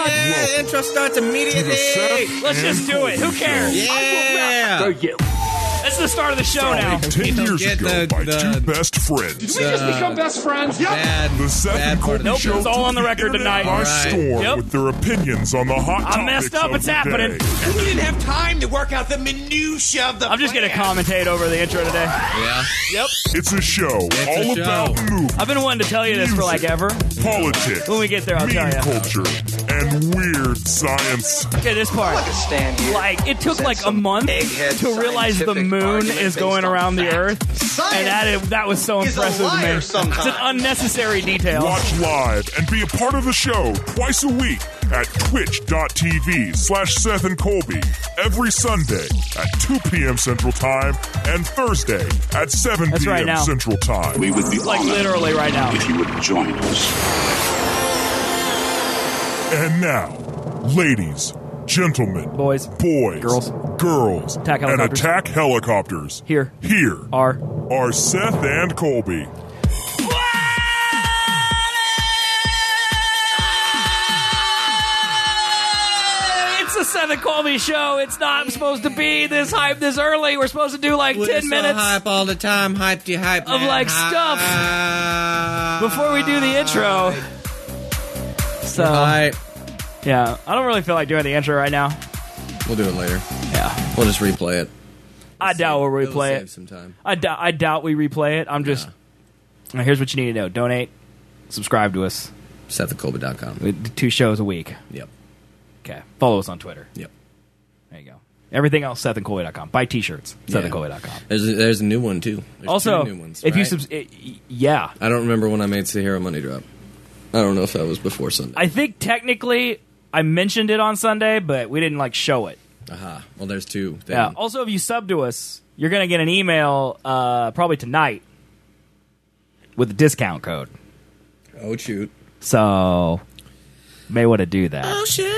Yeah, intro starts immediately. Let's just do it. Who cares? Yeah. It's the start of the show now. 10 years get ago the- by the- two best friends. We just become best friends. Yep. The Seth and part of Colby the Nope, Show it's all on the took record internet tonight. by All right. storm Yep. with their opinions on the hot topics I'm messed up. of It's the happening. day. We didn't have time to work out the minutia of the I'm just going to commentate over the intro today. Yeah. Yep. It's a show a all show. about movies, I've been wanting to tell you this for like ever. politics, When we get there, I'll meme tell ya. culture, and weird science. Okay, this part. stand here. Like, it took like a month egghead to realize the scientific moon argument is based going on around the fact. Earth. And that was so is a impressive to liar me. sometimes. It's an unnecessary detail. Watch live and be a part of the show twice a week at twitch.tv/Seth and Colby every Sunday at 2 p.m. Central Time and Thursday at 7 That's p.m. right now. Central Time. We would be Like honored literally right now. if you would join us. And now, ladies, gentlemen, Boys. girls, Attack and helicopters. attack helicopters. Here Here are. are Seth and Colby. It's the Seth and Colby show. It's not supposed to be this hype this early. We're supposed to do like We're 10 so minutes hype all the time. Hype you hype. of man. like stuff before we do the intro. So, Hype. yeah, I don't really feel like doing the intro right now. We'll do it later. Yeah. We'll just replay it. I doubt we'll It'll replay save it. some time. I doubt we replay it. I'm just. Now, here's what you need to know: donate, subscribe to us. SethandColby.com. We do 2 shows a week. Yep. Okay. Follow us on Twitter. Yep. There you go. Everything else, SethandColby.com. Buy T-shirts. Yeah. SethandColby.com. There's a new one too. There's Also, two new ones, if you right? yeah, I don't remember when I made Sahara Money Drop. I don't know if that was before Sunday. I think technically I mentioned it on Sunday, but we didn't like show it. Aha. Well, there's two. Then. Yeah. Also, if you sub to us, you're gonna get an email probably tonight with a discount code. Oh shoot. So may want to do that. Oh shoot.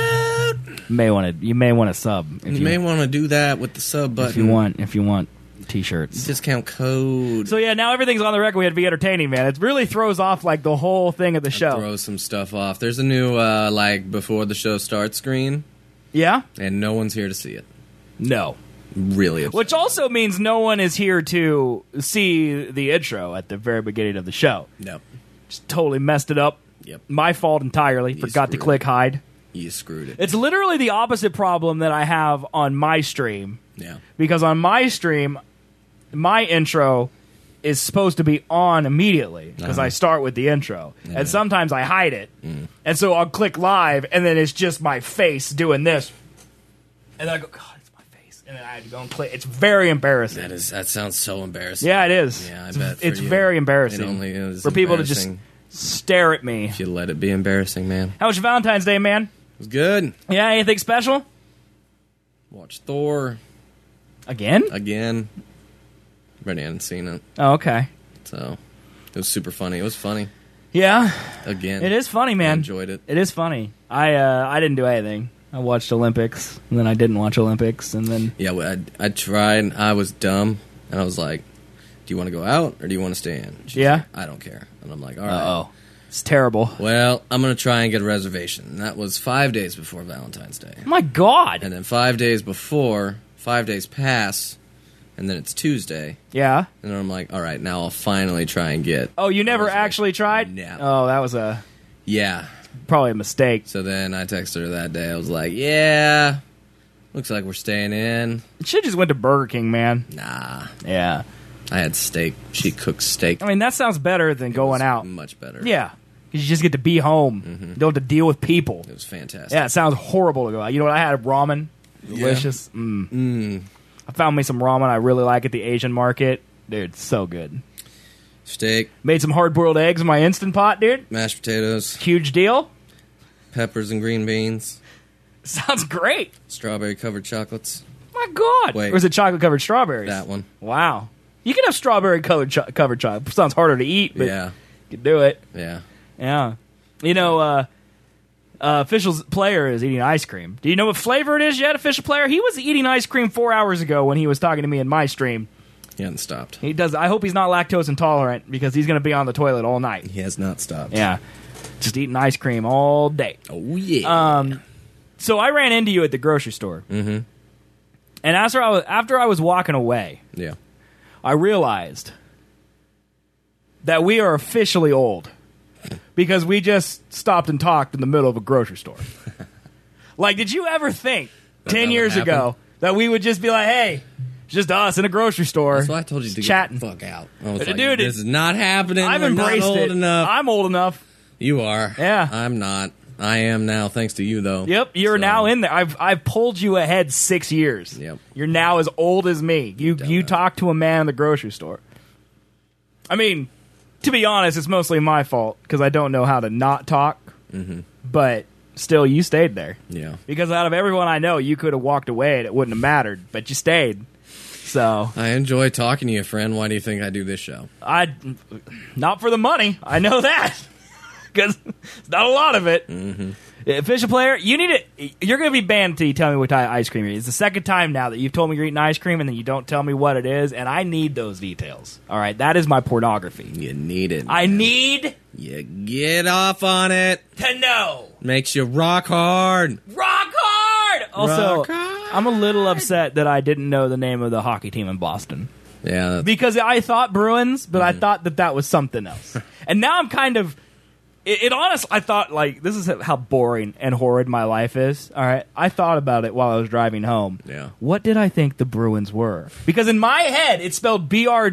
You may want to sub if You may want to do that with the sub button. if you want T-shirts. Discount code. So yeah, now everything's on the record. We had to be entertaining, man. It really throws off like the whole thing of the show. Throw some stuff off. There's a new like before the show starts screen, Yeah? and no one's here to see it. No. Really upset. Which also means no one is here to see the intro at the very beginning of the show. Nope. Just totally messed it up. Yep. My fault entirely. You Forgot to screwed click hide. You screwed it. It's literally the opposite problem that I have on my stream. Yeah. Because on my stream, my intro is supposed to be on immediately because I start with the intro. And sometimes I hide it. And so I'll click live, and then it's just my face doing this. And then I go, God, it's my face. And then I have to go and click. It's very embarrassing. That sounds so embarrassing. Yeah, it is. Yeah, I It's- bet for It's you. very embarrassing. It only is for people to just embarrassing stare at me. if you let it be embarrassing, man. How was your Valentine's Day, man? It was good. Yeah, anything special? Watched Thor Again? again. Brittany hadn't seen it, Oh, okay. so it was super funny. It was funny Yeah, again. it is funny, I man. enjoyed it. It is funny. I didn't do anything. I watched Olympics, and then I didn't watch Olympics, and then Yeah, I tried. I was dumb, and I was like, "Do you want to go out or do you want to stay in?" She's Yeah? like, I don't care. And I'm like, "All right." oh, it's terrible. Well, I'm gonna try and get a reservation. And that was 5 days before Valentine's Day, My God. and then 5 days before, 5 days pass, and then it's Tuesday, Yeah. and then I'm like, "All right, now I'll finally try and get." Oh, you never reservation. actually tried? No. Oh, that was Yeah. probably a mistake. So then I texted her that day. I was like, "Yeah, looks like we're staying in." She just went to Burger King, man. Nah, Yeah. I had steak. She cooked steak. I mean, that sounds better than It going was out. much better. Yeah. 'Cause you just get to be home. You don't have to deal with people. It was fantastic. Yeah, it sounds horrible to go out. You know what? I had ramen. Delicious. I found me some ramen I really like at the Asian market. Dude, so good. Steak, Made some hard-boiled eggs in my Instant Pot, dude. mashed potatoes, Huge deal. peppers and green beans, Sounds great. strawberry covered chocolates. My God. Wait. Or is it chocolate-covered strawberries? That one. Wow. You can have strawberry-covered chocolate. Sounds harder to eat, but Yeah. you can do it. Yeah. Yeah. You know, official player is eating ice cream. Do you know what flavor it is yet, official player? He was eating ice cream 4 hours ago when he was talking to me in my stream. He hasn't stopped. He does. I hope he's not lactose intolerant because he's going to be on the toilet all night. He has not stopped. Yeah. Just eating ice cream all day. Oh, yeah. So I ran into you at the grocery store. Mm-hmm. And after I was walking away, Yeah. I realized that we are officially old because we just stopped and talked in the middle of a grocery store. Like, did you ever think 10 years ago that we would just be like, hey, it's just us in a grocery store? That's why I told you to chatting. get the fuck out. I was like, Dude, this is not happening. I've I'm embraced not old it. enough. I'm old enough. You are. Yeah. I'm not. I am now, thanks to you, though. Yep, you're So, now in there. I've pulled you ahead 6 years. Yep. You're now as old as me. You talk to a man in the grocery store. I mean, to be honest, it's mostly my fault because I don't know how to not talk. Mm-hmm. But still, you stayed there. Yeah. Because out of everyone I know, you could have walked away and it wouldn't have mattered, but you stayed. So I enjoy talking to you, friend. Why do you think I do this show? Not for the money. I know that. Because it's not a lot of it. Mm-hmm. Official player, you're going to be banned until you tell me what type of ice cream you're eating. It's the second time now that you've told me you're eating ice cream and then you don't tell me what it is, and I need those details. All right, that is my pornography. You need it. I need You get off on it. to know. Makes you rock hard. Rock hard! Also, Rock hard. I'm a little upset that I didn't know the name of the hockey team in Boston. Yeah. That's, Because I thought Bruins, but I thought that was something else. And now I'm kind of... It honestly, I thought, like, this is how boring and horrid my life is. All right, I thought about it while I was driving home. Yeah. What did I think the Bruins were? Because in my head, it's spelled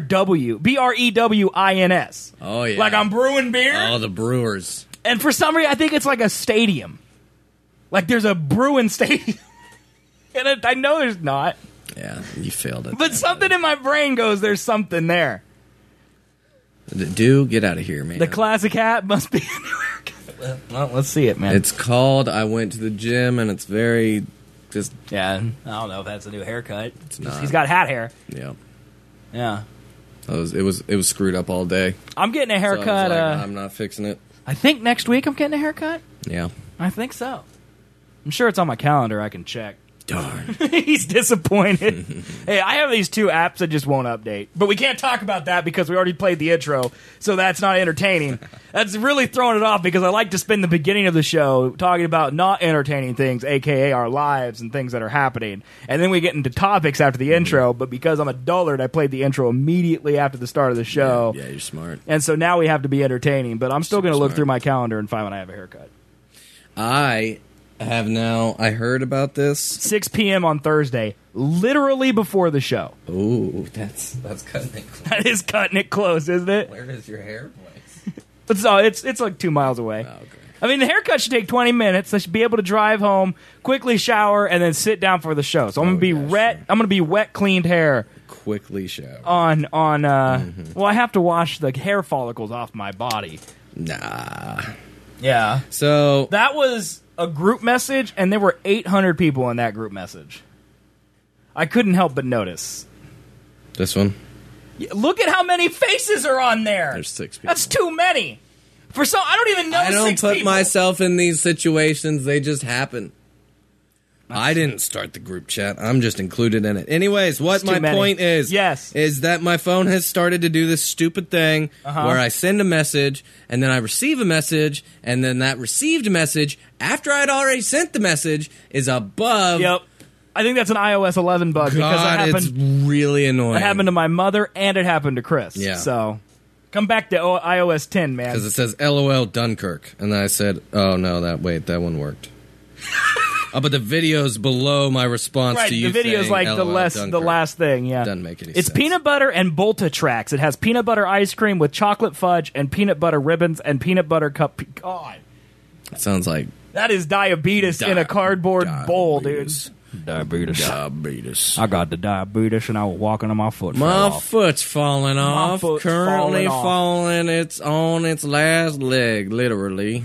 B-R-E-W-I-N-S. Oh, yeah. Like I'm brewing beer. Oh, the Brewers. And for some reason, I think it's like a stadium. Like there's a Bruin stadium. And I know there's not. Yeah, you failed it. But something in my brain goes, there's something there. Dude, get out of here, man. The classic hat must be a new haircut. Well, let's see it, man. It's called I Went to the Gym, and it's very just... Yeah, I don't know if that's a new haircut. It's not. He's got hat hair. Yeah. Yeah. It was screwed up all day. I'm getting a So I was haircut. like, I'm not fixing it. I think next week I'm getting a haircut. Yeah. I think so. I'm sure it's on my calendar. I can check. Darn. He's disappointed. Hey, I have these 2 apps that just won't update. But we can't talk about that because we already played the intro, so that's not entertaining. That's really throwing it off because I like to spend the beginning of the show talking about not entertaining things, a.k.a. our lives and things that are happening. And then we get into topics after the intro, but because I'm a dullard, I played the intro immediately after the start of the show. Yeah, you're smart. And so now we have to be entertaining, but I'm still going to look smart. through my calendar and find when I have a haircut. I heard about this. 6 p.m. on Thursday, literally before the show. Ooh, that's cutting it close. That is cutting it close, isn't it? Where is your hair place? It's like 2 miles away. Oh, okay. I mean, the haircut should take 20 minutes. I should be able to drive home, quickly shower, and then sit down for the show. So I'm gonna be yeah, sure. I'm gonna be wet, cleaned hair Quickly shower. on. Well, I have to wash the hair follicles off my body. Nah. Yeah. So That was a group message, and there were 800 people in that group message. I couldn't help but notice. this one, Look at how many faces are on there. there's 6 people. That's too many. For some, I don't even know. I don't 6 put people. myself in these situations. They just happen. I didn't start the group chat. I'm just included in it. Anyways, what It's too my many. point is, Yes. is that my phone has started to do this stupid thing where I send a message and then I receive a message and then that received message after I'd already sent the message is above. Yep. I think that's an iOS 11 bug because God, it it's happened. really annoying. It happened to my mother and it happened to Chris. Yeah. So come back to iOS 10, man. Because it says LOL Dunkirk. And then I said, oh no, that one worked. But the video's below my response Right, to you the video's saying like LOL the Dunkirk. last thing. Yeah, Doesn't make any It's sense. peanut butter and Bolta Tracks. It has peanut butter ice cream with chocolate fudge and peanut butter ribbons and peanut butter cup. God, It sounds like that is diabetes in a cardboard bowl, dude. diabetes. I got the diabetes and I was walking on my foot. fell My off. foot's falling off. foot's Currently falling off. falling. It's on its last leg, literally.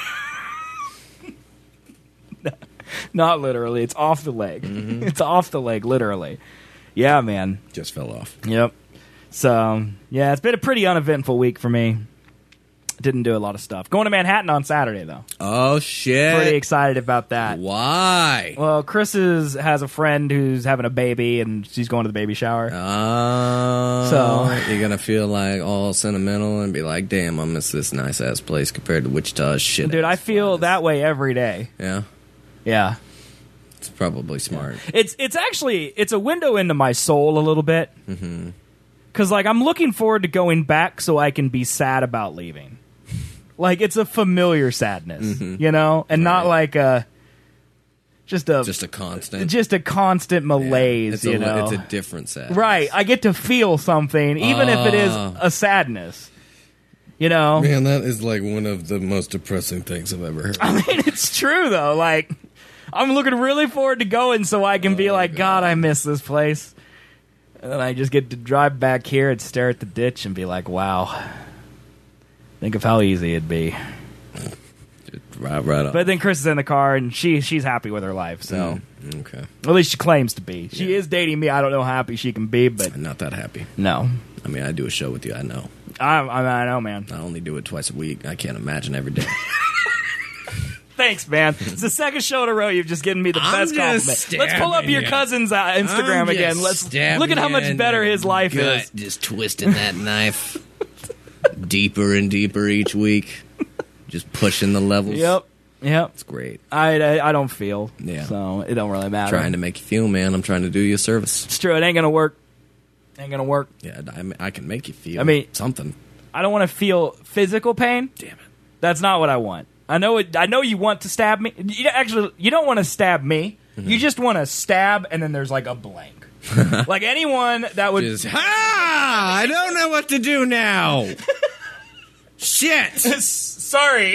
Not literally. It's off the leg. It's off the leg, literally. Yeah, man. Just fell off. Yep. So, yeah, it's been a pretty uneventful week for me. Didn't do a lot of stuff. Going to Manhattan on Saturday, though. Oh, shit. Pretty excited about that. Why? Well, Chris has a friend who's having a baby, and she's going to the baby shower. Oh. So you're going to feel like all sentimental and be like, damn, I miss this nice-ass place compared to Wichita's shit. Dude, I feel that way every day. Yeah? Yeah. It's probably smart. It's a window into my soul a little bit. Mm-hmm. Because, like, I'm looking forward to going back so I can be sad about leaving. Like, it's a familiar sadness, you know? And not like just a constant malaise, you know? It's a different sadness. Right. I get to feel something, even if it is a sadness. You know? Man, that is like one of the most depressing things I've ever heard. I mean, it's true, though. Like, I'm looking really forward to going so I can be like, God, I miss this place. And then I just get to drive back here and stare at the ditch and be like, wow. Think of how easy it'd be. Right on. But then Chris is in the car, and she's happy with her life, so... Okay. At least she claims to be. She is dating me. I don't know how happy she can be, but... I'm not that happy. No. I mean, I do a show with you, I know. I know, man. I only do it twice a week. I can't imagine every day. Thanks, man. It's the second show in a row you've just given me the best compliment. Let's pull up your cousin's Instagram again. Let's look at how much better his life is. Just twisting that knife deeper and deeper each week. Just pushing the levels. Yep. It's great. I don't feel. Yeah. So it don't really matter. Trying to make you feel, man. I'm trying to do you a service. It's true. It ain't gonna work. Ain't gonna work. Yeah, I can make you feel. I mean, something. I don't want to feel physical pain. Damn it. That's not what I want. I know you want to stab me. You don't want to stab me. Mm-hmm. You just want to stab, and then there's like a blank. Like anyone that would. I don't know what to do now. Shit. Sorry.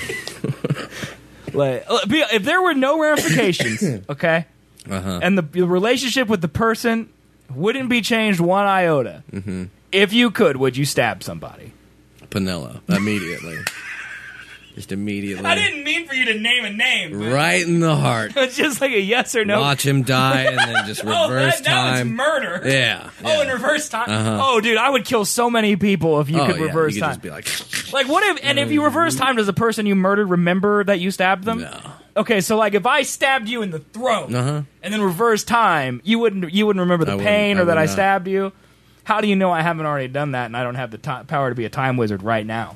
Like, if there were no ramifications, okay, and the relationship with the person wouldn't be changed one iota. Mm-hmm. If you could, would you stab somebody? Panilla immediately. Just immediately. I didn't mean for you to name a name. Right in the heart. It's just like a yes or no. Watch him die and then just reverse time. Now it's murder. Yeah. Oh, in reverse time. Oh, dude, I would kill so many people if you could reverse you time. Just be like, what if? And if you reverse time, does the person you murdered remember that you stabbed them? No. Okay, so like if I stabbed you in the throat and then reverse time, you wouldn't remember the pain or that I stabbed you. How do you know I haven't already done that and I don't have the power to be a time wizard right now?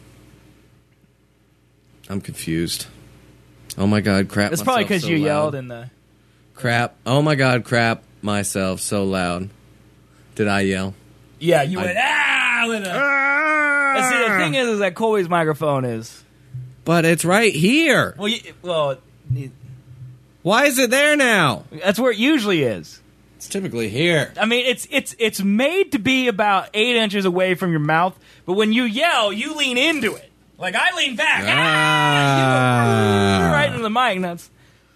I'm confused. Oh my god, crap. It's probably because you yelled in the... Crap. Oh my god, crap myself so loud. Did I yell? Yeah, you went, with a... And see, the thing is that Colby's microphone is... But it's right here. Well, why is it there now? That's where it usually is. It's typically here. I mean, it's made to be about 8 inches away from your mouth, but when you yell, you lean into it. Like, I lean back. Right into the mic. That's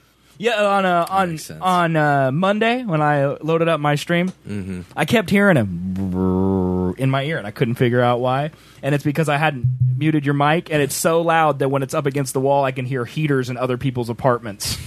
on Monday when I loaded up my stream, I kept hearing him in my ear, and I couldn't figure out why. And it's because I hadn't muted your mic, and it's so loud that when it's up against the wall, I can hear heaters in other people's apartments.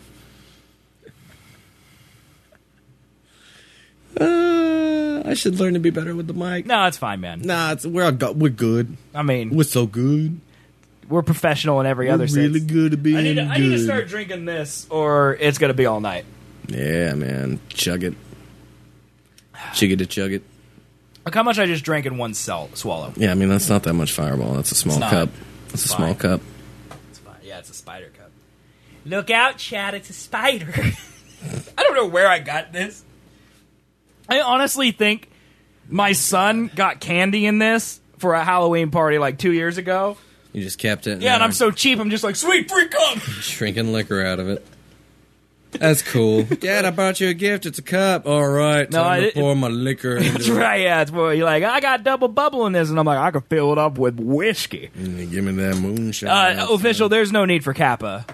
I should learn to be better with the mic. No, it's fine, man. Nah, we're good. I mean, we're so good. We're professional in every other sense. Really good at being good. I need to start drinking this, or it's going to be all night. Yeah, man. Chug it. Chug it. Look how much I just drank in one swallow. Yeah, I mean, that's not that much Fireball. That's a small cup. It's a small cup. It's fine. Yeah, it's a spider cup. Look out, Chad. It's a spider. I don't know where I got this. I honestly think my son got candy in this for a Halloween party like 2 years ago. You just kept it. Yeah, and I'm so cheap, I'm just like, sweet, free cum! Drinking liquor out of it. That's cool. Dad, I brought you a gift. It's a cup. All right. Time to pour my liquor into That's right, yeah. It's more, you're like, I got double bubble in this, and I'm like, I could fill it up with whiskey. Give me that moonshine. Official, there's no need for Kappa.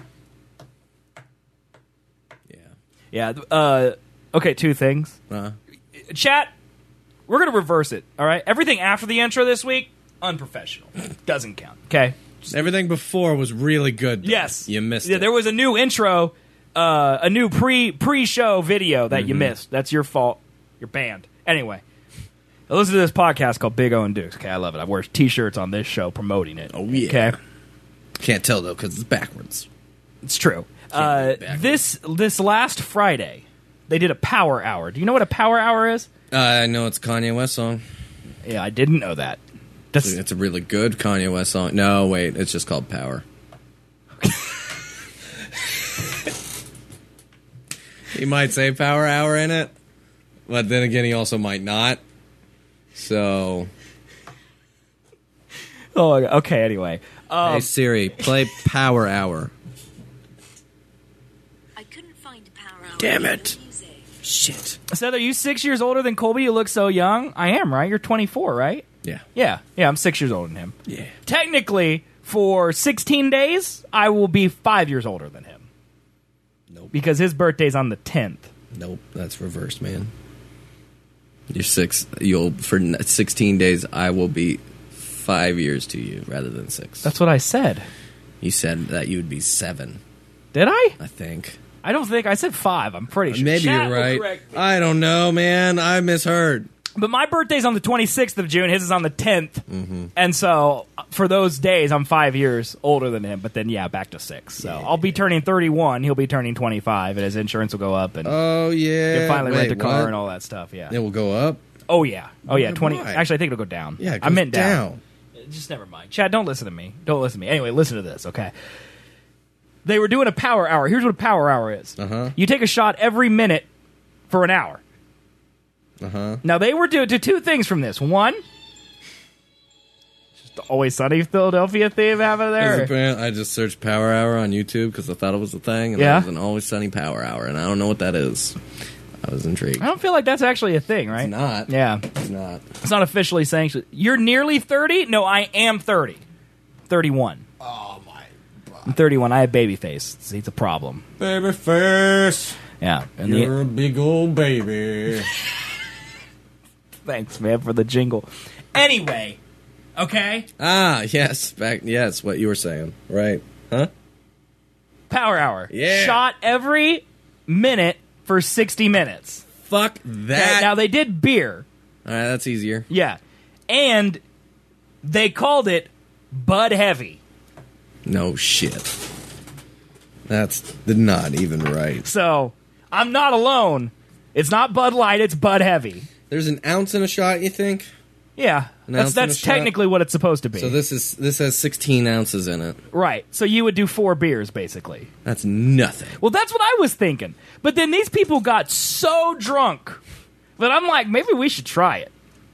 Yeah. Yeah, okay, 2 things. Chat, we're going to reverse it, all right? Everything after the intro this week, unprofessional. Doesn't count, okay? Everything before was really good, though. Yes. You missed it. There was a new intro, a new pre-show video that you missed. That's your fault. You're banned. Anyway, I listen to this podcast called Big O and Dukes. Okay, I love it. I wear T-shirts on this show promoting it. Oh, yeah. Okay, Can't tell, though, because it's backwards. it's true. This last Friday, they did a Power Hour. Do you know what a Power Hour is? I know it's a Kanye West song. Yeah, I didn't know that. It's a really good Kanye West song. No, wait, it's just called Power. He might say Power Hour in it, but then again, he also might not. So, Oh, okay. Anyway, hey Siri, play Power Hour. I couldn't find Power Hour. Damn it! Shit. Seth, are you 6 years older than Colby? You look so young. I am, right? You're 24, right? Yeah. Yeah. I'm 6 years older than him. Yeah. Technically, for 16 days, I will be 5 years older than him. Nope. Because his birthday's on the 10th. Nope. That's reversed, man. You're 6. For 16 days, I will be 5 years to you rather than 6. That's what I said. You said that you would be 7. Did I? I think. I don't think I said 5. I'm pretty sure. Maybe Chat you're will right. correct me. I don't know, man. I misheard. But my birthday's on the 26th of June. His is on the 10th. And so for those days, I'm 5 years older than him. But then, back to 6. So I'll be turning 31. He'll be turning 25. And his insurance will go up. And Oh, yeah. he'll finally rent a car what? and all that stuff. Yeah. It will go up? Oh, yeah. 20. Why? Actually, I think it'll go down. Yeah, it I goes meant down. Just never mind. Chad, don't listen to me. Don't listen to me. Anyway, listen to this, okay? They were doing a Power Hour. Here's what a Power Hour is. You take a shot every minute for an hour. Now, they were doing two things from this. One, just the Always Sunny Philadelphia theme happening there. I just searched Power Hour on YouTube because I thought it was a thing. And Yeah? it was an Always Sunny Power Hour, and I don't know what that is. I was intrigued. I don't feel like that's actually a thing, right? It's not. Yeah. It's not. It's not officially sanctioned. You're nearly 30? No, I am 30. 31. Oh, my God. I'm 31. I have baby face. It's a problem. Baby face. Yeah. And You're a big old baby. Thanks, man, for the jingle. Anyway, okay? Yes. Yes, what you were saying. Right. Huh? Power Hour. Yeah. Shot every minute for 60 minutes. Fuck Okay, that. now, they did beer. All right, that's easier. Yeah. And they called it Bud Heavy. No shit. That's not even right. So, I'm not alone. It's not Bud Light, it's Bud Heavy. There's an ounce in a shot, you think? Yeah. An ounce in a That's shot? technically what it's supposed to be. So this has 16 ounces in it. Right. So you would do 4 beers, basically. That's nothing. Well, that's what I was thinking. But then these people got so drunk that I'm like, maybe we should try it.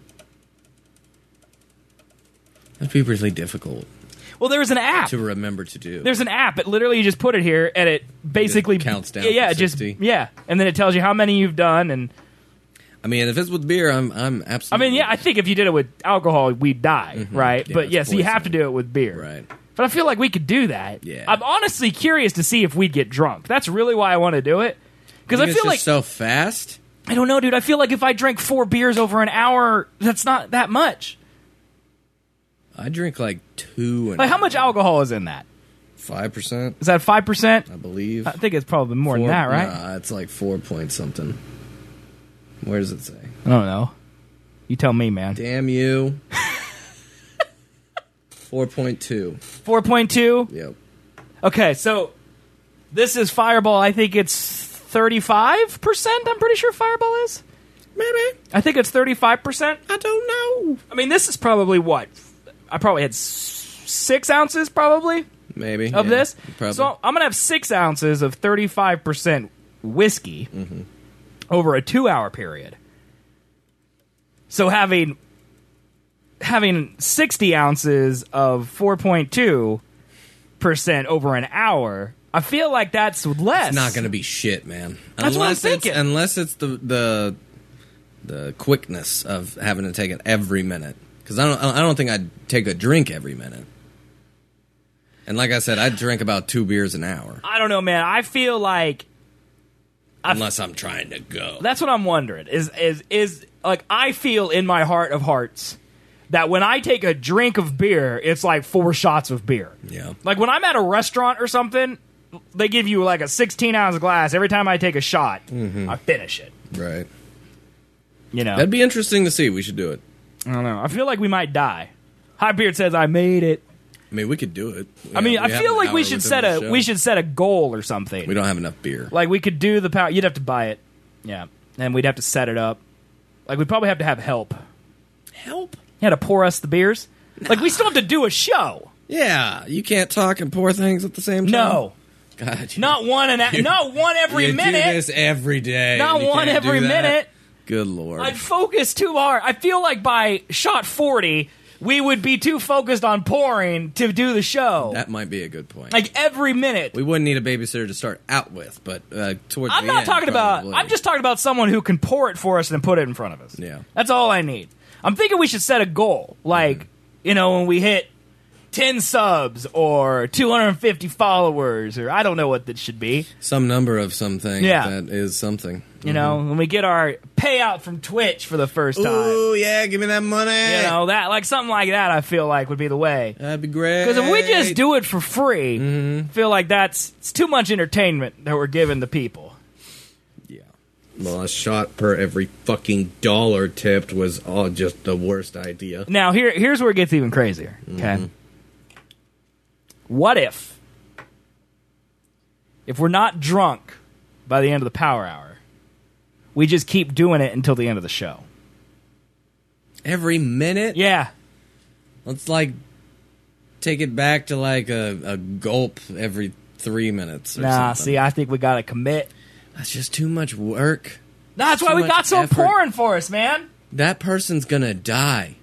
That'd be really difficult Well, there's an app. to remember to do. There's an app. It literally, you just put it here, and it basically counts down Yeah, to it just 60. and then it tells you how many you've done. And I mean, if it's with beer, I'm absolutely. I mean, yeah, I think if you did it with alcohol, we'd die, right? Yeah, But it's yes, you have to poison. do it with beer, Right. But I feel like we could do that. Yeah. I'm honestly curious to see if we'd get drunk. That's really why I want to do it. Because I Think feel it's like just so fast. I don't know, dude. I feel like if I drank 4 beers over an hour, that's not that much. I drink like 2 and Like, how much alcohol is in that? 5%, Is that 5%? I believe. I think it's probably more than that, right? Nah, it's like 4 point something. Where does it say? I don't know. You tell me, man. Damn you. 4.2. 4.2? Yep. Okay, so this is Fireball. I think it's 35%. I'm pretty sure Fireball is. Maybe. I think it's 35%. I don't know. I mean, this is probably what? I probably had 6 ounces, probably, Maybe. of yeah, this. Probably. So I'm going to have 6 ounces of 35% whiskey over a 2-hour period. So having 60 ounces of 4.2% over an hour, I feel like that's less. It's not going to be shit, man. That's what I'm thinking. Unless it's the quickness of having to take it every minute. Because I don't think I'd take a drink every minute. And like I said, I'd drink about 2 beers an hour. I don't know, man. I feel like Unless I'm trying to go. that's what I'm wondering. Is like, I feel in my heart of hearts that when I take a drink of beer, it's like 4 shots of beer. Yeah. Like when I'm at a restaurant or something, they give you like a 16-ounce glass. Every time I take a shot, I finish it. Right. You know. That'd be interesting to see. We should do it. I don't know. I feel like we might die. Highbeard says, I made it. I mean, we could do it. I mean, I have feel an like hour we should set a goal or something. We don't have enough beer. Like, we could do the power. You'd have to buy it. Yeah. And we'd have to set it up. Like, we'd probably have to have help. Help? Yeah, to pour us the beers. Nah. Like, we still have to do a show. Yeah. You can't talk and pour things at the same time? No. God. Not one every minute. You do this every day. Not one every minute. Good Lord. I'd focus too hard. I feel like by shot 40... we would be too focused on pouring to do the show. That might be a good point. Like every minute. We wouldn't need a babysitter to start out with, but towards the end, I'm just talking about someone who can pour it for us and put it in front of us. Yeah. That's all I need. I'm thinking we should set a goal. Like, when we hit 10 subs or 250 followers, or I don't know what that should be. Some number of something that is something. When we get our payout from Twitch for the first time. Ooh, yeah, give me that money. That, like, something like that, I feel like would be the way. That'd be great. Because if we just do it for free, I feel like it's too much entertainment that we're giving the people. Yeah. Well, a shot per every fucking dollar tipped was all just the worst idea. Now, here's where it gets even crazier, okay? What if we're not drunk by the end of the power hour, we just keep doing it until the end of the show? Every minute? Yeah. Let's, take it back to, a gulp every 3 minutes or something. See, I think we gotta commit. That's just too much work. That's why we got someone pouring for us, man. That person's gonna die.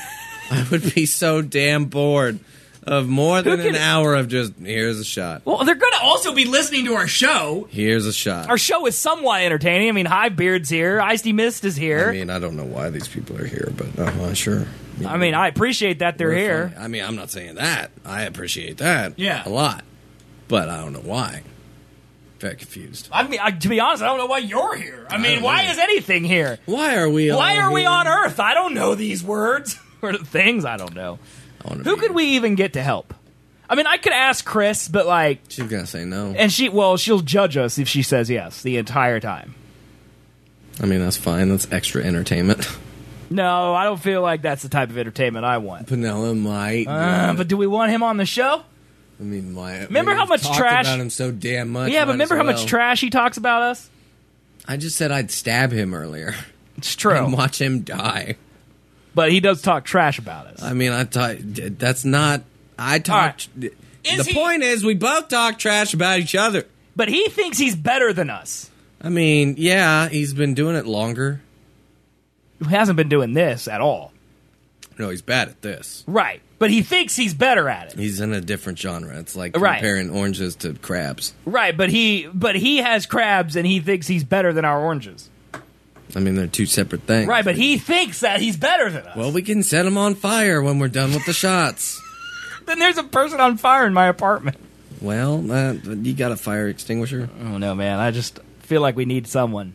I would be so damn bored of more than an hour of just, here's a shot. Well, they're going to also be listening to our show. Here's a shot. Our show is somewhat entertaining. I mean, Highbeard's here. Icy Mist is here. I mean, I don't know why these people are here, but sure. Yeah. I mean, I appreciate that they're here. Funny. I mean, I'm not saying that. I appreciate that a lot. But I don't know why. Very confused. I mean, to be honest, I don't know why you're here. I mean, why is anything here? Why are we on Earth? I don't know these words. Or things I don't know. Who could we even get to help? I mean, I could ask Chris, but she's gonna say no, and she'll judge us if she says yes the entire time. I mean, that's fine. That's extra entertainment. No, I don't feel like that's the type of entertainment I want. Vanilla might, but do we want him on the show? I mean, remember how much trash about him so damn much? Yeah, but remember how much trash he talks about us? I just said I'd stab him earlier. It's true. And watch him die. But he does talk trash about us. I mean, that's not... I talk... Right. The point is, we both talk trash about each other. But he thinks he's better than us. I mean, yeah, he's been doing it longer. He hasn't been doing this at all. No, he's bad at this. Right. But he thinks he's better at it. He's in a different genre. It's like comparing oranges to crabs. Right, but he has crabs and he thinks he's better than our oranges. I mean, they're two separate things. Right, but he thinks that he's better than us. Well, we can set him on fire when we're done with the shots. Then there's a person on fire in my apartment. Well, you got a fire extinguisher? Oh, no, man. I just feel like we need someone.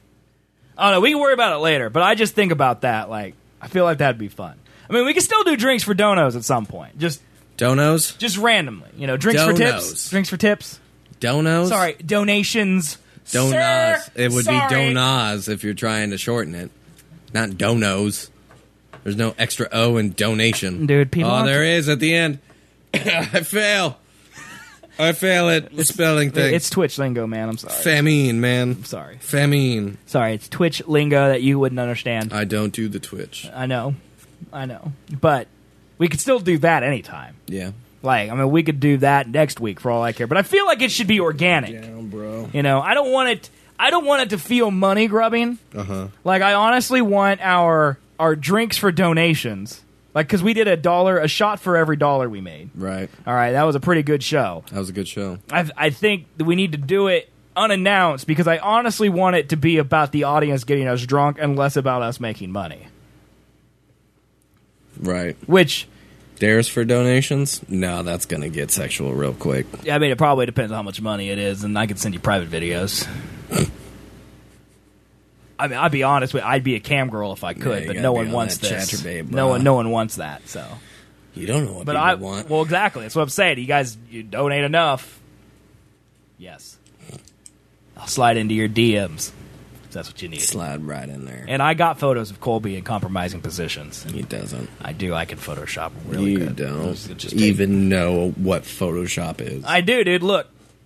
I don't know. We can worry about it later, but I just think about that. I feel like that'd be fun. I mean, we can still do drinks for donos at some point. Just donos? Just randomly. Drinks for tips. Drinks for tips. Donos? Sorry, donations. Donas. Sir, it would be donas if you're trying to shorten it. Not donos. There's no extra O in donation. Dude, people. Oh, there is at the end. I fail at spelling things. It's Twitch lingo, man. I'm sorry. Famine, man. I'm sorry. Famine. Sorry, it's Twitch lingo that you wouldn't understand. I don't do the Twitch. I know. But we could still do that anytime. Yeah. We could do that next week for all I care. But I feel like it should be organic. Damn, bro. I don't want it to feel money grubbing. Uh-huh. I honestly want our drinks for donations. Because we did a shot for every dollar we made. Right. All right, that was a pretty good show. That was a good show. I think that we need to do it unannounced because I honestly want it to be about the audience getting us drunk and less about us making money. Right. Which... Dares for donations? No, that's going to get sexual real quick. Yeah, I mean, it probably depends on how much money it is, and I can send you private videos. I mean, I'd be honest with you, I'd be a cam girl if I could, but no one wants this. Chatterbabe, no one wants that, so. You don't know what people want. Well, exactly. That's what I'm saying. You donate enough. Yes. I'll slide into your DMs. if that's what you need. Slide right in there. And I got photos of Colby in compromising positions. He doesn't. I do. I can Photoshop really You good. don't Just even know what Photoshop is. I do, dude. Look.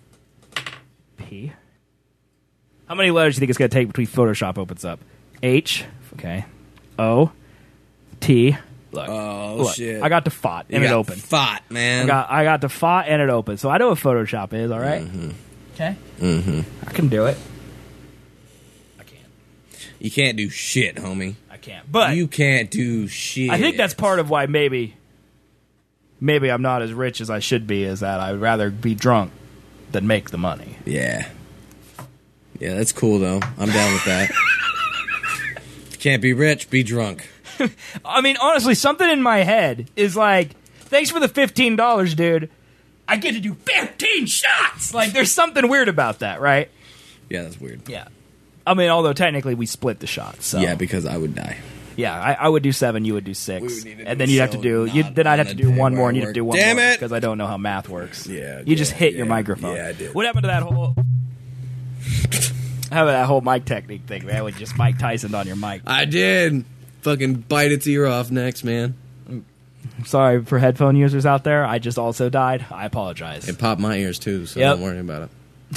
P. How many letters do you think it's going to take between Photoshop opens up? H. Okay. O. T. Look. Oh, shit. I got to font and it opened. Font, man. I got to font and it opened. So I know what Photoshop is, all right? Okay? I can do it. I can't. You can't do shit, homie. I can't. But You can't do shit. I think that's part of why maybe I'm not as rich as I should be, is that I'd rather be drunk than make the money. Yeah. Yeah, that's cool, though. I'm down with that. If you can't be rich, be drunk. I mean, honestly, something in my head is like, thanks for the $15, dude. I get to do 15 shots! Like, there's something weird about that, right? Yeah, that's weird. Yeah. I mean, although technically we split the shots, so. Yeah, because I would die. Yeah, I would do 7, you would do 6. We would need to And do then a you'd have to show do, not then I'd have on to a do day one where more, I and you'd have work. to do one Damn more. it! Because I don't know how math works. Yeah. You just hit your yeah. microphone. Yeah, I did. What happened to that whole... How about that whole mic technique thing, man? With just Mike Tyson on your mic. I did. Fucking bite its ear off next, man. Sorry for headphone users out there. I just also died. I apologize. It popped my ears, too, so Yep. don't worry about it.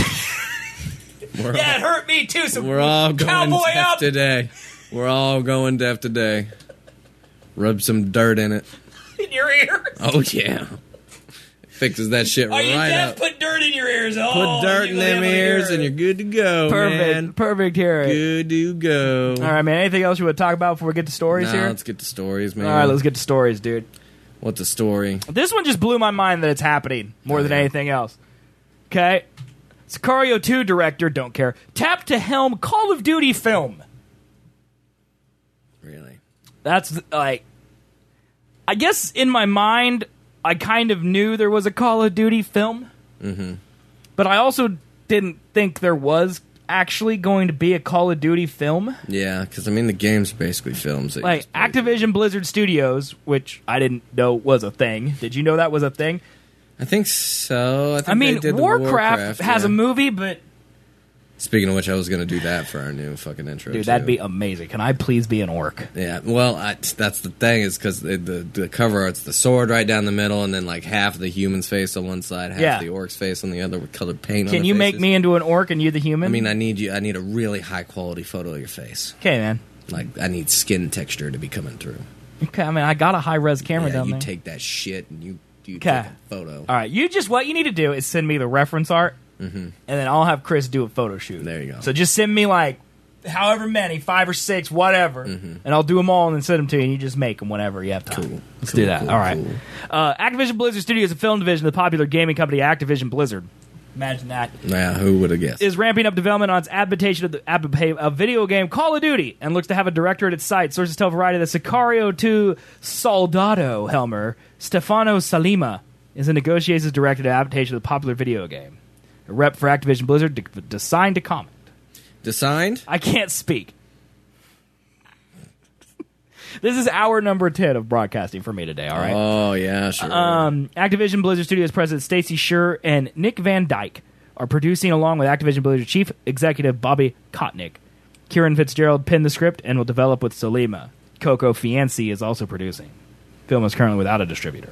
Yeah, it hurt me too. So We're all going cowboy deaf up today. We're all going deaf today. Rub some dirt in it. in your ear. Oh, yeah. Fixes that shit Are you right deaf? up. Put dirt in your ears. Put Oh, dirt you in them have a ears ear. and you're good to go, perfect. man. Perfect hearing. Good to go. All right, man. Anything else you want to talk about before we get to stories Now here? let's get to stories, man. All right, let's get to stories, dude. What's the story? This one just blew my mind that it's happening more than anything else. Okay. Sicario 2 director, don't care, tapped to helm Call of Duty film. Really? That's like, I guess in my mind, I kind of knew there was a Call of Duty film. Mm-hmm. But I also didn't think there was actually going to be a Call of Duty film. Yeah, because, I mean, the game's basically films. That you Like, just play. Activision Blizzard Studios, which I didn't know was a thing. Did you know that was a thing? I think so. I think I mean, they did the Warcraft has yeah. a movie, but... Speaking of which, I was going to do that for our new fucking intro, Dude, too. that'd be amazing. Can I please be an orc? Yeah, well, that's the thing, is because the cover art's the sword right down the middle, and then like half the human's face on one side, half the orc's face on the other with colored paint on Can their you make faces. me into an orc and you the human? I mean, I need a really high quality photo of your face. Okay, man. Like, I need skin texture to be coming through. Okay, I mean, I got a high-res camera Yeah, down you there. take that shit and you take Okay. a photo. All right, what you need to do is send me the reference art, and then I'll have Chris do a photo shoot. There you go. So just send me, like, however many, 5 or 6, whatever, and I'll do them all and then send them to you, and you just make them whenever you have time. Cool. Let's Cool, do that. cool, All right. cool. Activision Blizzard Studios, a film division of the popular gaming company Activision Blizzard. Imagine that. Yeah, who would have guessed? Is ramping up development on its adaptation of video game Call of Duty and looks to have a director at its site. Sources tell Variety that Sicario 2 Soldado helmer Stefano Salima is in negotiations to direct an adaptation of the popular video game. A rep for Activision Blizzard declined to comment. Designed? I can't speak. This is hour number 10 of broadcasting for me today, all right? Oh, yeah, sure. Activision Blizzard Studios President Stacy Scher and Nick Van Dyke are producing along with Activision Blizzard Chief Executive Bobby Kotick. Kieran Fitzgerald penned the script and will develop with Salima. Coco Fianci is also producing. Film is currently without a distributor.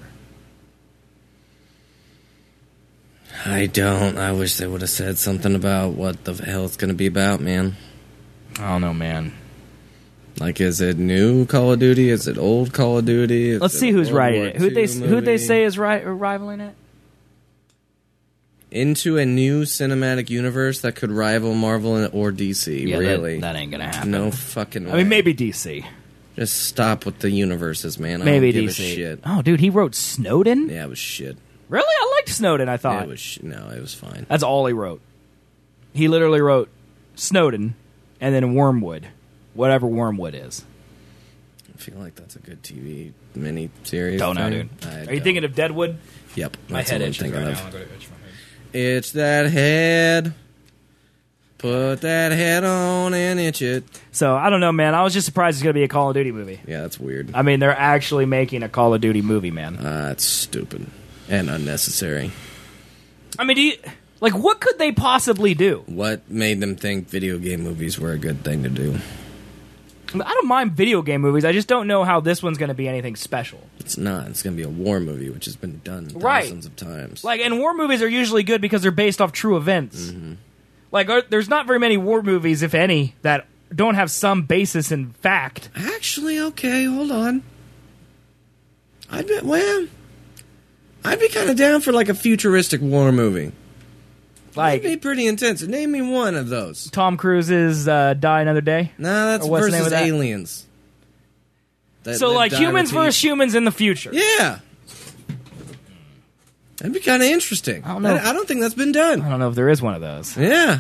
I don't. I wish they would have said something about what the hell it's going to be about, man. I don't know, man. Like, is it new Call of Duty? Is it old Call of Duty? Is Let's it see a who's World writing War it. II Who'd they movie? say is rivaling it? Into a new cinematic universe that could rival Marvel or DC. Yeah, really? that ain't gonna happen. No fucking way. I mean, maybe DC. Just stop with the universes, man. Maybe I don't give DC. a shit. Oh, dude, he wrote Snowden? Yeah, it was shit. Really? I liked Snowden, I thought. It was no, it was fine. That's all he wrote. He literally wrote Snowden and then Wormwood. Whatever Wormwood is. I feel like that's a good TV mini series. Don't know, dude. Are you thinking of Deadwood? Yep, My that's head what I'm itches thinking right of. now. I'm gonna itch my head. Itch that head. Put that head on and itch it. So, I don't know, man. I was just surprised it's going to be a Call of Duty movie. Yeah, that's weird. I mean, they're actually making a Call of Duty movie, man. That's stupid and unnecessary. I mean, Like, what could they possibly do? What made them think video game movies were a good thing to do? I don't mind video game movies. I just don't know how this one's going to be anything special. It's not. It's going to be a war movie, which has been done Right. thousands of times. Like, and war movies are usually good because they're based off true events. Like, there's not very many war movies, if any, that don't have some basis in fact. Actually, okay, hold on. I'd be kind of down for like a futuristic war movie. Like, It'd be pretty intense. Name me one of those. Tom Cruise's Die Another Day. Nah, that's Or what's the name versus of that? aliens. So, like, humans versus humans in the future. Yeah. That'd be kind of interesting. I don't know. I don't think that's been done. I don't know if there is one of those. Yeah.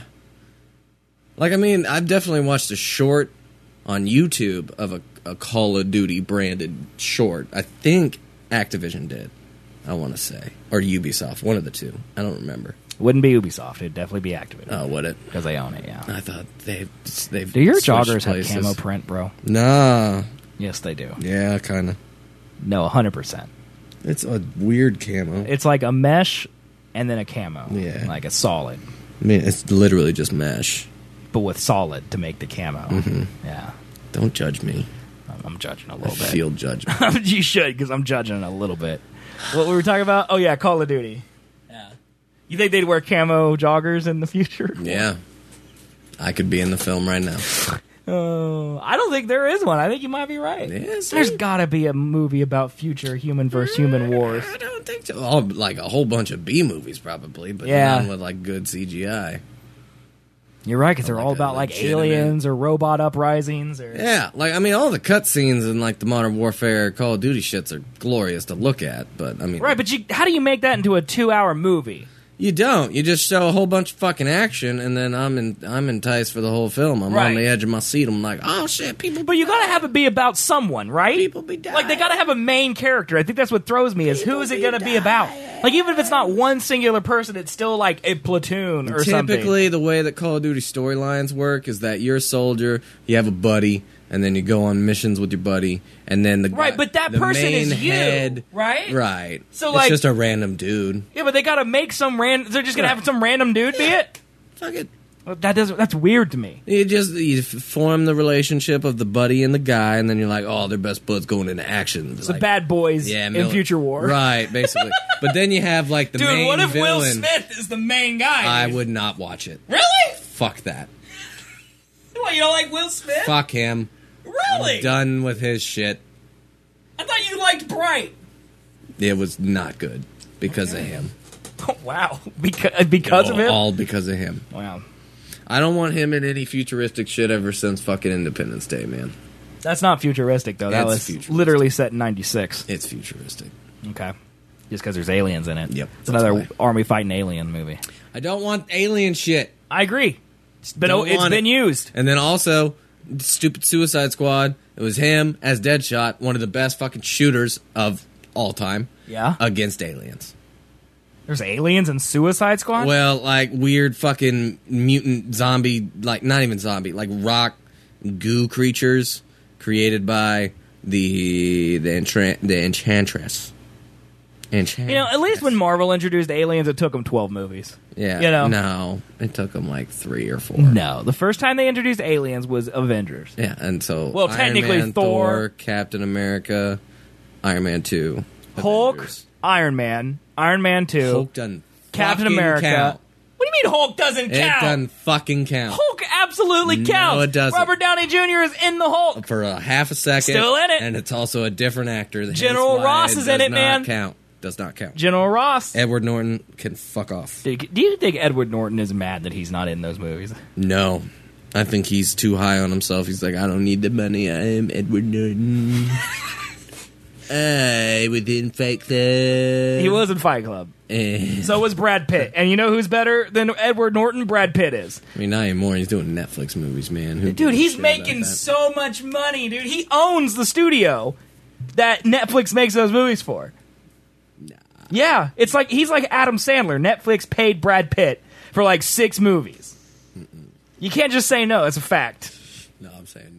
Like, I mean, I've definitely watched a short on YouTube of a Call of Duty branded short. I think Activision did, I want to say. Or Ubisoft, one of the two. I don't remember. Wouldn't be Ubisoft. It'd definitely be Activision. Oh, would it? Because they own it, yeah. I thought they've Do your switched joggers places. have camo print, bro? Nah. Yes, they do. Yeah, kind of. No, 100%. It's a weird camo. It's like a mesh and then a camo. Yeah. Like a solid. I mean, it's literally just mesh. But with solid to make the camo. Yeah. Don't judge me. I'm judging a I little bit. feel judgment. You should, because I'm judging a little bit. What were we talking about? Oh, yeah, Call of Duty. Yeah. You think they'd wear camo joggers in the future? Yeah. I could be in the film right now. Oh, I don't think there is one. I think you might be right. Yeah, see? There's got to be a movie about future human versus human wars. I don't think so. Oh, like a whole bunch of B movies, probably, but Yeah. none with like good CGI. You're right, because they're Like all a about like legitimate- aliens or robot uprisings. Or Yeah, like I mean, all the cutscenes in like the Modern Warfare, Call of Duty shits are glorious to look at, but I mean, Right, but how do you make that into a 2-hour movie? you don't. You just show a whole bunch of fucking action, and then I'm enticed for the whole film. I'm Right. on the edge of my seat. I'm like, oh shit, people. But you gotta have it be about someone, right? People be dying. Like, they gotta have a main character. I think that's what throws me, is who is it gonna be about? Like, even if it's not one singular person, it's still like a platoon or something. Typically, the way that Call of Duty storylines work is that you're a soldier, you have a buddy, and then you go on missions with your buddy, and then the Right, guy- but that the person main is you, head, right? Right. So, it's like- just a random dude. Yeah, but they gotta make some they're just gonna have some random dude be it? Fuck it. Well, that's weird to me. You form the relationship of the buddy and the guy, and then you're like, oh, they're best buds going into action. It's the bad boys in future war. Right, basically. But then you have like the Dude, main what if Will villain. Smith is the main guy? I would not watch it. Really? Fuck that. What, you don't like Will Smith? Fuck him. Really? Done with his shit. I thought you liked Bright. It was not good because of him. Oh, wow. Because of him? All because of him. Wow. I don't want him in any futuristic shit ever since fucking Independence Day, man. That's not futuristic, though. That It's was futuristic. literally set in 96. It's futuristic. Okay. Just because there's aliens in it. Yep, It's that's another why. army fighting alien movie. I don't want alien shit. I agree. It's been Don't want it. used. And then also, stupid Suicide Squad. It was him as Deadshot, one of the best fucking shooters of all time. Yeah? Against aliens. There's aliens in Suicide Squad? Well, like weird fucking mutant zombie, like not even zombie, like rock goo creatures created by the Enchantress. You know, at least when Marvel introduced aliens, it took them 12 movies. Yeah. You know? No, it took them like 3 or 4. No. The first time they introduced aliens was Avengers. Yeah, and so Well, Iron technically Man, Thor, Captain America, Iron Man 2, Hulk, Avengers. Iron Man 2, Hulk doesn't Captain fucking America. count. What do you mean Hulk doesn't It count? doesn't fucking count. Hulk absolutely No, counts. it doesn't. Robert Downey Jr. is in the Hulk. For a half a second. Still in it. And it's also a different actor. Hence General why Ross is in does it, man. not count. Does not count. General Ross. Edward Norton can fuck off. Do you think Edward Norton is mad that he's not in those movies? No. I think he's too high on himself. He's like, I don't need the money. I am Edward Norton. I was in Fight Club. He was in Fight Club. So was Brad Pitt. And you know who's better than Edward Norton? Brad Pitt is. I mean, not anymore. He's doing Netflix movies, man. Who Dude, gives a he's shit making about that? so much money, dude. He owns the studio that Netflix makes those movies for. Yeah, it's like he's like Adam Sandler. Netflix paid Brad Pitt for like 6 movies. You can't just say no. It's a fact. No, I'm saying no.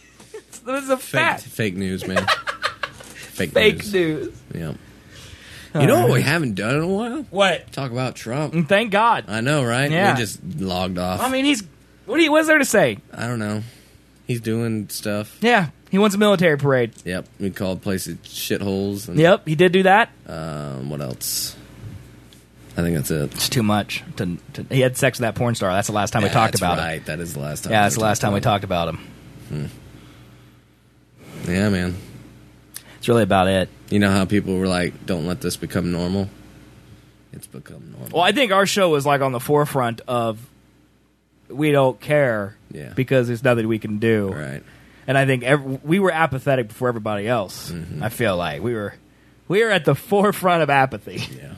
It's a fact. Fake news, man. Fake Fake news. Yeah. You know what we haven't done in a while? What? Talk about Trump. And thank God. I know, right? Yeah. We just logged off. I mean, what's there to say? I don't know. He's doing stuff. Yeah, he wants a military parade. Yep. We called places shitholes. And, Yep, he did do that. What else? I think that's it. It's too much. He had sex with that porn star. That's the last time we talked about right. it. That is the last time. Yeah, that's the last time we talked about him. Yeah, man. It's really about it. You know how people were like, don't let this become normal? It's become normal. Well, I think our show was like on the forefront of we don't care because there's nothing we can do. Right. And I think we were apathetic before everybody else. Mm-hmm. I feel like we were at the forefront of apathy. Yeah.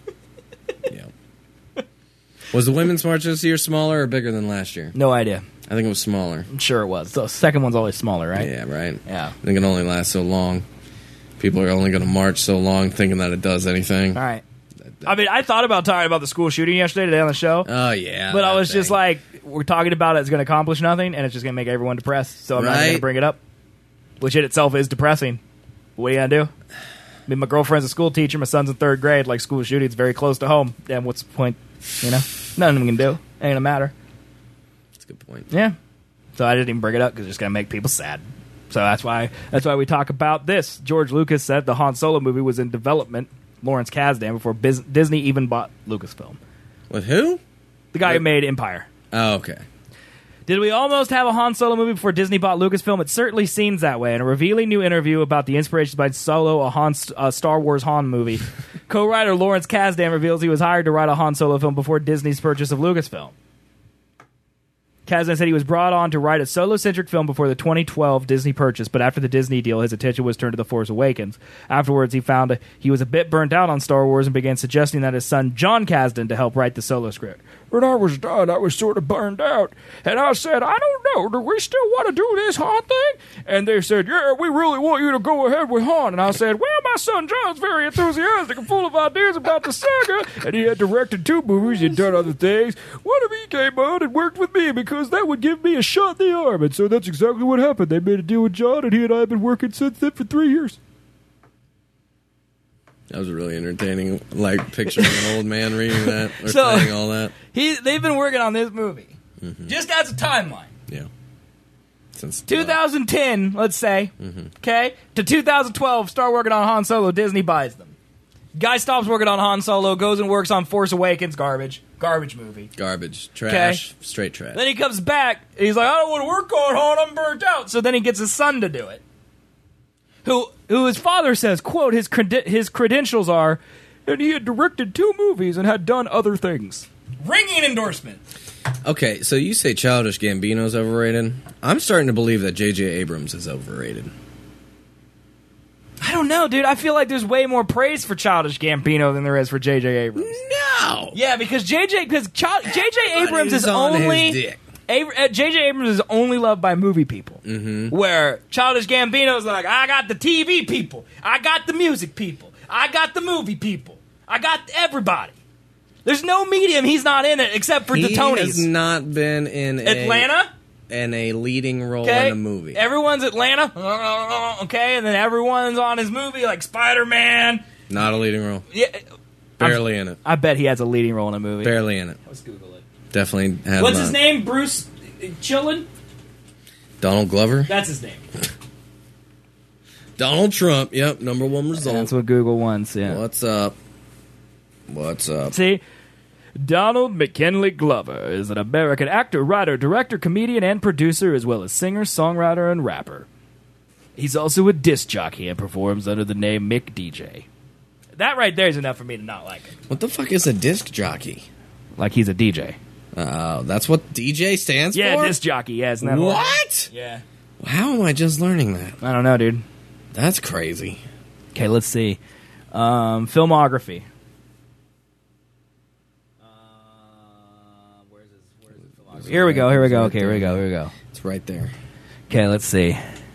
Yeah. Was the Women's March this year smaller or bigger than last year? No idea. I think it was smaller. I'm sure it was. The second one's always smaller, right? Yeah, right. Yeah. I think it only lasts so long. People are only going to march so long thinking that it does anything. All right. I mean, I thought about talking about the school shooting today on the show. Oh, yeah. But I was just like, we're talking about it, it's going to accomplish nothing, and it's just going to make everyone depressed. So I'm not going to bring it up. Which in itself is depressing. What are you going to do? I mean, my girlfriend's a school teacher. My son's in 3rd grade. Like, school shooting's very close to home. Damn, what's the point? You know? Nothing we can do. Ain't going to matter. That's a good point. Yeah. So I didn't even bring it up because it's just going to make people sad. So that's why we talk about this. George Lucas said the Han Solo movie was in development, Lawrence Kasdan, before Disney even bought Lucasfilm. With who? The guy who made Empire. Oh, okay. Did we almost have a Han Solo movie before Disney bought Lucasfilm? It certainly seems that way. In a revealing new interview about the inspiration behind Solo, a Star Wars Han movie, co-writer Lawrence Kasdan reveals he was hired to write a Han Solo film before Disney's purchase of Lucasfilm. Kasdan said he was brought on to write a Solo-centric film before the 2012 Disney purchase, but after the Disney deal, his attention was turned to The Force Awakens. Afterwards, he found he was a bit burnt out on Star Wars and began suggesting that his son, John Kasdan, to help write the Solo script. When I was done, I was sort of burned out, and I said, I don't know, do we still want to do this Han thing? And they said, yeah, we really want you to go ahead with Han. And I said, well, my son John's very enthusiastic and full of ideas about the saga, and he had directed 2 movies and done other things. What if he came on and worked with me, because that would give me a shot in the arm? And so that's exactly what happened. They made a deal with John, and he and I have been working since then for 3 years. That was really entertaining, like picturing an old man reading that or saying all that. They've been working on this movie, just as a timeline. Yeah. Since 2010, let's say, okay, to 2012, start working on Han Solo, Disney buys them. Guy stops working on Han Solo, goes and works on Force Awakens, garbage movie. Garbage, trash, straight trash. Then he comes back, and he's like, I don't want to work on Han, I'm burnt out. So then he gets his son to do it. Who his father says, quote, his credentials are, and he had directed 2 movies and had done other things. Ringing endorsement. Okay, so you say Childish Gambino's overrated. I'm starting to believe that J.J. Abrams is overrated. I don't know, dude. I feel like there's way more praise for Childish Gambino than there is for J.J. Abrams. No! Yeah, because J.J. Abrams is only... J.J. Abrams is only loved by movie people. Mm-hmm. Where Childish Gambino's like, I got the TV people. I got the music people. I got the movie people. I got everybody. There's no medium he's not in it except for the Tonys. He has not been in Atlanta? In a leading role in a movie. Everyone's Atlanta. Okay, and then everyone's on his movie like Spider-Man. Not a leading role. Yeah, Barely in it. I bet he has a leading role in a movie. Barely in it. Let's Google it. Definitely has. What's his name? Bruce Chillin? Donald Glover? That's his name. Donald Trump. Yep, number 1 result. That's what Google wants, yeah. What's up? See, Donald McKinley Glover is an American actor, writer, director, comedian, and producer, as well as singer, songwriter, and rapper. He's also a disc jockey and performs under the name Mick DJ. That right there is enough for me to not like him. What the fuck is a disc jockey? Like he's a DJ. Oh, that's what DJ stands for? Yeah, disc jockey. Yeah, isn't that what? Yeah. How am I just learning that? I don't know, dude. That's crazy. Okay, let's see. Filmography. Where's his filmography? Here we go. Okay, here we go. It's right there. Okay, let's see.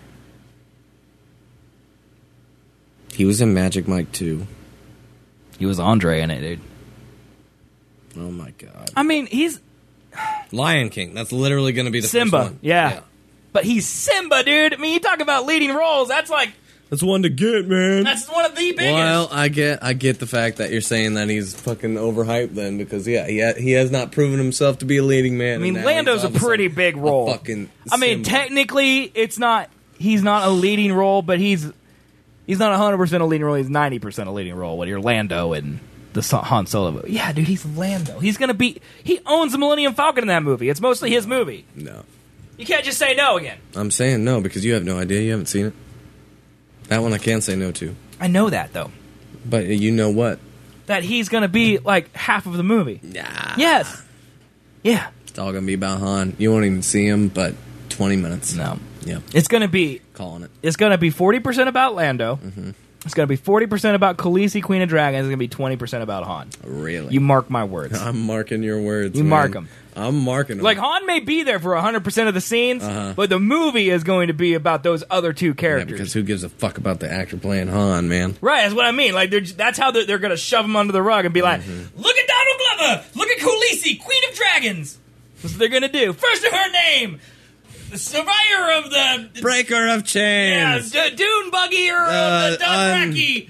He was in Magic Mike 2. He was Andre in it, dude. Oh my god. I mean, he's Lion King. That's literally going to be the Simba. first one. Yeah. But he's Simba, dude. I mean, you talk about leading roles. That's like That's one to get, man. That's one of the biggest. Well, I get the fact that you're saying that he's fucking overhyped then, because he has not proven himself to be a leading man. I mean, Lando's a pretty big role. Technically, it's not. He's not a leading role, but he's not 100% a leading role. He's 90% a leading role when you're Lando in the Han Solo movie. Yeah, dude, he's Lando. He's gonna be. He owns the Millennium Falcon in that movie. It's mostly his movie. No, you can't just say no again. I'm saying no because you have no idea. You haven't seen it. That one I can't say no to. I know that, though. But you know what? That he's going to be, like, half of the movie. Nah. Yes. Yeah. It's all going to be about Han. You won't even see him, but 20 minutes. No. Yeah. It's going to be... Calling it. It's going to be 40% about Lando. Mm-hmm. It's going to be 40% about Khaleesi, Queen of Dragons. It's going to be 20% about Han. Really? You mark my words. I'm marking your words, You mark them. I'm marking them. Like, Han may be there for 100% of the scenes, but the movie is going to be about those other two characters. Yeah, because who gives a fuck about the actor playing Han, man? Right, that's what I mean. Like, that's how they're going to shove him under the rug and be like, look at Donald Glover! Look at Khaleesi, Queen of Dragons! That's what they're going to do. First of her name! The survivor of the... Breaker of chains! Yeah, Dune Buggier of the Dothraki!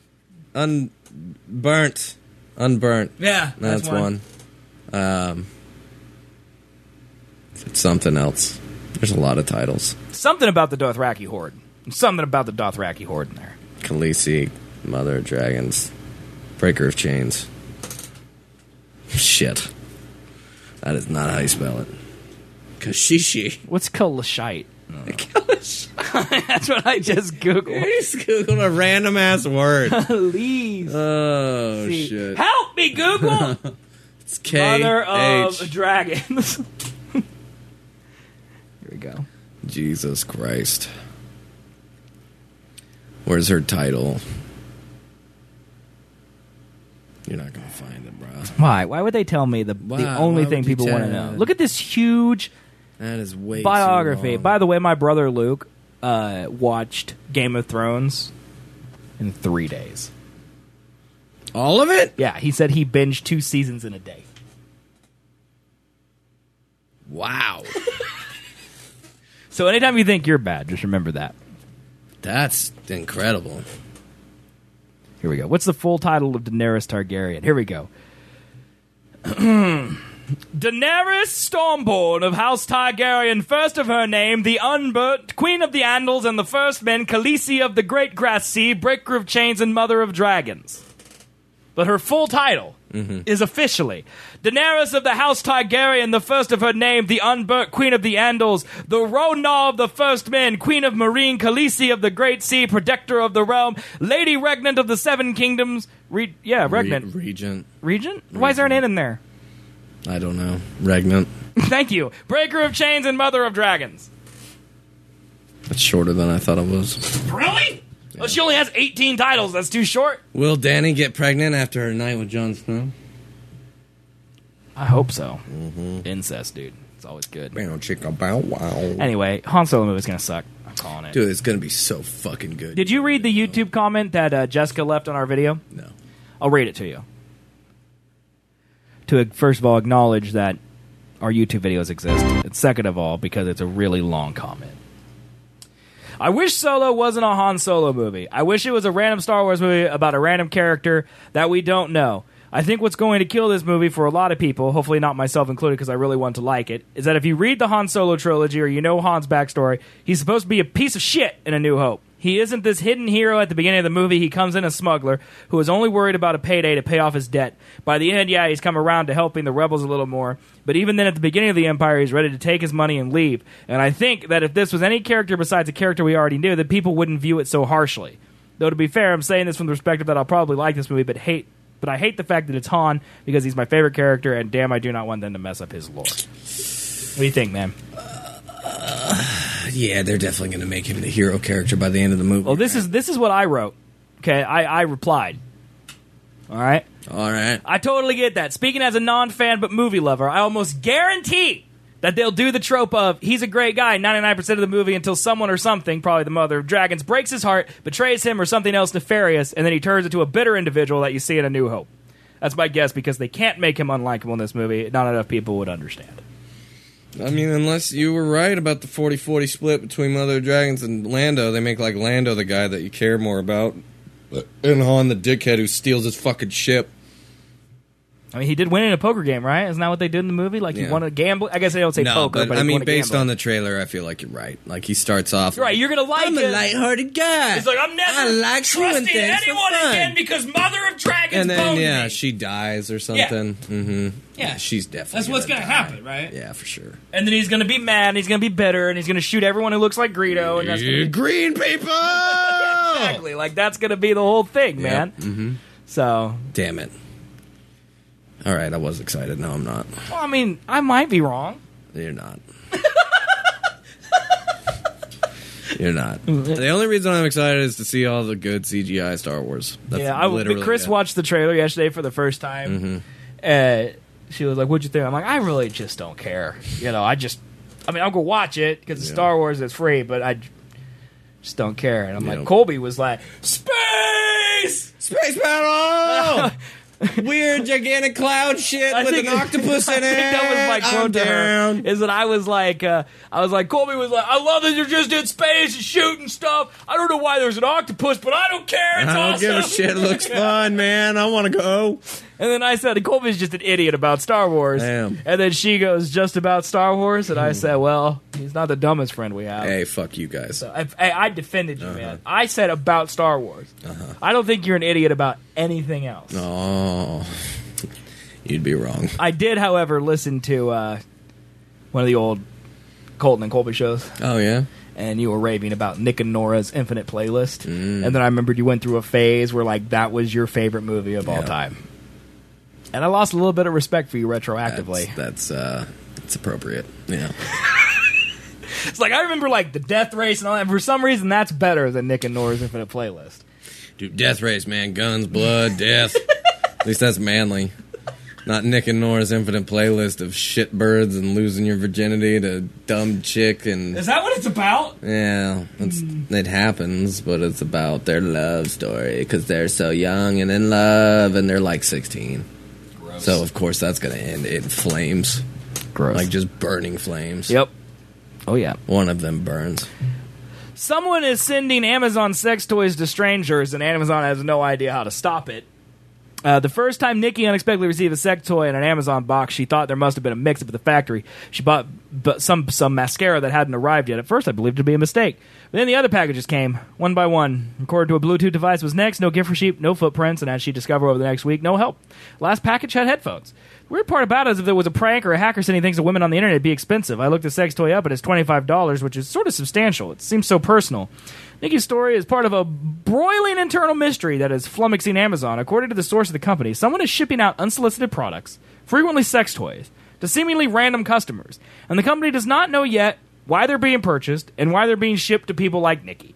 Unburnt. Yeah, that's one. It's something else. There's a lot of titles. Something about the Dothraki Horde. Something about the Dothraki Horde in there. Khaleesi, Mother of Dragons, Breaker of Chains. Shit. That is not how you spell it. Kashishi. What's Kalashite? That's what I just Googled. You just Googled a random ass word. Please. Oh, shit. Help me, Google! It's K-H. Mother of Dragons. Here we go. Jesus Christ. Where's her title? You're not going to find it, bro. Why? Why would they tell me the only thing people want to know? Look at this huge that is way biography. too long. By the way, my brother Luke watched Game of Thrones in 3 days. All of it? Yeah, he said he binged 2 seasons in a day. Wow. So anytime you think you're bad, just remember that. That's incredible. Here we go. What's the full title of Daenerys Targaryen? Here we go. Daenerys Stormborn of House Targaryen, first of her name, the unburnt Queen of the Andals and the First Men, Khaleesi of the Great Grass Sea, Breaker of Chains, and Mother of Dragons. But her full title is officially Daenerys of the House Targaryen, the first of her name, the unburnt Queen of the Andals, the Rhonar of the First Men, Queen of Marine, Khaleesi of the Great Sea, Protector of the Realm, Lady Regnant of the Seven Kingdoms. Regnant. Regent. Regent? Why is there an N in there? I don't know. Regnant. Thank you. Breaker of Chains and Mother of Dragons. That's shorter than I thought it was. Really? Well, she only has 18 titles. That's too short. Will Dany get pregnant after her night with Jon Snow? I hope so. Incest, dude. It's always good. Bow, chicka, bow, wow. Anyway, Han Solo movie's gonna suck. I'm calling it. Dude, it's gonna be so fucking good. Did you read the YouTube comment that Jessica left on our video? No. I'll read it to you. To first of all acknowledge that our YouTube videos exist. And second of all, because it's a really long comment. I wish Solo wasn't a Han Solo movie. I wish it was a random Star Wars movie about a random character that we don't know. I think what's going to kill this movie for a lot of people, hopefully not myself included because I really want to like it, is that if you read the Han Solo trilogy or you know Han's backstory, he's supposed to be a piece of shit in A New Hope. He isn't this hidden hero at the beginning of the movie. He comes in a smuggler who is only worried about a payday to pay off his debt. By the end, yeah, he's come around to helping the rebels a little more. But even then, at the beginning of the Empire, he's ready to take his money and leave. And I think that if this was any character besides a character we already knew, that people wouldn't view it so harshly. Though to be fair, I'm saying this from the perspective that I'll probably like this movie, but I hate the fact that it's Han because he's my favorite character, and damn, I do not want them to mess up his lore. What do you think, man? Yeah, they're definitely going to make him the hero character by the end of the movie. Well, this is what I wrote. Okay, I replied. All right? All right. I totally get that. Speaking as a non-fan but movie lover, I almost guarantee that they'll do the trope of he's a great guy 99% of the movie until someone or something, probably the Mother of Dragons, breaks his heart, betrays him or something else nefarious, and then he turns into a bitter individual that you see in A New Hope. That's my guess because they can't make him unlikable in this movie. Not enough people would understand. I mean, unless you were right about the 40-40 split between Mother of Dragons and Lando, they make like Lando the guy that you care more about, and Han the dickhead who steals his fucking ship. I mean, he did win in a poker game, right? Isn't that what they did in the movie? Like, he won a gamble. I guess they don't say poker, but I he mean, won a based gamble. on the trailer, I feel like you're right. Like, he starts off. Right, you're gonna like I'm it. a lighthearted guy. He's like, I'm never I like trusting doing things for anyone fun. again because Mother of Dragons And then, boned me. she dies or something. Mm-hmm. Yeah. She's definitely. That's what's gonna gonna die. happen, right? Yeah, for sure. And then he's gonna be mad, and he's gonna be bitter, and he's gonna shoot everyone who looks like Greedo, and that's gonna be green people. Yeah, exactly. Like, that's gonna be the whole thing, man. Mm-hmm. So, Damn it. All right, I was excited. No, I'm not. well, I mean, I might be wrong. You're not. You're not. The only reason I'm excited is to see all the good CGI Star Wars. That's literally Chris it. watched the trailer yesterday for the first time. Mm-hmm. She was like, "What'd you think?" I'm like, "I really just don't care. You know, I mean, I'll go watch it because it's Star Wars. It's free, but I just don't care." And I'm like, Colby was like, "Space battle." Weird, gigantic cloud shit with an octopus in it. That was my quote to her. Is that I was like, Colby was like, "I love that you're just in space and shooting stuff. I don't know why there's an octopus, but I don't care. It's I don't awesome. give a shit. It looks fun, man. I want to go." And then I said, Colby's just an idiot about Star Wars. Damn. And then she goes, "Just about Star Wars?" And I said, "Well, he's not the dumbest friend we have." Hey, fuck you guys. So I defended you, man. I said about Star Wars. I don't think you're an idiot about anything else. Oh, you'd be wrong. I did, however, listen to one of the old Colton and Colby shows. Oh, yeah? And you were raving about Nick and Nora's Infinite Playlist. And then I remembered you went through a phase where, like, that was your favorite movie of all time. And I lost a little bit of respect for you retroactively. That's appropriate. Yeah. It's like, I remember, like, the Death Race and all that. And for some reason, that's better than Nick and Nora's Infinite Playlist. Dude, Death Race, man. Guns, blood, death. At least that's manly. Not Nick and Nora's Infinite Playlist of shitbirds and losing your virginity to dumb chick and... Is that what it's about? Yeah, it happens, but it's about their love story because they're so young and in love, and they're like 16. Gross. So, of course, that's going to end in flames. Gross. Like just burning flames. Yep. Oh, yeah. One of them burns. Someone is sending Amazon sex toys to strangers, and Amazon has no idea how to stop it. The first time Nikki unexpectedly received a sex toy in an Amazon box, she thought there must have been a mix-up at the factory. She bought some mascara that hadn't arrived yet. At first, I believed it to be a mistake. But then the other packages came, one by one. According to a Bluetooth device was next, no gift receipt, no footprints, and as she discovered over the next week, no help. Last package had headphones. The weird part about it is if there was a prank or a hacker sending things to women on the internet, it'd be expensive. I looked the sex toy up, and it's $25, which is sort of substantial. It seems so personal. Nikki's story is part of a broiling internal mystery that is flummoxing Amazon. According to the source of the company, someone is shipping out unsolicited products, frequently sex toys, to seemingly random customers. And the company does not know yet why they're being purchased and why they're being shipped to people like Nikki.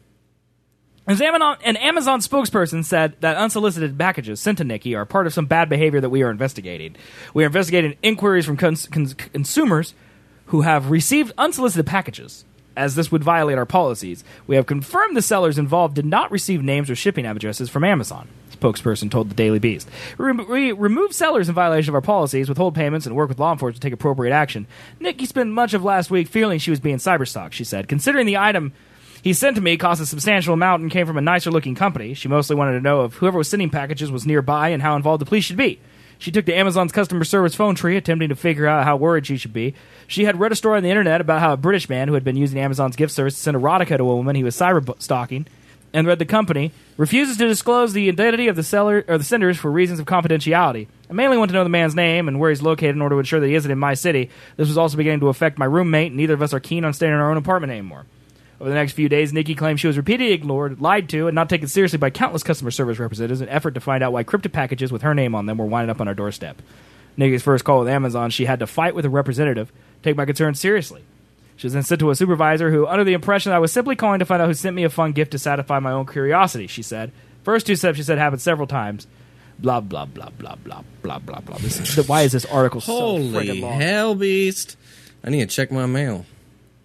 An Amazon spokesperson said that unsolicited packages sent to Nikki are part of some bad behavior that we are investigating. We are investigating inquiries from consumers who have received unsolicited packages, as this would violate our policies. We have confirmed the sellers involved did not receive names or shipping addresses from Amazon, spokesperson told the Daily Beast. We remove sellers in violation of our policies, withhold payments, and work with law enforcement to take appropriate action. Nikki spent much of last week feeling she was being cyberstalked, she said. Considering the item he sent to me cost a substantial amount and came from a nicer-looking company, she mostly wanted to know if whoever was sending packages was nearby and how involved the police should be. She took to Amazon's customer service phone tree, attempting to figure out how worried she should be. She had read a story on the internet about how a British man who had been using Amazon's gift service to send erotica to a woman he was cyber-stalking, and read the company refuses to disclose the identity of the seller or the senders for reasons of confidentiality. I mainly want to know the man's name and where he's located in order to ensure that he isn't in my city. This was also beginning to affect my roommate, and neither of us are keen on staying in our own apartment anymore. Over the next few days, Nikki claimed she was repeatedly ignored, lied to, and not taken seriously by countless customer service representatives in an effort to find out why cryptic packages with her name on them were winding up on our doorstep. Nikki's first call with Amazon, she had to fight with a representative to take my concerns seriously. She was then sent to a supervisor who, under the impression that I was simply calling to find out who sent me a fun gift to satisfy my own curiosity, she said. First two steps, she said, happened several times. Blah, blah, blah, blah, blah, blah, blah, blah. Why is this article so friggin' long? Holy hell, beast. I need to check my mail.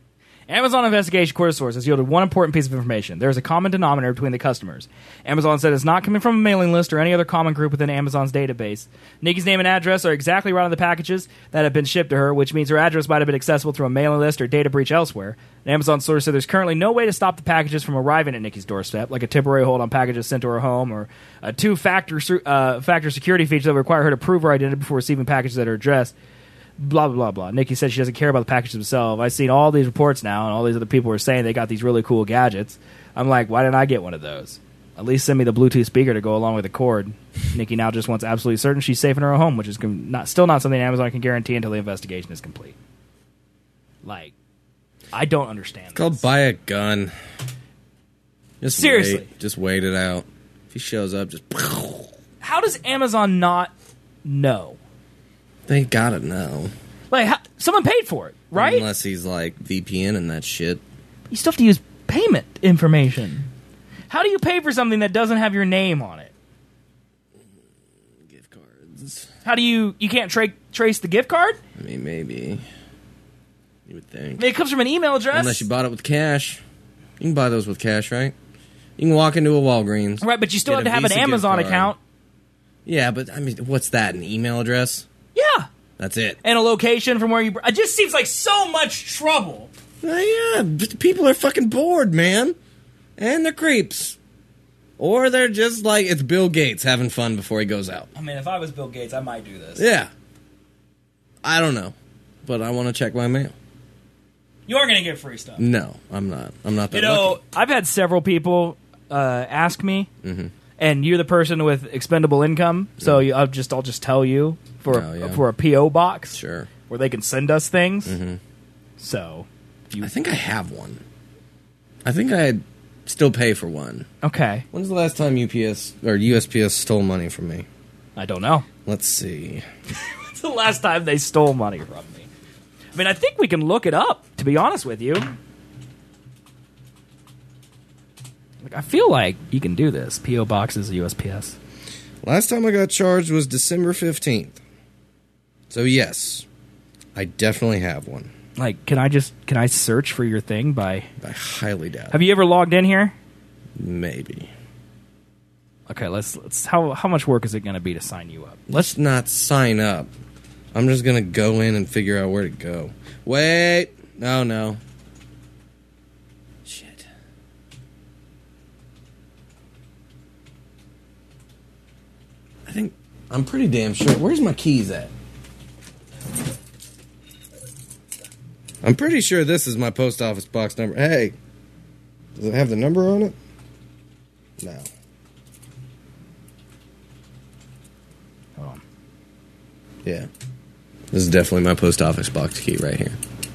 Amazon investigation quarter source has yielded one important piece of information. There is a common denominator between the customers. Amazon said it's not coming from a mailing list or any other common group within Amazon's database. Nikki's name and address are exactly right on the packages that have been shipped to her, which means her address might have been accessible through a mailing list or data breach elsewhere. An Amazon source said there's currently no way to stop the packages from arriving at Nikki's doorstep, like a temporary hold on packages sent to her home or a two-factor security feature that would require her to prove her identity before receiving packages at her address. Blah, blah, blah, blah. Nikki said she doesn't care about the packages themselves. I've seen all these reports now, and all these other people are saying they got these really cool gadgets. I'm like, why didn't I get one of those? At least send me the Bluetooth speaker to go along with the cord. Nikki now just wants absolutely certain she's safe in her home, which is still not something Amazon can guarantee until the investigation is complete. Like, I don't understand. It's called buy a gun. Just seriously. Just wait it out. If he shows up, just... How does Amazon not know? They gotta know. Like, someone paid for it, right? Unless he's like VPN and that shit. You still have to use payment information. How do you pay for something that doesn't have your name on it? Gift cards. How do you can't trace the gift card? I mean, maybe. You would think. I mean, it comes from an email address. Unless you bought it with cash. You can buy those with cash, right? You can walk into a Walgreens. Right, but you still have to have an Amazon account. Yeah, but I mean, what's that? An email address? Yeah. That's it. And a location from where you... It just seems like so much trouble. Yeah, people are fucking bored, man. And they're creeps. Or they're just like, it's Bill Gates having fun before he goes out. I mean, if I was Bill Gates, I might do this. Yeah. I don't know. But I want to check my mail. You are going to get free stuff. No, I'm not. I'm not that lucky. I've had several people ask me, and you're the person with expendable income, so I'll just tell you for a P.O. box. Sure. Where they can send us things. So... I think I have one. I think I'd still pay for one. Okay. When's the last time UPS or USPS stole money from me? I don't know. Let's see. When's the last time they stole money from me? I mean, I think we can look it up, to be honest with you. Like, I feel like you can do this. P.O. boxes, USPS. Last time I got charged was December 15th. So, yes, I definitely have one. Like, can I search for your thing by... I highly doubt it. Have you ever logged in here? Maybe. Okay, let's how much work is it going to be to sign you up? Let's not sign up. I'm just going to go in and figure out where to go. Wait. No. Shit. I'm pretty damn sure. Where's my keys at? I'm pretty sure this is my post office box number. Hey, does it have the number on it? No. Hold on. Yeah. This is definitely my post office box key right here.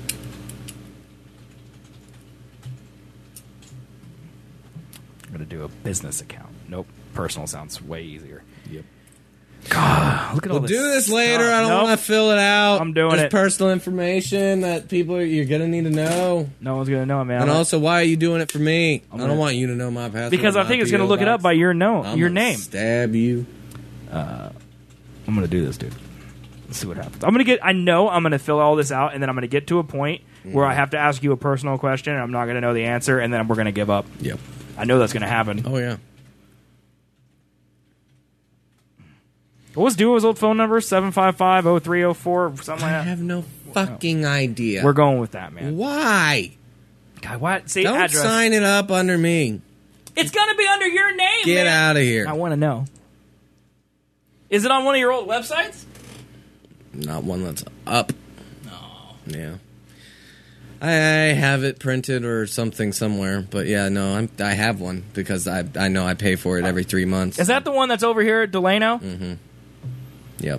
I'm going to do a business account. Nope. Personal sounds way easier. Yep. God, look at all this. We'll do this later. Stuff. I don't Nope. want to fill it out. I'm doing Just it. personal information that you're going to need to know. No one's going to know it, man. And also, why are you doing it for me? I gonna- don't want you to know my password. because I think it's going to look it up by your I'm name. Stab you. I'm going to do this, dude. Let's see what happens. I know I'm going to fill all this out, and then I'm going to get to a point where I have to ask you a personal question, and I'm not going to know the answer, and then we're going to give up. Yep. I know that's going to happen. Oh, yeah. What was Duo's old phone number? 755-0304, something like I that. have no fucking idea. We're going with that, man. Why? God, what? See, Don't address. sign it up under me. It's going to be under your name, Get man. out of here. I want to know. Is it on one of your old websites? Not one that's up. No. Yeah. I have it printed or something somewhere, but yeah, no, I have one because I know I pay for it every 3 months. Is that the one that's over here at Delano? Mm-hmm. Yep.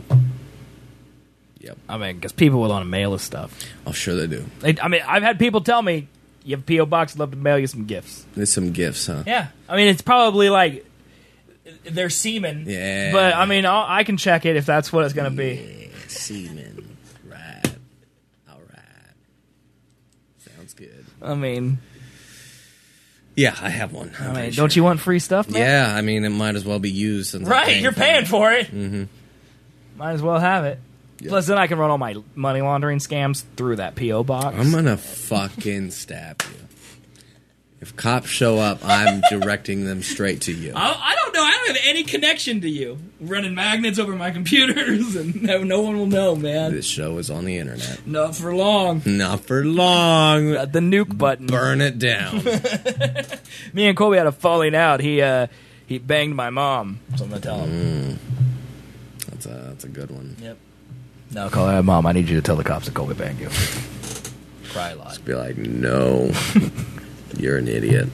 I mean, because people will want to mail us stuff. Oh, sure they do. I mean, I've had people tell me, you have a P.O. box, I'd love to mail you some gifts. There's some gifts, huh? Yeah. I mean, it's probably like they're semen. Yeah. But, I mean, I can check it if that's what it's going to be. Yeah, semen. Right. All right. Sounds good. I mean, Yeah, I have one. don't you want free stuff, man? Yeah, I mean, it might as well be used. Since I'm Right, you're paying for it. Mm-hmm. Might as well have it. Yeah. Plus, then I can run all my money laundering scams through that P.O. box. I'm gonna fucking stab you. If cops show up, I'm directing them straight to you. I don't know. I don't have any connection to you. Running magnets over my computers, and no one will know, man. This show is on the internet. Not for long. Not for long. The nuke button. Burn it down. Me and Colby had a falling out. He banged my mom. So I'm gonna tell him. That's a good one. Yep. No, Colby, Mom, I need you to tell the cops that Colby banged you. Cry a lot. Just be like, no, you're an idiot.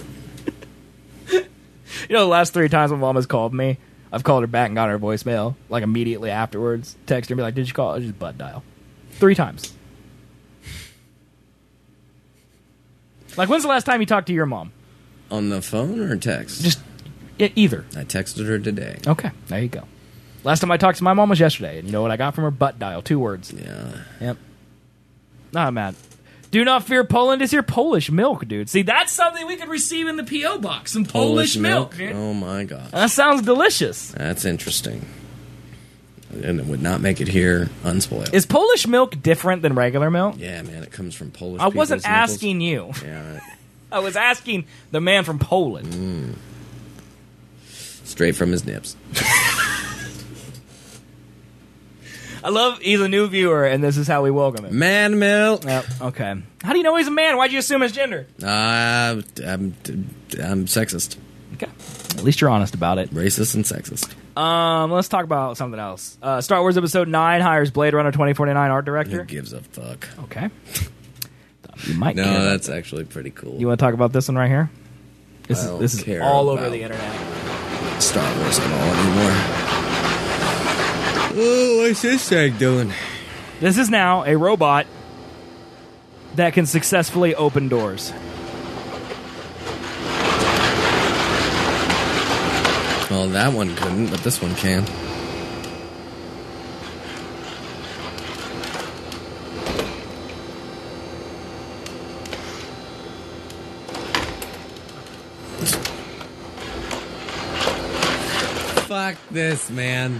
You know, the last 3 times my mom has called me, I've called her back and got her voicemail, like immediately afterwards. Text her and be like, did you call? I just butt dial. 3 times. Like, when's the last time you talked to your mom? On the phone or text? Just either. I texted her today. Okay, there you go. Last time I talked to my mom was yesterday, and you know what I got from her? Butt dial. 2 words. Yeah. Yep. Nah, man. Do not fear Poland is your Polish milk, dude. See, That's something we could receive in the P.O. box. Some Polish milk. Dude. Oh my god. that sounds delicious. That's interesting. And it would not make it here unspoiled. Is Polish milk different than regular milk? Yeah, man, it comes from Polish I wasn't people's nipples. asking you. Yeah, right. I was asking the man from Poland. Straight from his nips. I love he's a new viewer, and this is how we welcome him. Man milk. Yep, okay. How do you know he's a man? Why'd you assume his gender? I'm sexist. Okay. At least you're honest about it. Racist and sexist. Let's talk about something else. Star Wars Episode 9 hires Blade Runner 2049 art director. Who gives a fuck? Okay. You might No, care. that's actually pretty cool. You want to talk about this one right here? I don't This is care all over about the internet. Star Wars at all anymore. Oh, what's this thing doing? This is now a robot that can successfully open doors. Well, that one couldn't, but this one can. Fuck this, man.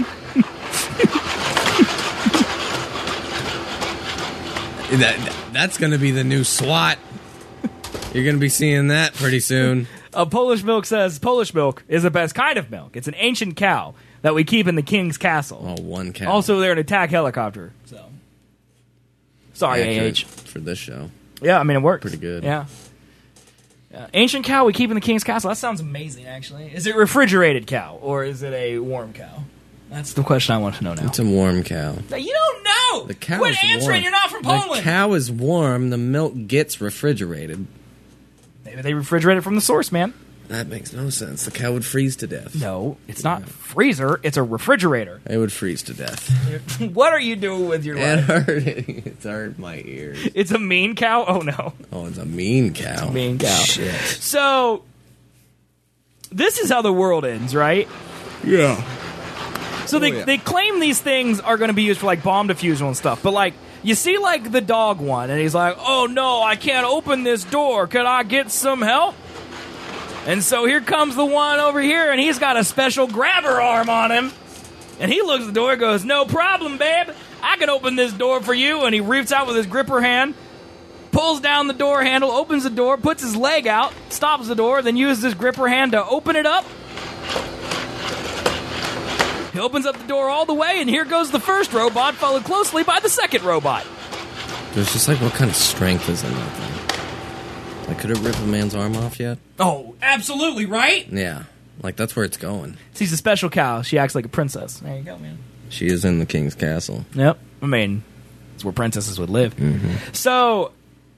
That's going to be the new SWAT. You're going to be seeing that pretty soon. Polish Milk says Polish milk is the best kind of milk. It's an ancient cow that we keep in the king's castle. Oh, one cow. Also, they're an attack helicopter. So, sorry, Accurate AH. for this show. Yeah, I mean it works. Pretty good. Yeah. Ancient cow we keep in the king's castle. That sounds amazing. Actually, is it refrigerated cow or is it a warm cow? That's the question I want to know now. It's a warm cow. You don't know. The cow Quit is answering. warm. You're not from Poland. The cow is warm. The milk gets refrigerated. Maybe they refrigerate it from the source, man. That makes no sense. The cow would freeze to death. No, it's not freezer. It's a refrigerator. It would freeze to death. What are you doing with your It life? hurt. It hurt my ears. It's a mean cow? Oh, no. Oh, it's a mean cow. Mean cow. Shit. So, this is how the world ends, right? Yeah. So yeah. they claim these things are going to be used for, like, bomb defusal and stuff. But, like, you see, like, the dog one, and he's like, oh, no, I can't open this door. Can I get some help? And so here comes the one over here, and he's got a special grabber arm on him. And he looks at the door and goes, no problem, babe. I can open this door for you. And he reaches out with his gripper hand, pulls down the door handle, opens the door, puts his leg out, stops the door, then uses his gripper hand to open it up. He opens up the door all the way, and here goes the first robot, followed closely by the second robot. There's just like, what kind of strength is in that thing? Like, could it rip a man's arm off yet? Oh, absolutely, right? Yeah. Like, that's where it's going. She's a special cow. She acts like a princess. There you go, man. She is in the king's castle. Yep. I mean, it's where princesses would live. Mm-hmm. So,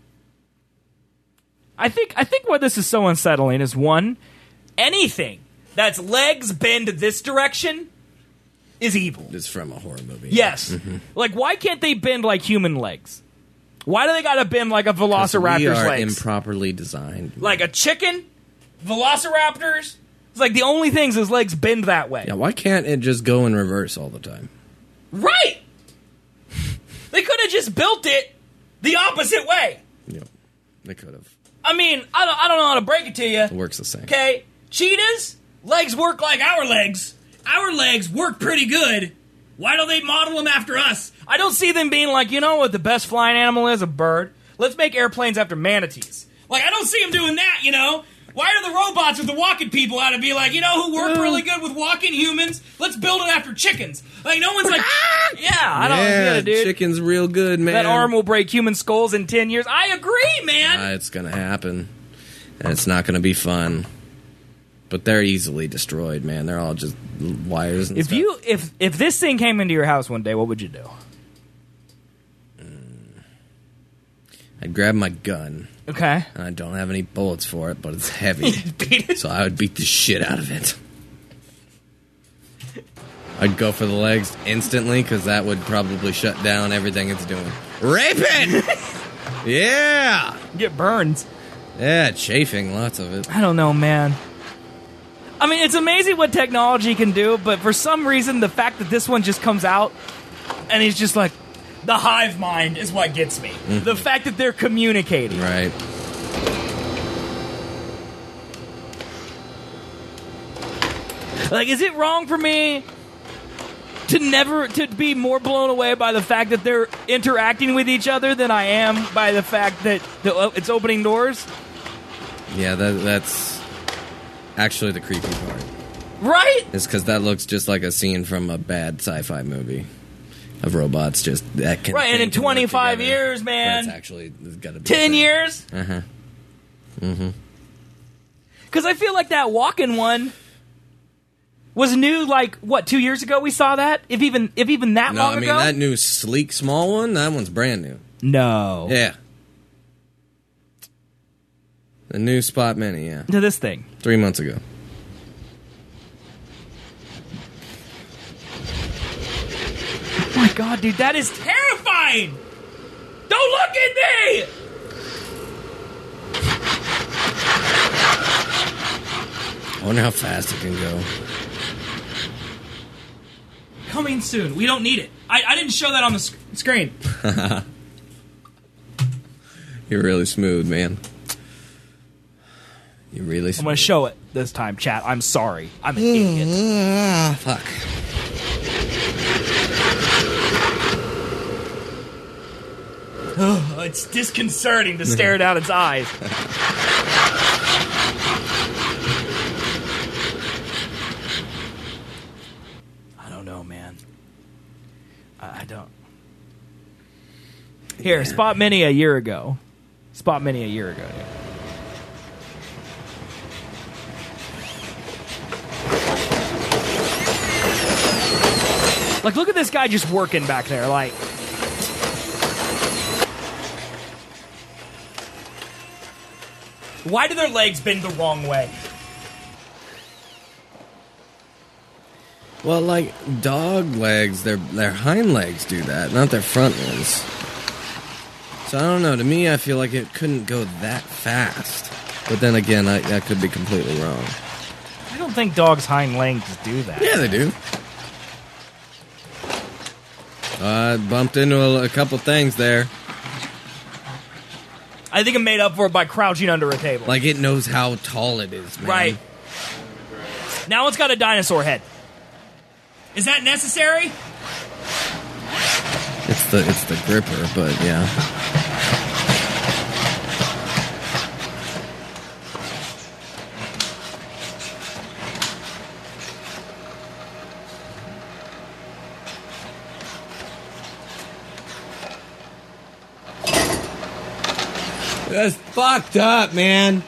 I think why this is so unsettling is, one, anything that's legs bend this direction is evil. It's from a horror movie. Yes. Mm-hmm. Like, why can't they bend like human legs? Why do they gotta bend like a velociraptor's we are legs? improperly designed. Like a chicken? Velociraptors? It's like the only things his legs bend that way. Yeah, why can't it just go in reverse all the time? Right. They could have just built it the opposite way. Yep. They could have. I mean, I don't know how to break it to you. It works the same. Okay, cheetahs, legs work like our legs. Our legs work pretty good. Why don't they model them after us? I don't see them being like, you know what the best flying animal is? A bird. Let's make airplanes after manatees. Like, I don't see them doing that, you know? Why are the robots with the walking people out to be like, you know who work really good with walking humans? Let's build it after chickens. Like, no one's like, Yeah, I don't get it, dude. Chicken's real good, man. That arm will break human skulls in 10 years. I agree, man. It's going to happen. And it's not going to be fun. But they're easily destroyed, man. They're all just wires and stuff. If this thing came into your house one day, what would you do? I'd grab my gun. Okay. I don't have any bullets for it, but it's heavy. Beat it. So I would beat the shit out of it. I'd go for the legs instantly, because that would probably shut down everything it's doing. Rape it! Yeah! Get burns. Yeah, chafing, lots of it. I don't know, man. I mean, it's amazing what technology can do, but for some reason, the fact that this one just comes out, and he's just like, the hive mind is what gets me. Mm-hmm. The fact that they're communicating. Right. Like, is it wrong for me to be more blown away by the fact that they're interacting with each other than I am by the fact that it's opening doors? Yeah, that's actually the creepy part. Right? It's because that looks just like a scene from a bad sci-fi movie of robots just that can. Right, and in can work 25 together. years, man. But it's actually got to be 10 years? Uh-huh. Mm-hmm. Because I feel like that walking one was new, like, what, 2 years ago we saw that? If even that No, long I mean, ago? that new sleek small one, that one's brand new. No. Yeah. The new Spot Mini, yeah. To this thing. 3 months ago. Oh my god, dude, that is terrifying! Don't look at me! I wonder how fast it can go. Coming soon. We don't need it. I didn't show that on the screen. You're really smooth, man. You're really smooth. I'm gonna show it this time, chat. I'm sorry. I'm an idiot. Fuck. It's disconcerting to stare down its eyes. I don't know, man. I don't. Here, Spot Mini a year ago. Spot Mini a year ago. Dude. Like, look at this guy just working back there. Like, why do their legs bend the wrong way? Well, like, dog legs, their hind legs do that, not their front ones. So, I don't know. To me, I feel like it couldn't go that fast. But then again, I could be completely wrong. I don't think dogs' hind legs do that. Yeah, they do. I bumped into a couple things there. I think it made up for it by crouching under a table. Like, it knows how tall it is, man. Right. Now it's got a dinosaur head. Is that necessary? It's the gripper, but yeah. That's fucked up, man.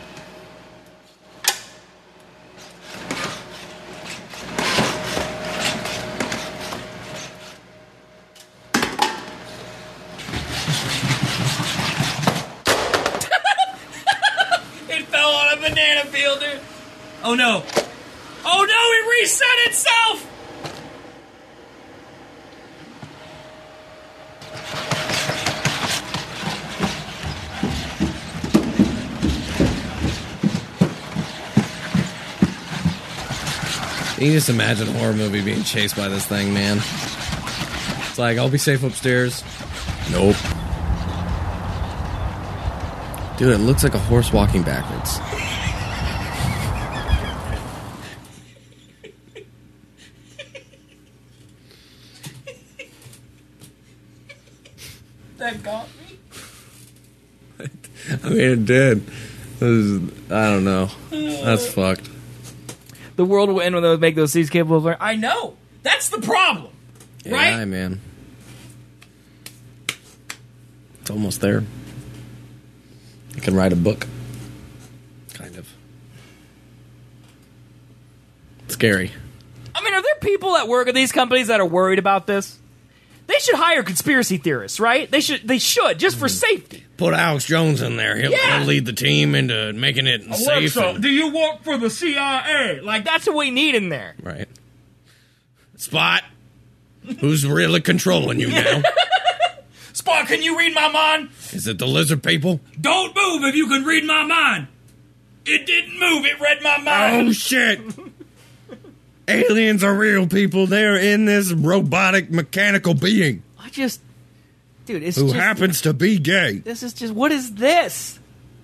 It fell on a banana peel, dude. Oh no. Oh no, it reset itself! You can just imagine a horror movie being chased by this thing, man. It's like, I'll be safe upstairs. Nope. Dude, it looks like a horse walking backwards. about me? I mean, it did. I don't know. That's fucked. The world will end when they make those seats capable of... I know. That's the problem. Right? Yeah, man. It's almost there. I can write a book. Kind of. Scary. I mean, are there people that work at these companies that are worried about this? They should hire conspiracy theorists, right? They should, just for safety. Put Alex Jones in there. He'll lead the team into making it safe. Alexa, do you work for the CIA? Like, that's what we need in there. Right. Spot. Who's really controlling you now? Spot, can you read my mind? Is it the lizard people? Don't move if you can read my mind. It didn't move. It read my mind. Oh, shit. Aliens are real people. They're in this robotic mechanical being. Dude, it's who just... happens to be gay. This is just... What is this?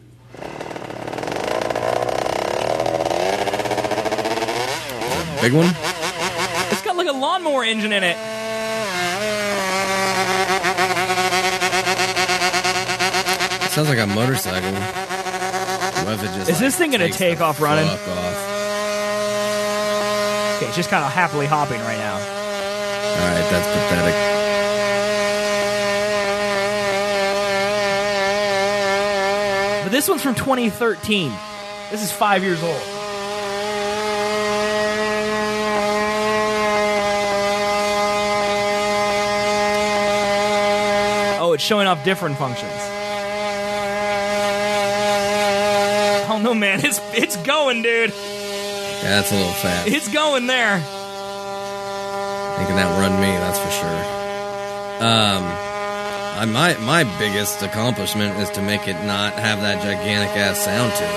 Big one? It's got like a lawnmower engine in it. It sounds like a motorcycle. What if it just, is this thing going to take off running? Fuck off. Okay, it's just kind of happily hopping right now. Alright, that's pathetic. But this one's from 2013. This is 5 years old. Oh, it's showing off different functions. Oh no, man, it's going, dude. Yeah, that's a little fast. It's going there. Making that run me, that's for sure. My biggest accomplishment is to make it not have that gigantic ass sound to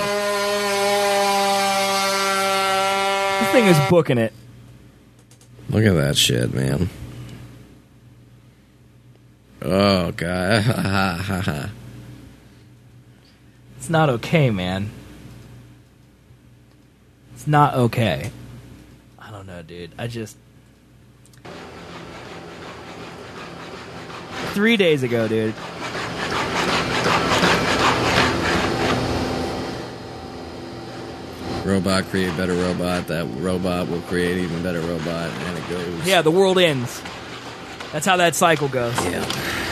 it. This thing is booking it. Look at that shit, man. Oh god. It's not okay, man. It's not okay. I don't know, dude. 3 days ago, dude. Robot create better robot. That robot will create even better robot, and it goes. Yeah, the world ends. That's how that cycle goes. Yeah.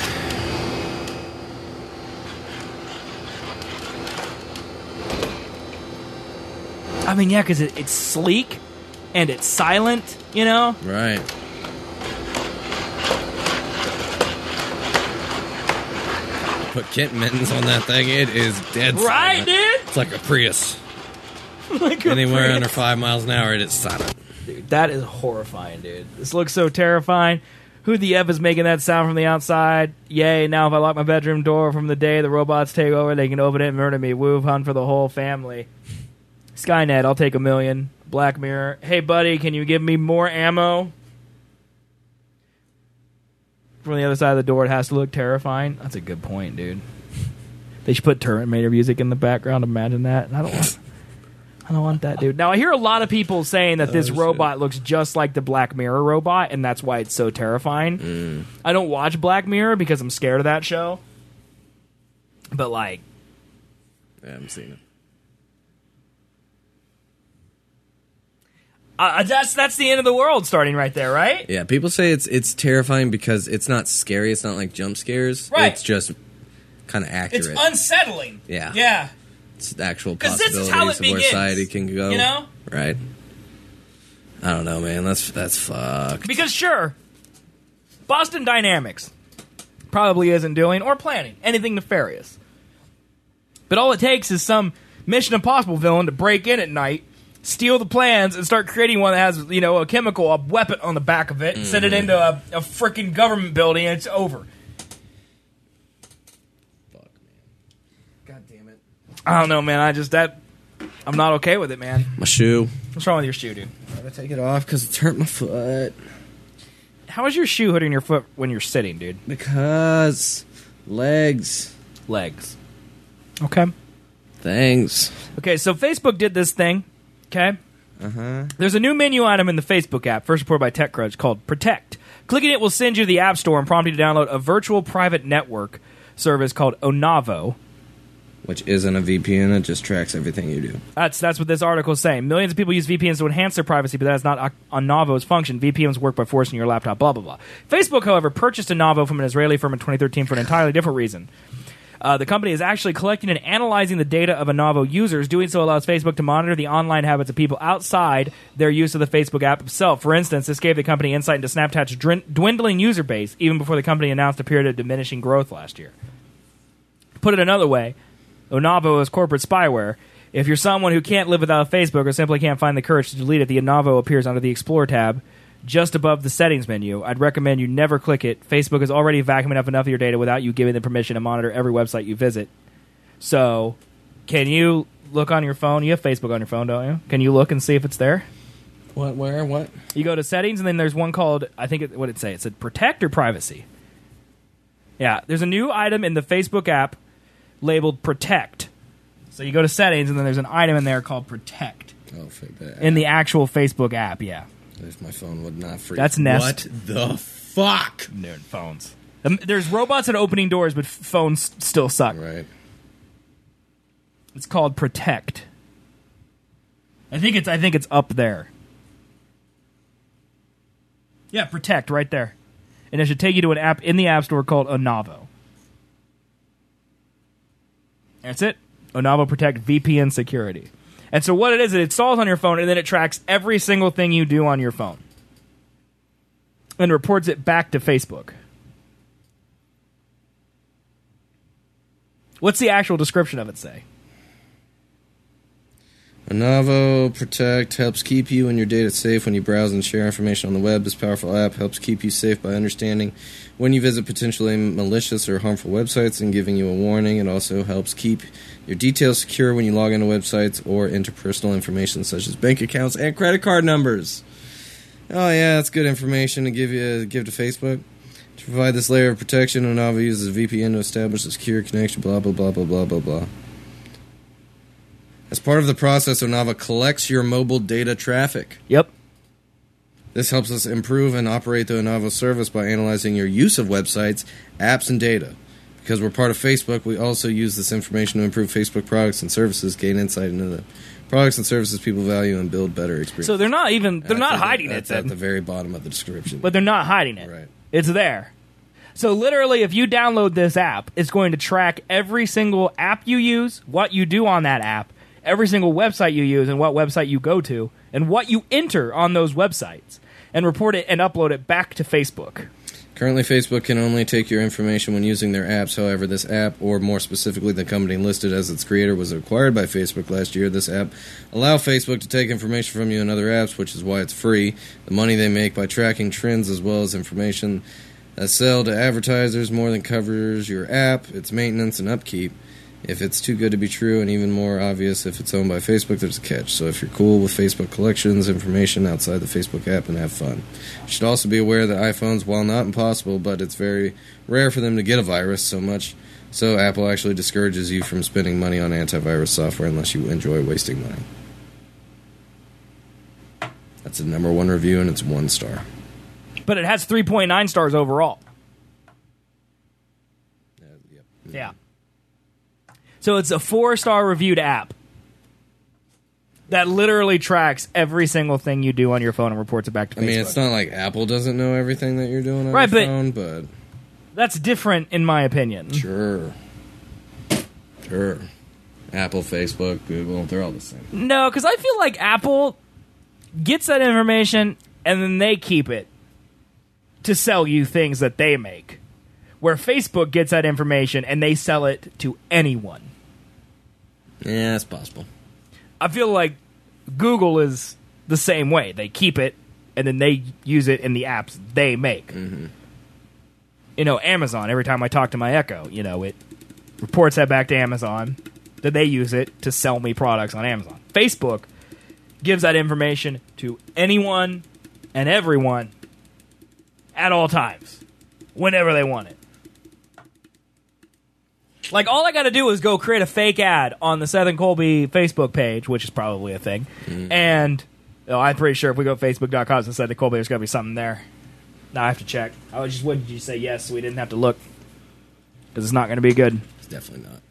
I mean, yeah, because it's sleek and it's silent, you know? Right. Put kitten mittens on that thing, it is dead silent. Right, dude? It's like a Prius. Like a Anywhere Prius. under 5 miles an hour, it is silent. Dude, that is horrifying, dude. This looks so terrifying. Who the F is making that sound from the outside? Yay, now if I lock my bedroom door from the day the robots take over, they can open it and murder me. Woo, hunt for the whole family. Skynet, I'll take $1 million. Black Mirror, hey buddy, can you give me more ammo? From the other side of the door, it has to look terrifying. That's a good point, dude. They should put Terminator music in the background. Imagine that. I don't want that, dude. Now, I hear a lot of people saying that this robot looks just like the Black Mirror robot, and that's why it's so terrifying. I don't watch Black Mirror because I'm scared of that show. But, like... I haven't seen it. That's the end of the world starting right there, right? Yeah, people say it's terrifying because it's not scary. It's not like jump scares. Right. It's just kind of accurate. It's unsettling. Yeah. Yeah. It's the actual 'Cause this possibilities is how it of where begins, society can go. you know? Right. I don't know, man. That's fucked. Because, sure, Boston Dynamics probably isn't doing or planning anything nefarious. But all it takes is some Mission Impossible villain to break in at night, steal the plans, and start creating one that has, you know, a chemical, a weapon on the back of it, and send it into a freaking government building, and it's over. Fuck, man. God damn it. I don't know, man. I'm not okay with it, man. My shoe. What's wrong with your shoe, dude? I gotta take it off because it's hurt my foot. How is your shoe hurting your foot when you're sitting, dude? Because legs. Legs. Okay. Thanks. Okay, so Facebook did this thing, okay? There's a new menu item in the Facebook app, first reported by TechCrunch, called Protect. Clicking it will send you to the App Store and prompt you to download a virtual private network service called Onavo. Which isn't a VPN, it just tracks everything you do. That's what this article is saying. Millions of people use VPNs to enhance their privacy, but that is not Onavo's function. VPNs work by forcing your laptop, blah, blah, blah. Facebook, however, purchased Onavo from an Israeli firm in 2013 for an entirely different reason. The company is actually collecting and analyzing the data of Onavo users. Doing so allows Facebook to monitor the online habits of people outside their use of the Facebook app itself. For instance, this gave the company insight into Snapchat's dwindling user base, even before the company announced a period of diminishing growth last year. Put it another way, Onavo is corporate spyware. If you're someone who can't live without Facebook or simply can't find the courage to delete it, the Onavo appears under the Explore tab just above the settings menu. I'd recommend you never click it. Facebook is already vacuuming up enough of your data without you giving them permission to monitor every website you visit. So, can you look on your phone? You have Facebook on your phone, don't you? Can you look and see if it's there? What? Where? What? You go to settings, and then there's one called, I think, what did it say? It said protect or privacy. Yeah, there's a new item in the Facebook app labeled protect. So you go to settings, and then there's an item in there called protect. Oh, fake that. In the actual Facebook app, yeah. If my phone would not freeze. That's Nest. What the fuck? Dude, phones. There's robots at opening doors, but phones still suck. Right. It's called Protect. I think it's up there. Yeah, Protect right there. And it should take you to an app in the App Store called Onavo. That's it. Onavo Protect VPN Security. And so what it is, it installs on your phone, and then it tracks every single thing you do on your phone. And reports it back to Facebook. What's the actual description of it say? Onavo Protect helps keep you and your data safe when you browse and share information on the web. This powerful app helps keep you safe by understanding when you visit potentially malicious or harmful websites and giving you a warning. It also helps keep your details secure when you log into websites or enter personal information such as bank accounts and credit card numbers. Oh yeah, that's good information to give to Facebook. To provide this layer of protection, Onavo uses a VPN to establish a secure connection, blah, blah, blah, blah, blah, blah, blah. As part of the process, Onavo collects your mobile data traffic. Yep. This helps us improve and operate the Onavo service by analyzing your use of websites, apps, and data. Because we're part of Facebook, we also use this information to improve Facebook products and services, gain insight into the products and services people value, and build better experiences. So they're not hiding it. That's at the very bottom of the description. But they're not hiding it. Right. It's there. So literally, if you download this app, it's going to track every single app you use, what you do on that app, every single website you use, and what website you go to, and what you enter on those websites, and report it and upload it back to Facebook. Currently, Facebook can only take your information when using their apps. However, this app, or more specifically the company listed as its creator, was acquired by Facebook last year. This app allows Facebook to take information from you and other apps, which is why it's free. The money they make by tracking trends as well as information that sell to advertisers more than covers your app, its maintenance, and upkeep. If it's too good to be true, and even more obvious if it's owned by Facebook, there's a catch. So if you're cool with Facebook collections, information outside the Facebook app, and have fun. You should also be aware that iPhones, while not impossible, but it's very rare for them to get a virus so Apple actually discourages you from spending money on antivirus software unless you enjoy wasting money. That's the number one review, and it's 1 star. But it has 3.9 stars overall. Yep. Yeah. So it's a 4-star reviewed app that literally tracks every single thing you do on your phone and reports it back to Facebook. I mean, it's not like Apple doesn't know everything that you're doing on your phone, but that's different in my opinion. Sure. Apple, Facebook, Google, they're all the same. No, because I feel like Apple gets that information and then they keep it to sell you things that they make. Where Facebook gets that information and they sell it to anyone. Yeah, it's possible. I feel like Google is the same way. They keep it, and then they use it in the apps they make. Mm-hmm. You know, Amazon, every time I talk to my Echo, you know, it reports that back to Amazon, that they use it to sell me products on Amazon. Facebook gives that information to anyone and everyone at all times, whenever they want it. Like, all I got to do is go create a fake ad on the Seth and Colby Facebook page, which is probably a thing. Mm-hmm. And I'm pretty sure if we go to facebook.com and Seth and Colby, there's got to be something there. Now I have to check. What did you say yes so we didn't have to look? because it's not going to be good. It's definitely not.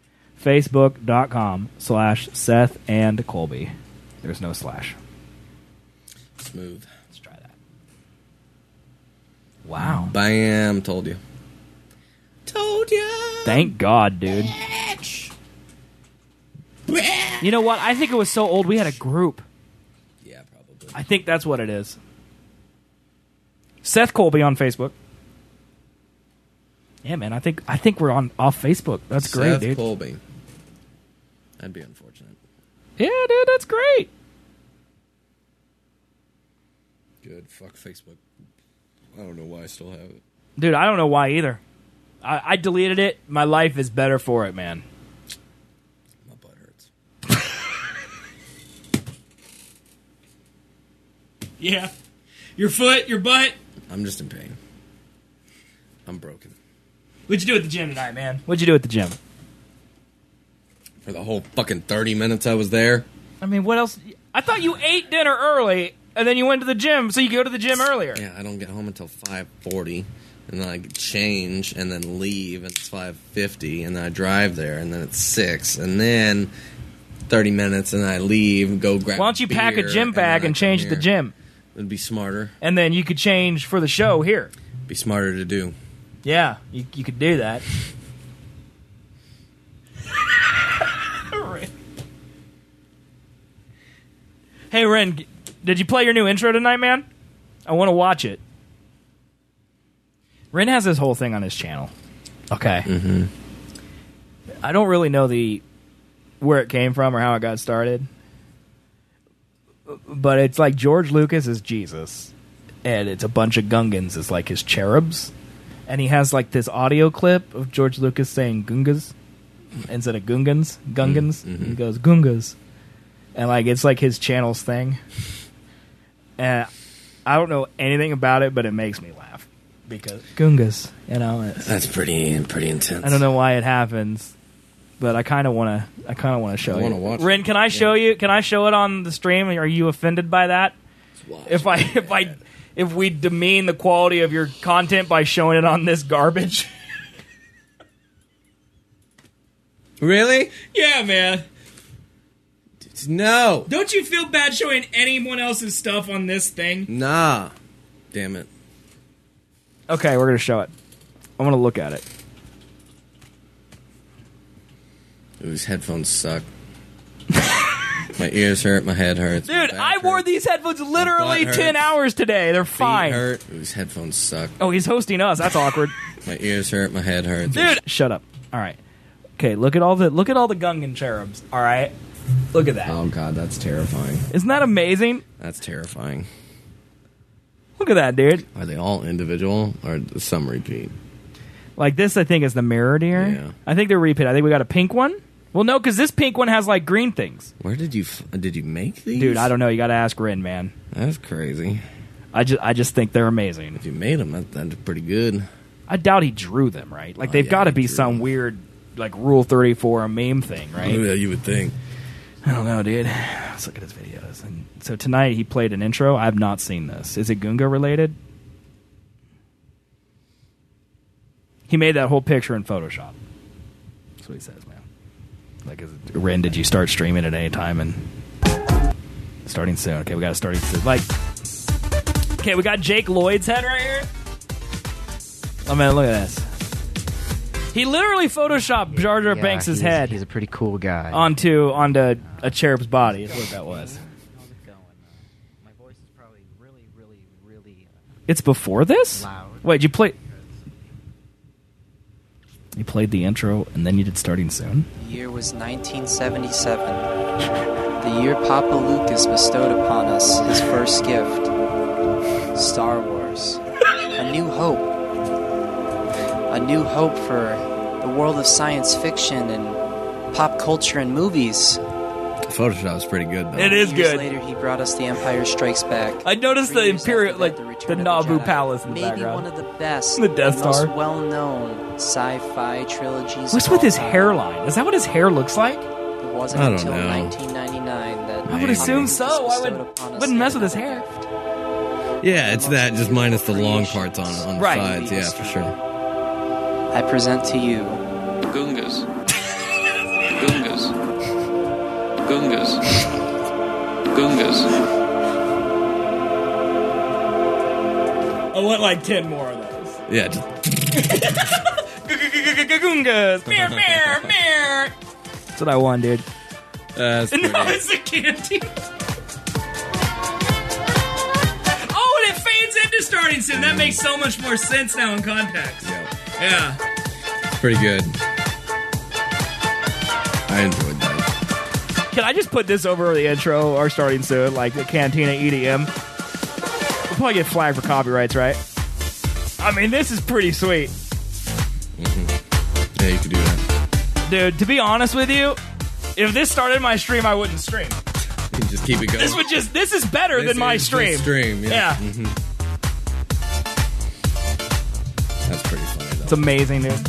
Facebook.com/Seth and Colby. There's no slash. Smooth. Let's try that. Wow. Bam. Told you. Thank God, dude. You know what? I think it was so old we had a group. Yeah, probably. I think that's what it is. Seth Colby on Facebook. Yeah, man. I think we're off Facebook. That's great, Seth dude. Colby. That'd be unfortunate. Yeah, dude, that's great. Good. Fuck Facebook. I don't know why I still have it. Dude, I don't know why either. I deleted it. My life is better for it, man. My butt hurts. Yeah. Your foot, your butt. I'm just in pain. I'm broken. What'd you do at the gym tonight, man? What'd you do at the gym? For the whole fucking 30 minutes I was there. I mean, what else? I thought you ate dinner early, and then you went to the gym, so you go to the gym earlier. Yeah, I don't get home until 5:40, and then I change, and then leave, and it's 5:50, and then I drive there, and then it's 6, and then 30 minutes, and I leave, go grab Why don't you pack a beer, gym bag then and I change come at the here. gym? It'd be smarter. And then you could change for the show here. Be smarter to do. Yeah, you could do that. Hey, Ren, did you play your new intro tonight, man? I want to watch it. Ren has this whole thing on his channel. Okay. Mm-hmm. I don't really know where it came from or how it got started. But it's like George Lucas is Jesus. And it's a bunch of Gungans as like his cherubs. And he has like this audio clip of George Lucas saying Gungas instead of Gungans. Gungans. Mm-hmm. He goes Gungas. And like it's like his channel's thing. And I don't know anything about it, but it makes me laugh. Because Gungas, you know. That's pretty intense. I don't know why it happens. But I kind of want to show you. I want to watch it. Ren, can I show you? Can I show it on the stream? Are you offended by that? If we demean the quality of your content by showing it on this garbage? Really? Yeah, man. No. Don't you feel bad showing anyone else's stuff on this thing? Nah. Damn it. Okay, we're gonna show it. I want to look at it. Ooh, these headphones suck. My ears hurt. My head hurts. my Dude, back I wore hurts, these headphones literally butt 10 hurts, hours today. They're feet fine. hurt. Ooh, these headphones suck. Oh, he's hosting us. That's awkward. My ears hurt. My head hurts. Dude, shut up. All right. Okay, look at all the Gungan cherubs. All right. Look at that. Oh god, that's terrifying. Isn't that amazing? That's terrifying. Look at that, dude. Are they all individual or some repeat? Like this, I think is the mirror deer. Yeah. I think they're repeat. I think we got a pink one. Well, no, because this pink one has like green things. Where did you make these? Dude, I don't know. You got to ask Rin, man. That's crazy. I just think they're amazing. If you made them, that's pretty good. I doubt he drew them, right? Like Oh, they've yeah, got to he be drew some them. weird, like Rule 34 a meme thing, right? Oh, yeah, you would think. I don't know, dude. Let's look at his videos. And so tonight he played an intro. I've not seen this. Is it Gunga related? He made that whole picture in Photoshop. That's what he says, man. Like, Ren, did you start streaming at any time? And starting soon. Okay, we got to start soon. Like, okay, we got Jake Lloyd's head right here. Oh man, look at this. He literally photoshopped Jar Jar Banks' head. He's a pretty cool guy. onto a cherub's body. Is what that was. How's it going? My voice is probably really, really, really It's before this? loud. Wait, you played the intro and then you did starting soon? The year was 1977. The year Papa Lucas bestowed upon us his first gift. Star Wars. A new hope. A new hope for the world of science fiction and pop culture and movies. Photoshop's pretty good, though. It is Years good. later, he brought us The Empire Strikes Back. I noticed 3 the years Imperial, after like that, the Return of Naboo Jedi. Palace in the Maybe background. one of the best, The Death most Star. well-known sci-fi trilogies. What's of with all his time. hairline? Is that what his hair looks like? It wasn't I don't until know. 1999 that I would assume Lucas so. I bestowed upon us wouldn't mess with his another hair. gift. Yeah, it's that, just minus the long parts on the Right. sides. Yeah, for sure. I present to you Goongas. Goongas. Goongas. Goongas. I want like 10 more of those. Yeah. Goongas. Meow, meow, meow. That's what I want, dude. That's pretty No, it's the canteen. Oh, and it fades into starting soon. That makes so much more sense now in context. Yeah. pretty good. I enjoyed that. Can I just put this over the intro or starting soon, like the Cantina EDM? We'll probably get flagged for copyrights, right? I mean, this is pretty sweet. Mm-hmm. Yeah, you could do that. Dude, to be honest with you, if this started my stream, I wouldn't stream. You can just keep it going. This is better than my stream. Yeah. Mm-hmm. That's pretty funny, though. It's amazing, dude.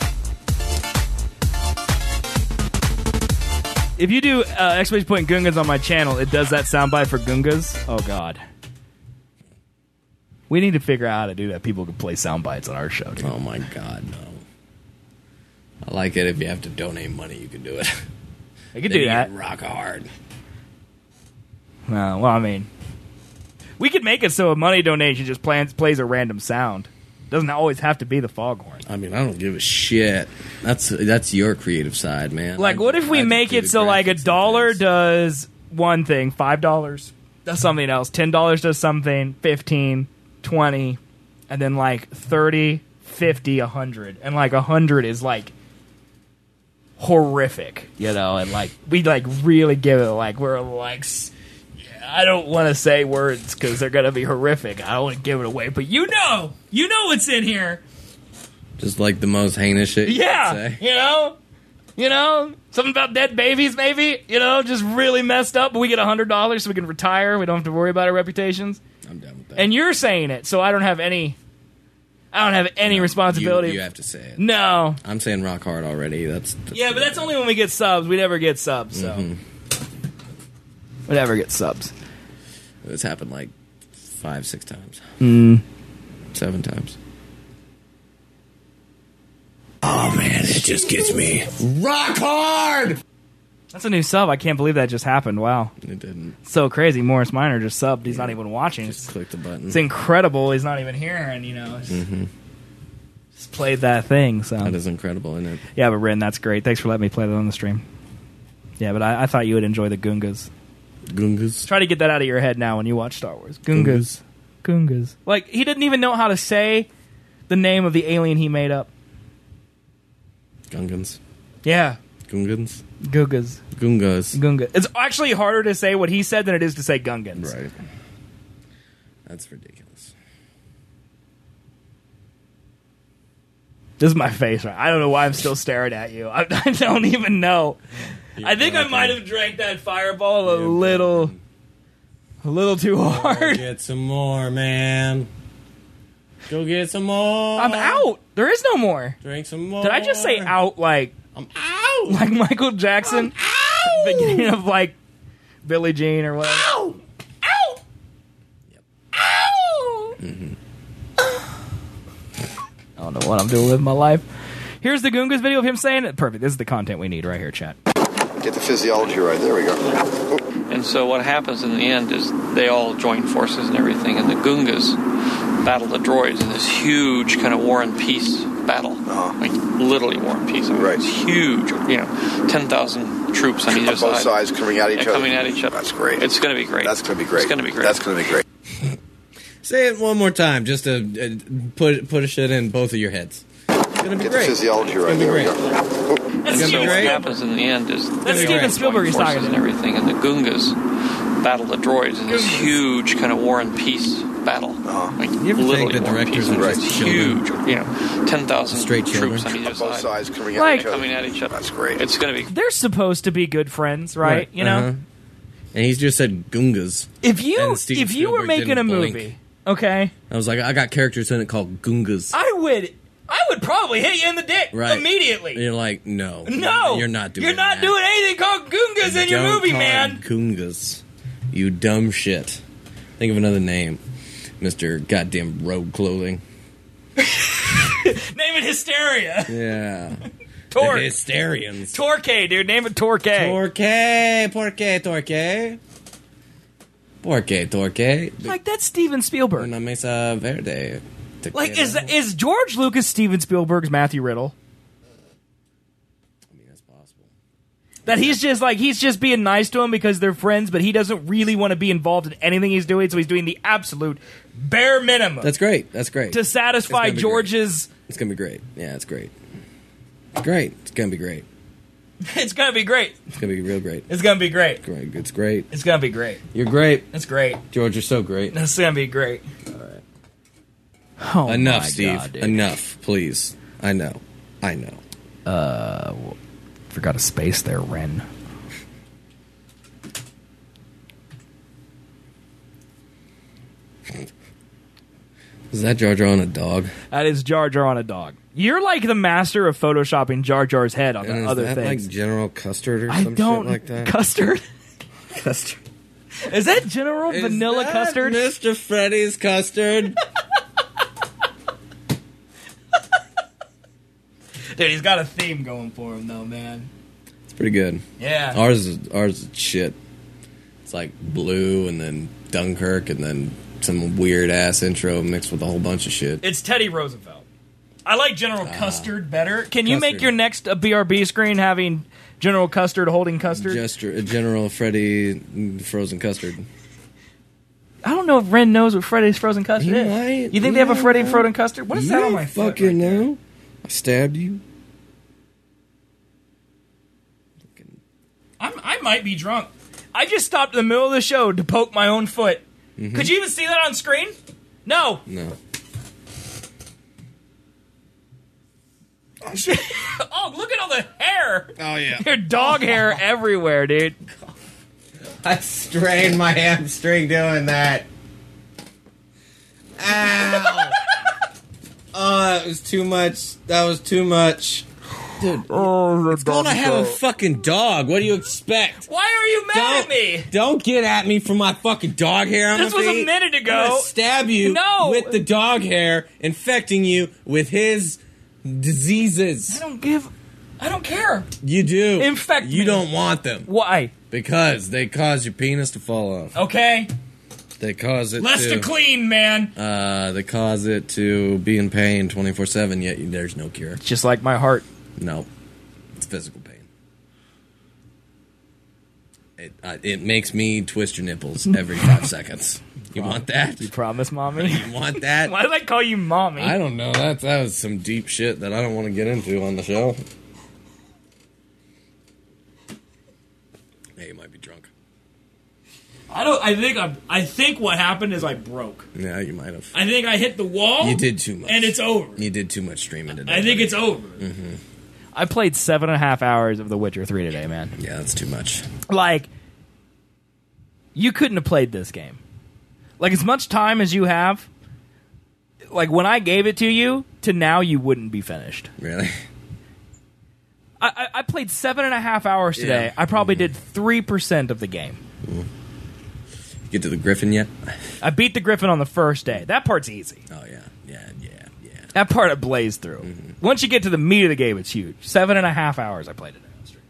If you do exclamation point Goongas on my channel, it does that soundbite for Goongas. Oh, God. We need to figure out how to do that. People can play sound bites on our show, dude. Oh my God, no. I like it if you have to donate money, you can do it. You can do that. Rock hard. Well, I mean, we could make it so a money donation just plays a random sound. Doesn't always have to be the foghorn. I mean, I don't give a shit. That's your creative side, man. Like, what if we make it so like $1 does one thing, $5 does something else, $10 does something, 15, 20, and then like 30, 50, 100, and like 100 is like horrific, you know, and like we like really give it like we're like. I don't want to say words because they're going to be horrific. I don't want to give it away, but you know what's in here. Just like the most heinous shit you could say. You know, something about dead babies, maybe. You know, just really messed up. But we get $100 so we can retire. We don't have to worry about our reputations. I'm down with that. And you're saying it, so I don't have any responsibility. You have to say it. No, I'm saying rock hard already. That's yeah, but that's only when we get subs. We never get subs, so we never get subs. It's happened like 5-6 times. 7 times. Oh man, it just gets me rock hard. That's a new sub. I can't believe that just happened. Wow. It didn't. So crazy. Morris Minor just subbed. He's not even watching. Just click the button. It's incredible. He's not even here, and just played that thing. So that is incredible, isn't it? Yeah, but Rin, that's great. Thanks for letting me play that on the stream. Yeah, but I thought you would enjoy the Goongas. Goongas. Try to get that out of your head now when you watch Star Wars. Goongas. Goongas. Like, he didn't even know how to say the name of the alien he made up. Gungans. Yeah. Gungans. Goongas. Goongas. Gunga. It's actually harder to say what he said than it is to say Gungans. Right. That's ridiculous. This is my face, right? I don't know why I'm still staring at you. I don't even know. I think I might have drank that Fireball a little too hard. Go get some more, man. Go get some more. I'm out. There is no more. Drink some more. Did I just say out like I'm out? Like Michael Jackson? I'm out. Beginning of like Billie Jean or whatever. Ow! Ow! Yep. Ow! I don't know what I'm doing with my life. Here's the Goongas video of him saying it. Perfect. This is the content we need right here, chat. Get the physiology right. There we go. And so what happens in the end is they all join forces and everything, and the Goongas battle the droids in this huge kind of war and peace battle. Like, literally war and peace. I mean, it's huge. 10,000 troops on either side. Both sides coming at each other. Coming at each other. That's great. It's going to be great. That's going to be great. It's going to be great. That's going to be great. Say it one more time, just to put a shit in both of your heads. It's gonna be Get great. the physiology right. There we go. And so what happens in the end is That's Steven Spielberg he's talking and everything, and the Goongas battle the droids in this huge kind of war and peace battle. Like, You ever think the directors are it's just huge. children? 10,000 Straight troops children. on either Both side. sides coming Like- at each other. Coming at each other. That's great. It's going to be. They're supposed to be good friends, right? You know? Uh-huh. And he's just said Goongas. If you And Steven were Spielberg making a didn't movie, blink. okay, I was like, I got characters in it called Goongas. I would probably hit you in the dick Right. immediately. And you're like, no. No, You're not doing You're not that. doing anything called Goongas in your Don't movie, call man. it Goongas. You dumb shit. Think of another name. Mr. Goddamn Rogue Clothing. Name it Hysteria. Yeah. Torque. The Hysterians. Torque, dude. Name it Torque. Torque. Like, that's Steven Spielberg. Una mesa verde. Like, is George Lucas Steven Spielberg's Matthew Riddle? I mean, that's possible. That he's just being nice to him because they're friends, but he doesn't really want to be involved in anything he's doing, so he's doing the absolute bare minimum. That's great. That's great. To satisfy George's... It's going to be great. Yeah, it's great. It's great. It's going to be great. It's going to be great. It's going to be real great. It's going to be great. Great. It's great. It's going to be great. You're great. It's great. George, you're so great. It's going to be great. All right. Oh, Enough, my Steve. God, dude. Enough, please. I know. Forgot a space there, Ren. Is that Jar Jar on a dog? That is Jar Jar on a dog. You're like the master of photoshopping Jar Jar's head on And other is that things. like General Custard or I some don't shit like that? Custard. Custard. Is that General Vanilla that Custard? Mr. Freddy's Custard. Dude, he's got a theme going for him, though, man. It's pretty good. Yeah. Ours is shit. It's like Blue and then Dunkirk and then some weird ass intro mixed with a whole bunch of shit. It's Teddy Roosevelt. I like General Custard better. Can you make your next BRB screen having General Custard holding custard? General Freddy Frozen Custard. I don't know if Ren knows what Freddy's Frozen Custard is. Might. You think they have a Freddy Frozen Custard? What is that on my foot? Fucking know. I stabbed you. I might be drunk. I just stopped in the middle of the show to poke my own foot. Mm-hmm. Could you even see that on screen? No. No. Oh, look at all the hair. Oh, yeah. Your dog hair everywhere, dude. I strained my hamstring doing that. Ow. Oh, that was too much. That was too much. Dude, it's gonna have a fucking dog. What do you expect? Why are you mad at me? Don't get at me for my fucking dog hair on This my was feet. a minute I'm ago. gonna stab you with the dog hair, infecting you with his diseases. I don't care. You do. Infect You me. don't want them. Why? Because they cause your penis to fall off. Okay. They cause it Less to clean, man. They cause it to be in pain 24/7, yet there's no cure. Just like my heart. No. It's physical pain. It makes me twist your nipples every 5 seconds. You want that? You promise, Mommy? You want that? Why did I call you Mommy? I don't know. That was some deep shit that I don't want to get into on the show. Hey, you might be drunk. I think what happened is I broke. Yeah, you might have. I think I hit the wall. You did too much. And it's over. You did too much streaming today. I think it's over. Mm-hmm. I played 7.5 hours of The Witcher 3 today, man. Yeah, that's too much. Like, you couldn't have played this game. Like, as much time as you have, like, when I gave it to you, to now, you wouldn't be finished. Really? I played 7.5 hours today. Yeah. I probably did 3% of the game. Mm. Get to the Griffin yet? I beat the Griffin on the first day. That part's easy. Oh, yeah. That part I blazed through. Mm-hmm. Once you get to the meat of the game, it's huge. 7.5 hours I played it on stream.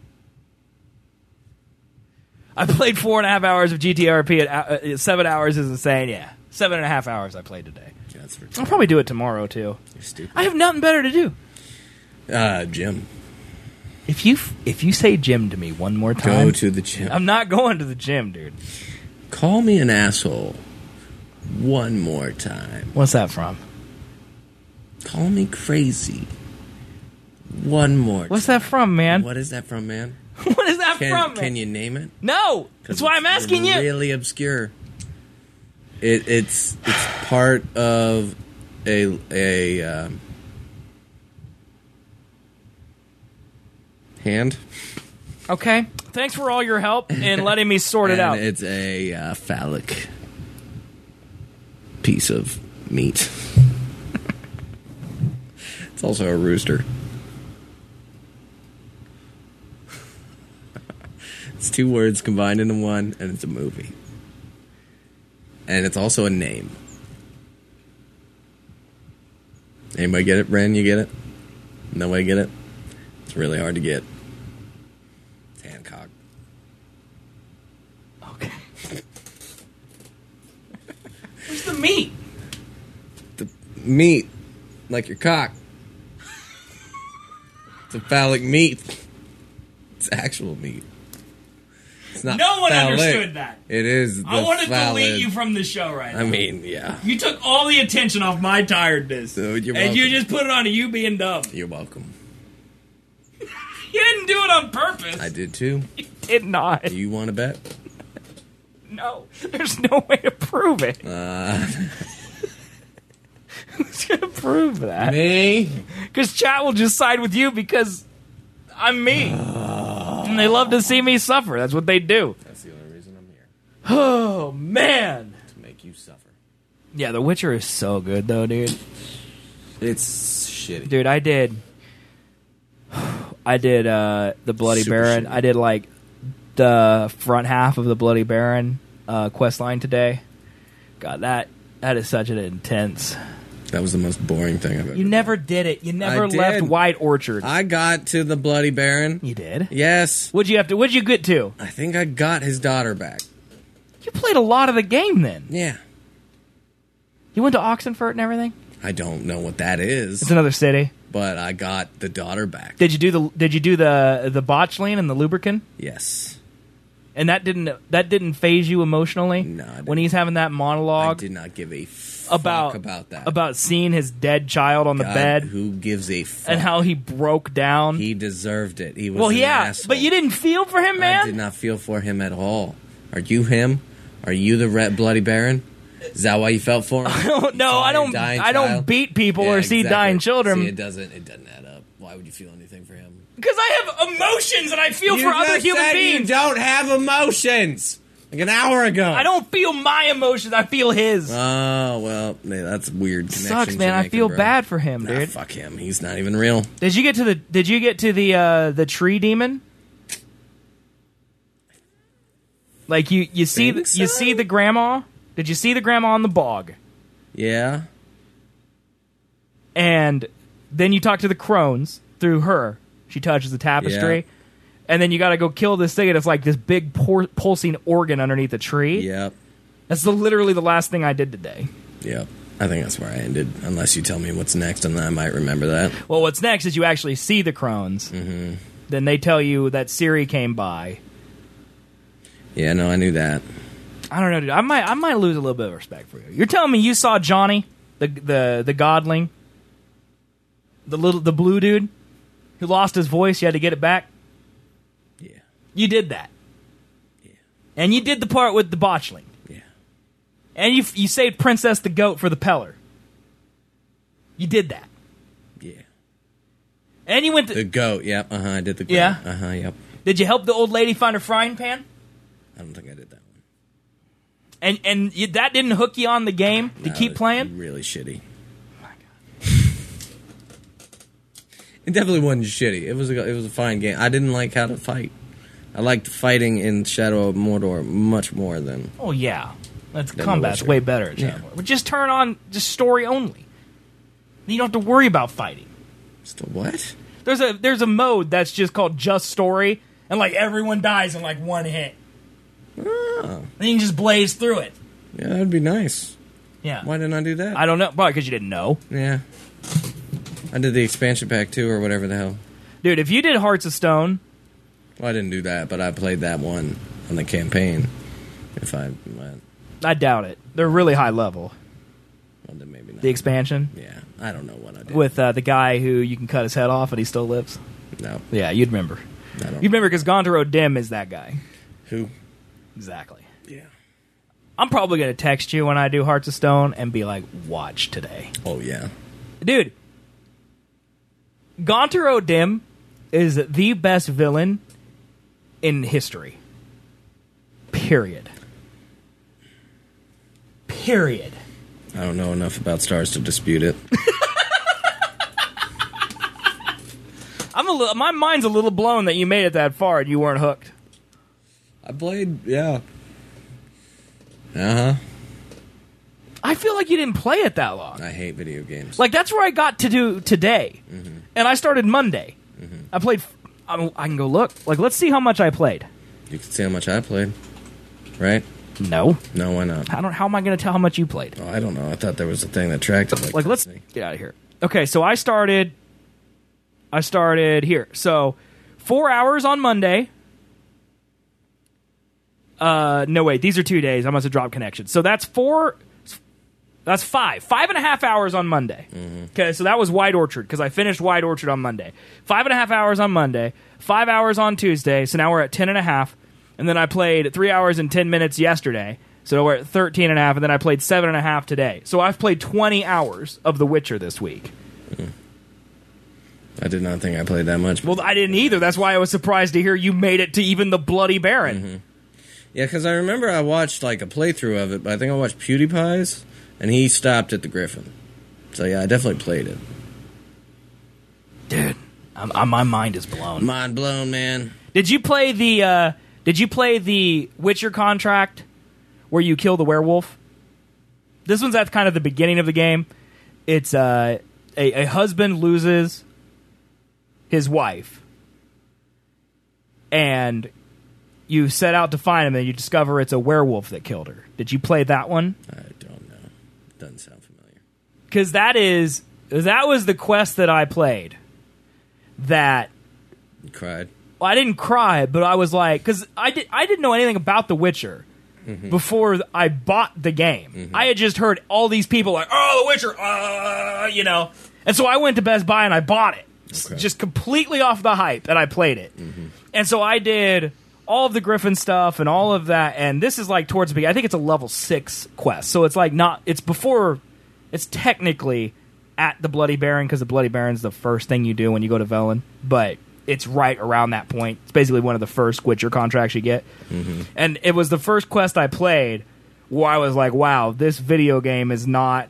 I played 4.5 hours of GTRP at 7 hours is insane. Yeah, 7.5 hours I played today. Yeah, that's I'll probably do it tomorrow too. You're stupid. I have nothing better to do. Gym. If you say gym to me one more time, Go to the gym. I'm not going to the gym, dude. Call me an asshole one more time. What's that from? Call me crazy one more time. What's that from, man? What is that from, man? What is that from, man? Can you name it? No. That's why I'm asking you. Really obscure. It's part of a hand. Okay. Thanks for all your help in letting me sort it out. It's a phallic piece of meat. It's also a rooster. It's 2 words combined into one, and it's a movie. And it's also a name. Anybody get it, Bren? You get it? Nobody get it? It's really hard to get. It's Hancock. Okay. Where's the meat? The meat, like your cock. It's a phallic meat. It's actual meat. It's not No one phallic. understood that. It is. I want to phallic. delete you from the show right now. I mean, yeah. You took all the attention off my tiredness. So you're and you welcome. just put it on to you being dumb. You're welcome. You didn't do it on purpose. I did too. Did not. Do you want to bet? No. There's no way to prove it. Who's going to prove that? Me? Because chat will just side with you because I'm me. And they love to see me suffer. That's what they do. That's the only reason I'm here. Oh, man. To make you suffer. Yeah, The Witcher is so good, though, dude. It's shitty. Dude, I did the Bloody Super Baron. shitty. I did, like, the front half of the Bloody Baron quest line today. God, that is such an intense... That was the most boring thing I've ever You never did it. You never I did. left White Orchard. I got to the Bloody Baron. You did? Yes. What'd you get to? I think I got his daughter back. You played a lot of the game then. Yeah. You went to Oxenfurt and everything? I don't know what that is. It's another city. But I got the daughter back. Did you do the botchling and the lubricant? Yes. And that didn't phase you emotionally? No. When he's having that monologue I did not give a fuck about that. About seeing his dead child on the God, bed. Who gives a fuck? And how he broke down. He deserved it. He was well, an yeah, asshole. but you didn't feel for him, man? I did not feel for him at all. Are you him? Are you the Red Bloody Baron? Is that why you felt for him? No, I don't. I don't beat people or see dying children. See, it doesn't add up. Why would you feel anything for him? Because I have emotions and I feel You for other just human said beings. You don't have emotions. Like an hour ago. I don't feel my emotions. I feel his. Oh, well, man, that's weird. Sucks, man. I feel bad for him, dude. Fuck him. He's not even real. Did you get to the tree demon? Like you see the grandma? Did you see the grandma on the bog? Yeah. And then you talk to the crones through her. She touches the tapestry. Yeah. And then you got to go kill this thing, and it's like this big pulsing organ underneath a tree. Yep. That's literally the last thing I did today. Yep. I think that's where I ended, unless you tell me what's next, and then I might remember that. Well, what's next is you actually see the crones. Mm-hmm. Then they tell you that Ciri came by. Yeah, no, I knew that. I don't know, dude. I might lose a little bit of respect for you. You're telling me you saw Johnny, the godling, the blue dude who lost his voice? You had to get it back. Yeah, you did that. Yeah, and you did the part with the botchling. Yeah, and you saved Princess the goat for the Peller. You did that. Yeah, and you went to the goat. Yep. I did the goat. Yeah. Yep. Did you help the old lady find her frying pan? I don't think I did that one. And that didn't hook you on the game to keep playing? Really shitty. Oh my God. It definitely wasn't shitty. It was a fine game. I didn't like how to fight. I liked fighting in Shadow of Mordor much more than. Oh yeah, that's combat's way better at Shadow of Mordor. But just turn on just story only. You don't have to worry about fighting. Still what? There's a mode that's just called just story, and like everyone dies in like one hit. Oh. Then you can just blaze through it. Yeah, that'd be nice. Yeah. Why didn't I do that? I don't know. Probably because you didn't know. Yeah. I did the expansion pack too, or whatever the hell. Dude, if you did Hearts of Stone... Well, I didn't do that, but I played that one on the campaign. I doubt it. They're really high level. Well, then maybe not. The expansion? Yeah. I don't know what I did. With the guy who you can cut his head off and he still lives? No. Yeah, you'd remember. You'd remember because Gontaro Dim is that guy. Who? Exactly. Yeah. I'm probably going to text you when I do Hearts of Stone and be like, watch today. Oh, yeah. Dude, Gontaro Dim is the best villain in history. Period. Period. I don't know enough about Stars to dispute it. My mind's a little blown that you made it that far and you weren't hooked. I played, yeah. Uh-huh. I feel like you didn't play it that long. I hate video games. Like, that's where I got to do today. And I started Monday. I played... I can go look. Like, let's see how much I played. You can see how much I played, right? No. No, why not? How am I going to tell how much you played? Oh, I don't know. I thought there was a thing that tracked it. Like let's get out of here. Okay, so I started here. So 4 hours on Monday. No, wait. These are 2 days. I must have dropped connection. So that's 5. 5.5 hours on Monday. Okay, so that was White Orchard because I finished White Orchard on Monday. 5.5 hours on Monday. 5 hours on Tuesday. So now we're at 10.5. And then I played 3 hours and 10 minutes yesterday. So we're at 13.5. And then I played 7.5 today. So I've played 20 hours of The Witcher this week. I did not think I played that much. Well, I didn't either. That's why I was surprised to hear you made it to even the Bloody Baron. Yeah, because I remember I watched like a playthrough of it, but I think I watched PewDiePie's, and he stopped at the Griffin. So yeah, I definitely played it. Dude, my mind is blown. Mind blown, man. Did you play the Witcher contract where you kill the werewolf? This one's at kind of the beginning of the game. It's a husband loses his wife, and you set out to find him, and you discover it's a werewolf that killed her. Did you play that one? I don't know. Doesn't sound familiar. Because that was the quest that I played. That you cried. Well, I didn't cry, but I was like, because I didn't know anything about The Witcher before I bought the game. I had just heard all these people like, "Oh, The Witcher," you know, and so I went to Best Buy and I bought it, just completely off the hype, and I played it. And so I did all of the Griffin stuff and all of that, and this is like towards the beginning. I think it's a level 6 quest, so it's like it's technically at the Bloody Baron, because the Bloody Baron's the first thing you do when you go to Velen, but it's right around that point. It's basically one of the first Witcher contracts you get. And it was the first quest I played where I was like, wow, this video game is not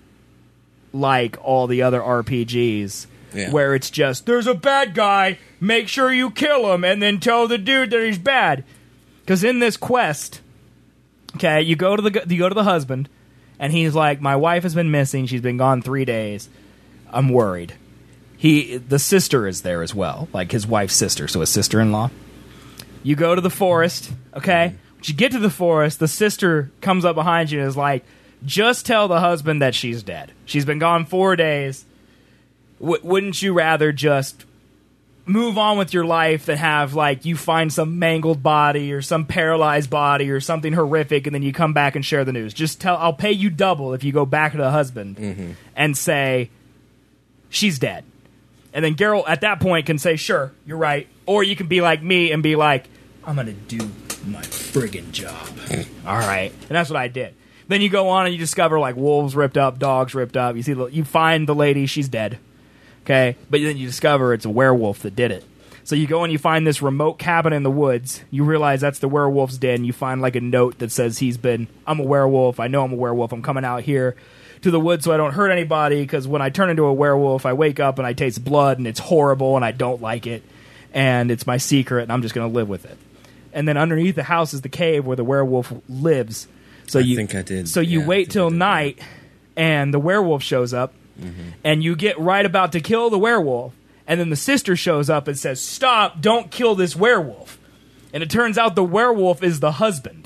like all the other RPGs where it's just, there's a bad guy, make sure you kill him, and then tell the dude that he's bad. Because in this quest, okay, you go to the husband, and he's like, my wife has been missing, she's been gone 3 days, I'm worried. The sister is there as well, like his wife's sister, so his sister-in-law. You go to the forest, okay? When you get to the forest, the sister comes up behind you and is like, just tell the husband that she's dead. She's been gone 4 days. Wouldn't you rather just move on with your life than have, like, you find some mangled body or some paralyzed body or something horrific, and then you come back and share the news? Just tell, I'll pay you double if you go back to the husband and say, she's dead. And then Geralt, at that point, can say, sure, you're right. Or you can be like me and be like, I'm going to do my friggin' job. All right. And that's what I did. Then you go on and you discover, like, wolves ripped up, dogs ripped up. You find the lady, she's dead. Okay? But then you discover it's a werewolf that did it. So you go and you find this remote cabin in the woods. You realize that's the werewolf's den. You find, like, a note that says I'm a werewolf. I know I'm a werewolf. I'm coming out here to the woods so I don't hurt anybody, because when I turn into a werewolf, I wake up and I taste blood, and it's horrible, and I don't like it, and it's my secret, and I'm just going to live with it. And then underneath the house is the cave where the werewolf lives. So I think I did. So you wait till night, and the werewolf shows up, and you get right about to kill the werewolf, and then the sister shows up and says, stop, don't kill this werewolf. And it turns out the werewolf is the husband.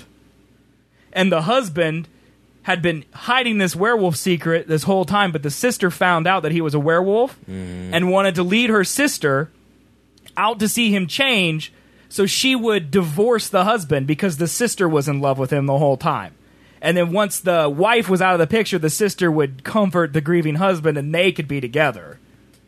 And the husband had been hiding this werewolf secret this whole time, but the sister found out that he was a werewolf and wanted to lead her sister out to see him change so she would divorce the husband, because the sister was in love with him the whole time. And then once the wife was out of the picture, the sister would comfort the grieving husband and they could be together.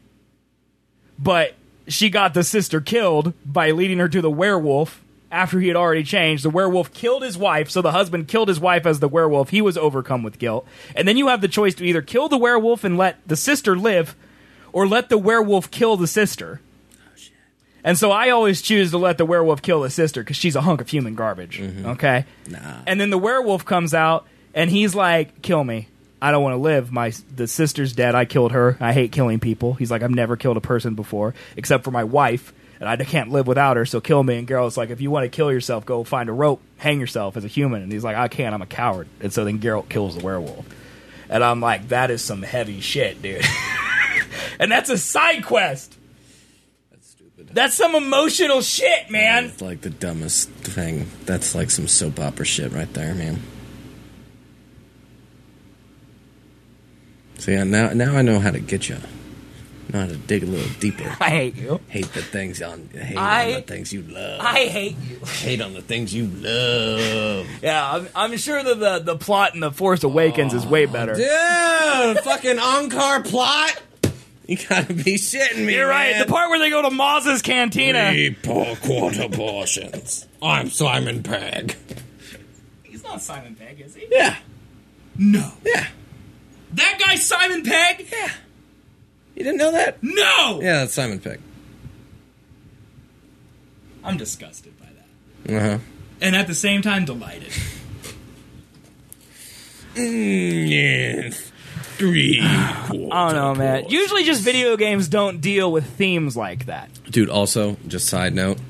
But she got the sister killed by leading her to the werewolf. After he had already changed, the werewolf killed his wife, so the husband killed his wife as the werewolf. He was overcome with guilt. And then you have the choice to either kill the werewolf and let the sister live, or let the werewolf kill the sister. Oh, shit. And so I always choose to let the werewolf kill the sister, because she's a hunk of human garbage, okay? Nah. And then the werewolf comes out, and he's like, kill me. I don't want to live. The sister's dead. I killed her. I hate killing people. He's like, I've never killed a person before, except for my wife. And I can't live without her, so kill me. And Geralt's like, if you want to kill yourself, go find a rope, hang yourself as a human. And he's like, I can't, I'm a coward. And so then Geralt kills the werewolf. And I'm like, that is some heavy shit, dude. And that's a side quest. That's stupid. That's some emotional shit, man. It's like the dumbest thing. That's like some soap opera shit right there, man. So yeah, now I know how to get you. Know how to dig a little deeper. I hate you. Hate the things on the things you love. I hate you. Hate on the things you love. Yeah, I'm sure that the plot in The Force Awakens is way better. Dude, fucking Ankar plot. You gotta be shitting me. You're right. Man. The part where they go to Maz's cantina. 3 quarter portions. I'm Simon Pegg. He's not Simon Pegg, is he? Yeah. No. Yeah. That guy's Simon Pegg? Yeah. You didn't know that? No! Yeah, that's Simon Pegg. I'm disgusted by that. Uh-huh. And at the same time, delighted. Yes. 3 quarter I don't know, man. portions. Usually just video games don't deal with themes like that. Dude, also, just side note,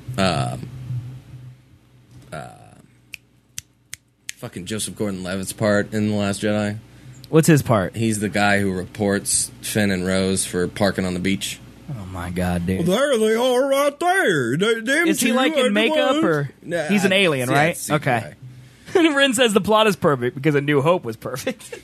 fucking Joseph Gordon-Levitt's part in The Last Jedi. What's his part? He's the guy who reports Finn and Rose for parking on the beach. Oh my god, dude. There they are right there. Is he like in makeup or Nah, he's an alien, yeah, right? it's CGI. Okay. Rin says the plot is perfect because A New Hope was perfect.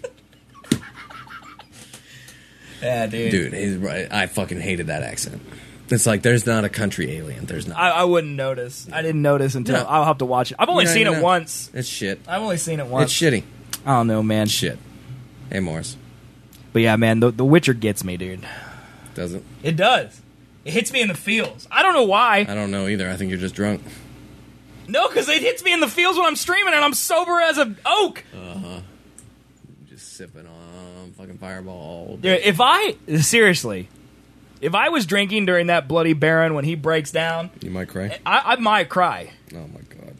Yeah, dude. Dude, he's right. I fucking hated that accent. It's like there's not a country alien. There's not. I wouldn't notice. I didn't notice until No. I'll have to watch it. I've only seen it once. It's shit. I've only seen it once. It's shitty. I don't know, man. Shit. Hey, Morris. But yeah, man, the Witcher gets me, dude. Does it? It does. It hits me in the feels. I don't know why. I don't know either. I think you're just drunk. No, because it hits me in the feels when I'm streaming and I'm sober as an oak. Uh-huh. Just sipping on fucking Fireball. Dude, if I was drinking during that Bloody Baron when he breaks down, You might cry. I might cry. Oh, my God.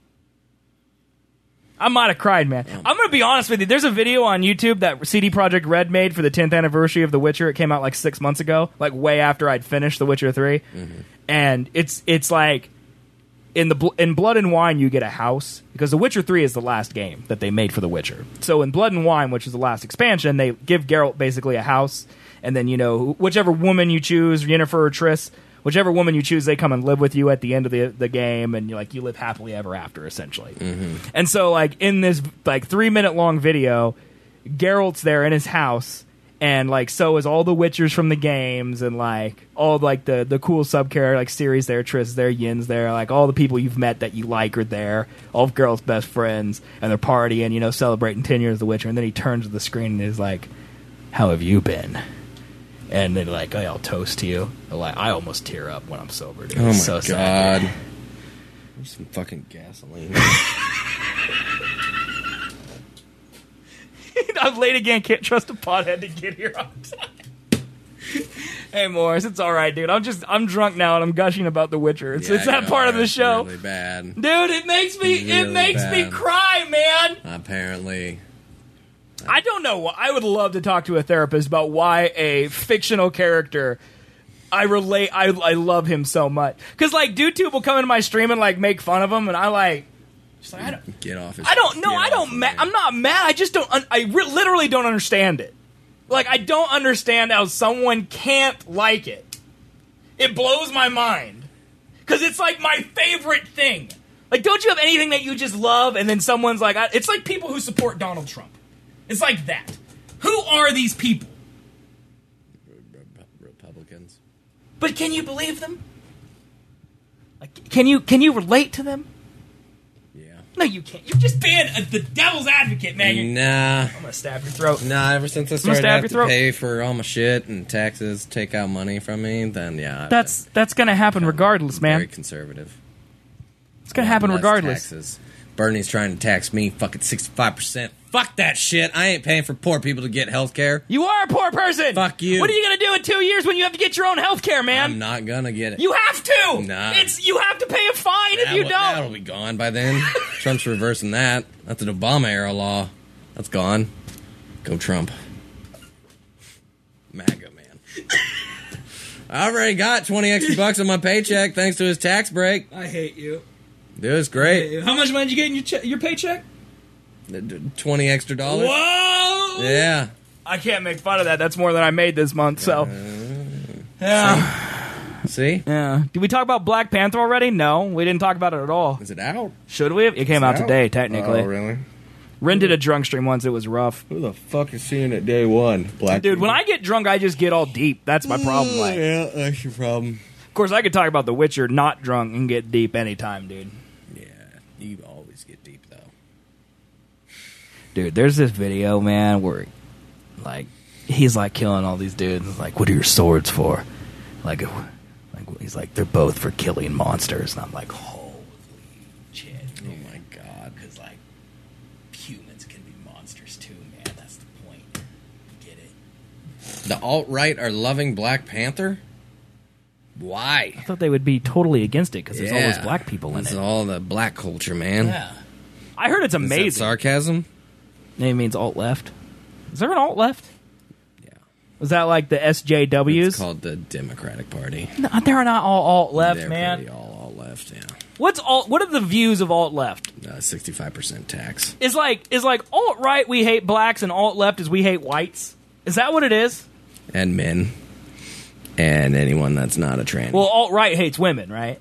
I might have cried, man. I'm going to be honest with you. There's a video on YouTube that CD Projekt Red made for the 10th anniversary of The Witcher. It came out like 6 months ago, like way after I'd finished The Witcher 3. Mm-hmm. And it's like in Blood and Wine you get a house because The Witcher 3 is the last game that they made for The Witcher. So in Blood and Wine, which is the last expansion, they give Geralt basically a house, and then whichever woman you choose, Yennefer or Triss, whichever woman you choose, they come and live with you at the end of the game, and you live happily ever after, essentially. Mm-hmm. And so, in this 3-minute long video, Geralt's there in his house, and so is all the Witchers from the games, and all the cool sub-character series there, Triss is there, Yen's there, all the people you've met that you like are there, all of Geralt's best friends, and they're partying, celebrating 10 years of The Witcher, and then he turns to the screen and is like, "How have you been?" And they're like, "Hey, I'll toast to you." I almost tear up when I'm sober, dude. Oh, my It's so God. sad. There's some fucking gasoline. I'm late again. Can't trust a pothead to get here on time. Hey, Morris, it's all right, dude. I'm drunk now and I'm gushing about The Witcher. It's that part of the show, Really bad. dude. It makes me me bad. cry, man. Apparently. I don't know. I would love to talk to a therapist about why a fictional character. I relate. I love him so much because DudeTube will come into my stream and make fun of him, and I just I don't get off. I don't know. I don't. I'm not mad. I just don't. Literally don't understand it. I don't understand how someone can't like it. It blows my mind because it's my favorite thing. Don't you have anything that you just love, and then someone's it's like people who support Donald Trump. It's like that. Who are these people? Republicans. But can you believe them? Can you relate to them? Yeah. No, you can't. You're just being the devil's advocate, man. Nah. I'm gonna stab your throat. Nah, ever since I started having to pay for all my shit and taxes, take out money from me, then yeah. That's gonna happen regardless, man. Very conservative. It's gonna happen Less regardless. Taxes. Bernie's trying to tax me fucking 65%. Fuck that shit. I ain't paying for poor people to get health care. You are a poor person. Fuck you. What are you gonna do in 2 years when you have to get your own health care, man? I'm not gonna get it. You have to. Nah. You have to pay a fine if you don't. That'll be gone by then. Trump's reversing that. That's an Obama era law. That's gone. Go Trump. MAGA, man. I already got 20 extra bucks on my paycheck thanks to his tax break. I hate you. Dude, it's great. How much money did you get in your paycheck? 20 extra dollars. Whoa! Yeah. I can't make fun of that. That's more than I made this month. So, yeah. See? Yeah. Did we talk about Black Panther already? No, we didn't talk about it at all. Is it out? Should we have? It came out today, technically. Oh, really? Ren did a drunk stream once. It was rough. Who the fuck is seeing it day one? Black Dude, people? when I get drunk, I just get all deep. That's my problem. Like, yeah, that's your problem. of course, I could talk about The Witcher not drunk and get deep anytime, dude. Yeah, you always get deep, though. Dude, there's this video, man, where, like, he's, like, killing all these dudes. It's like, what are your swords for? Like, he's like, they're both for killing monsters. And I'm like, holy shit. Dude. Oh, my God. Because, like, humans can be monsters, too, man. That's the point. Get it? The alt-right are loving Black Panther? Why? I thought they would be totally against it because there's all those black people in It's it. all the black culture, man. Yeah. I heard it's amazing. Is that sarcasm? It means alt-left. Is there an alt-left? Yeah. Was that like the SJWs? It's called the Democratic Party. No, they're not all alt-left, They're man. pretty all alt-left, yeah. What are the views of alt-left? 65% tax. Is like alt-right we hate blacks and alt-left is we hate whites? Is that what it is? And men. And anyone that's not a tranny. Well, alt-right hates women, right?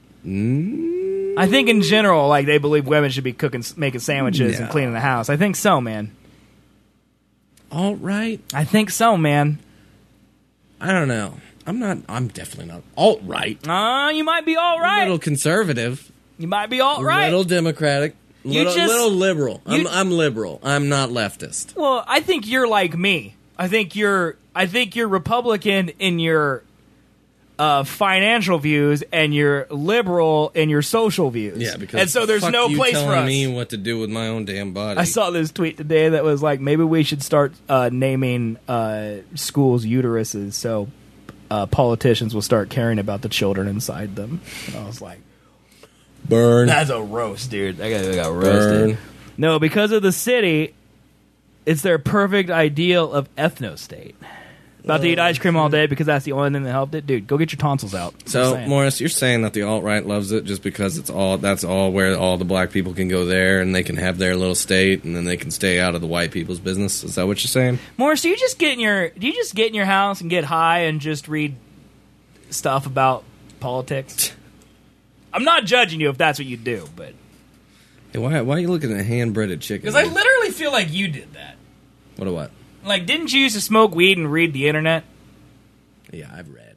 I think in general, like, they believe women should be cooking, making sandwiches and cleaning the house. I think so, man. Alt-right? I think so, man. I don't know. I'm definitely not alt-right. You might be alt-right. A little conservative. You might be alt-right. Little democratic. Little liberal. I'm liberal. I'm not leftist. Well, I think you're like me. I think you're Republican in your financial views, and you're liberal in your social views. Yeah, because and so there's fuck no you place for telling us. me what to do with my own damn body. I saw this tweet today that was like, maybe we should start naming schools uteruses so politicians will start caring about the children inside them. And I was like, burn. That's a roast, dude. That guy got roasted. No, because of the city, it's their perfect ideal of ethno-state. About to eat ice cream all day because that's the only thing that helped it. Dude, go get your tonsils out. So, Morris, you're saying that the alt-right loves it just because that's all where all the black people can go there and they can have their little state and then they can stay out of the white people's business? Is that what you're saying? Morris, do you just get in your house and get high and just read stuff about politics? I'm not judging you if that's what you do, but... Hey, why are you looking at hand-breaded chicken? Because I literally feel like you did that. What? Like, didn't you used to smoke weed and read the internet? Yeah, I've read.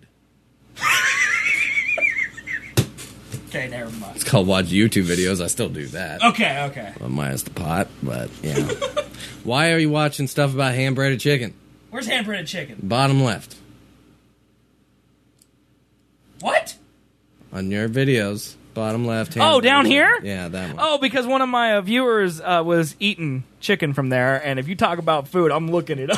Okay, never mind. It's called watch YouTube videos. I still do that. Okay. Well, minus the pot, but, yeah. Why are you watching stuff about hand-breaded chicken? Where's hand-breaded chicken? Bottom left. What? On your videos, bottom left. Oh, down here? Yeah, that one. Oh, because one of my viewers was eating chicken from there, and if you talk about food, I'm looking it up.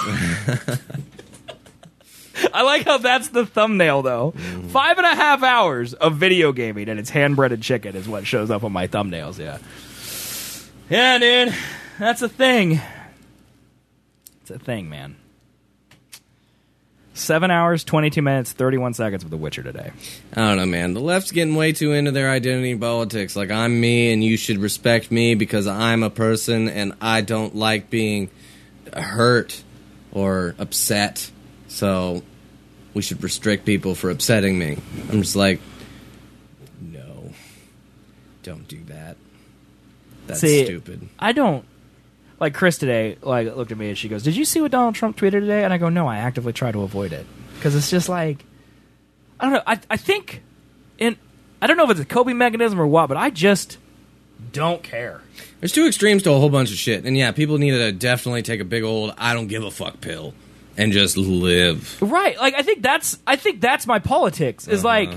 I like how that's the thumbnail, though. 5.5 hours of video gaming, and it's hand-breaded chicken is what shows up on my thumbnails, yeah. Yeah, dude. That's a thing. It's a thing, man. 7 hours, 22 minutes, 31 seconds with The Witcher today. I don't know, man. The left's getting way too into their identity politics. Like, I'm me, and you should respect me because I'm a person, and I don't like being hurt or upset. So, we should restrict people for upsetting me. I'm just like, no. Don't do that. That's stupid. I don't... Like, Chris today, like, looked at me and she goes, "Did you see what Donald Trump tweeted today?" And I go, "No, I actively try to avoid it." Because it's just like... I don't know. I think... I don't know if it's a coping mechanism or what, but I just don't care. There's two extremes to a whole bunch of shit. And yeah, people need to definitely take a big old I don't give a fuck pill and just live. Right. Like, I think that's my politics. Is like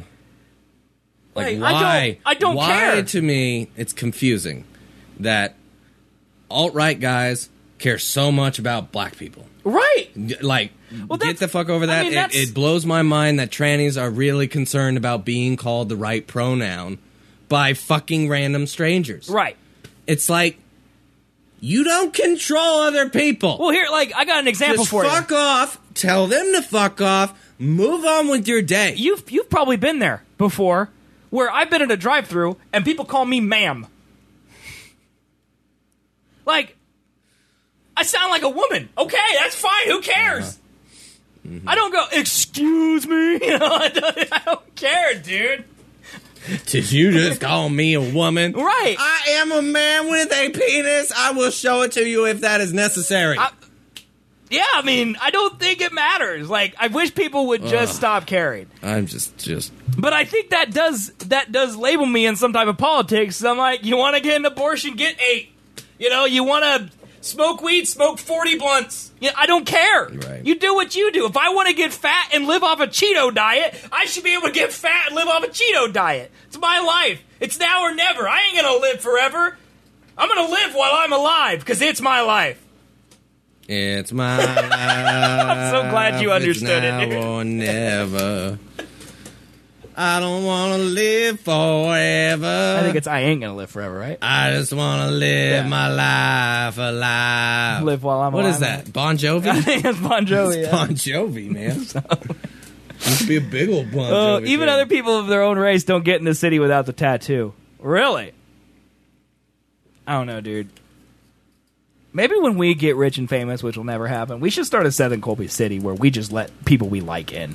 why? I don't care. Why, to me, it's confusing that alt-right guys care so much about black people. Right. Like, get the fuck over that. I mean, it blows my mind that trannies are really concerned about being called the right pronoun by fucking random strangers. Right. It's like, you don't control other people. Well, here, like, I got an example Just for you. fuck off. Tell them to fuck off. Move on with your day. You've probably been there before, where I've been at a drive-thru and people call me ma'am. Like, I sound like a woman. Okay, that's fine. Who cares? I don't go, excuse me. You know, I don't care, dude. Did you just call me a woman? Right. I am a man with a penis. I will show it to you if that is necessary. Yeah, I mean, I don't think it matters. Like, I wish people would just stop caring. I'm just. But I think that does label me in some type of politics. I'm like, you want to get an abortion, get 8. You know, you want to smoke weed, smoke 40 blunts. Yeah, I don't care. Right. You do what you do. If I want to get fat and live off a Cheeto diet, I should be able to get fat and live off a Cheeto diet. It's my life. It's now or never. I ain't going to live forever. I'm going to live while I'm alive because it's my life. It's my life. I'm so glad you understood it's it. Now or never. I don't want to live forever. I think I ain't gonna live forever, right? I just want to live my life alive. Live while I'm alive. What is that? Bon Jovi? I think it's Bon Jovi. It's Bon Jovi, man. Used to be a big old Bon Jovi. Even fan. other people of their own race don't get in the city without the tattoo. Really? I don't know, dude. Maybe when we get rich and famous, which will never happen, we should start a Southern Colby City where we just let people we like in.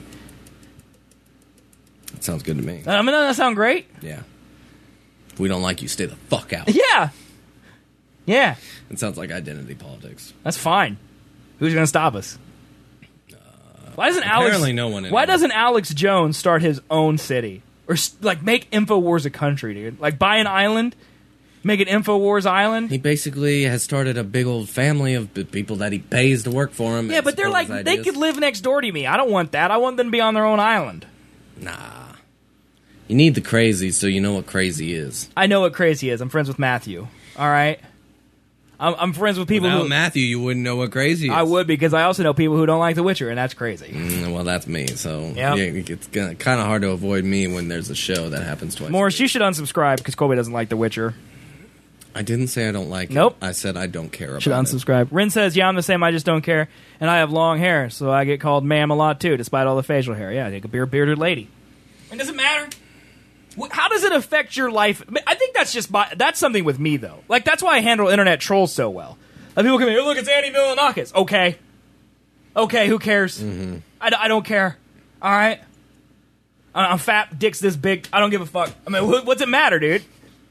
That sounds good to me. I mean, doesn't that sound great? Yeah. If we don't like you, stay the fuck out. Yeah. Yeah. It sounds like identity politics. That's fine. Who's going to stop us? Why doesn't apparently no one. Why doesn't Alex Jones start his own city? Or, like, make InfoWars a country, dude? Like, buy an island, make an InfoWars island? He basically has started a big old family of people that he pays to work for him. Yeah, but they're like, they could live next door to me. I don't want that. I want them to be on their own island. Nah. You need the crazy so you know what crazy is. I know what crazy is. I'm friends with Matthew. All right? I'm friends with people Without who... Matthew, you wouldn't know what crazy is. I would, because I also know people who don't like The Witcher, and that's crazy. Well, that's me, so Yep. yeah, it's kind of hard to avoid me when there's a show that happens twice. Morris, you should unsubscribe, because Colby doesn't like The Witcher. I didn't say I don't like Nope. it. I said I don't care about Should it. unsubscribe. Rin says, yeah, I'm the same, I just don't care, and I have long hair, so I get called ma'am a lot, too, despite all the facial hair. Yeah, I think a bearded lady. And does it matter? How does it affect your life? I think that's just that's something with me, though. Like, that's why I handle internet trolls so well. Like, people come in, look, it's Andy Milonakis. Okay, who cares? Mm-hmm. I don't care. All right? I'm fat, dick's this big. I don't give a fuck. I mean, what's it matter, dude?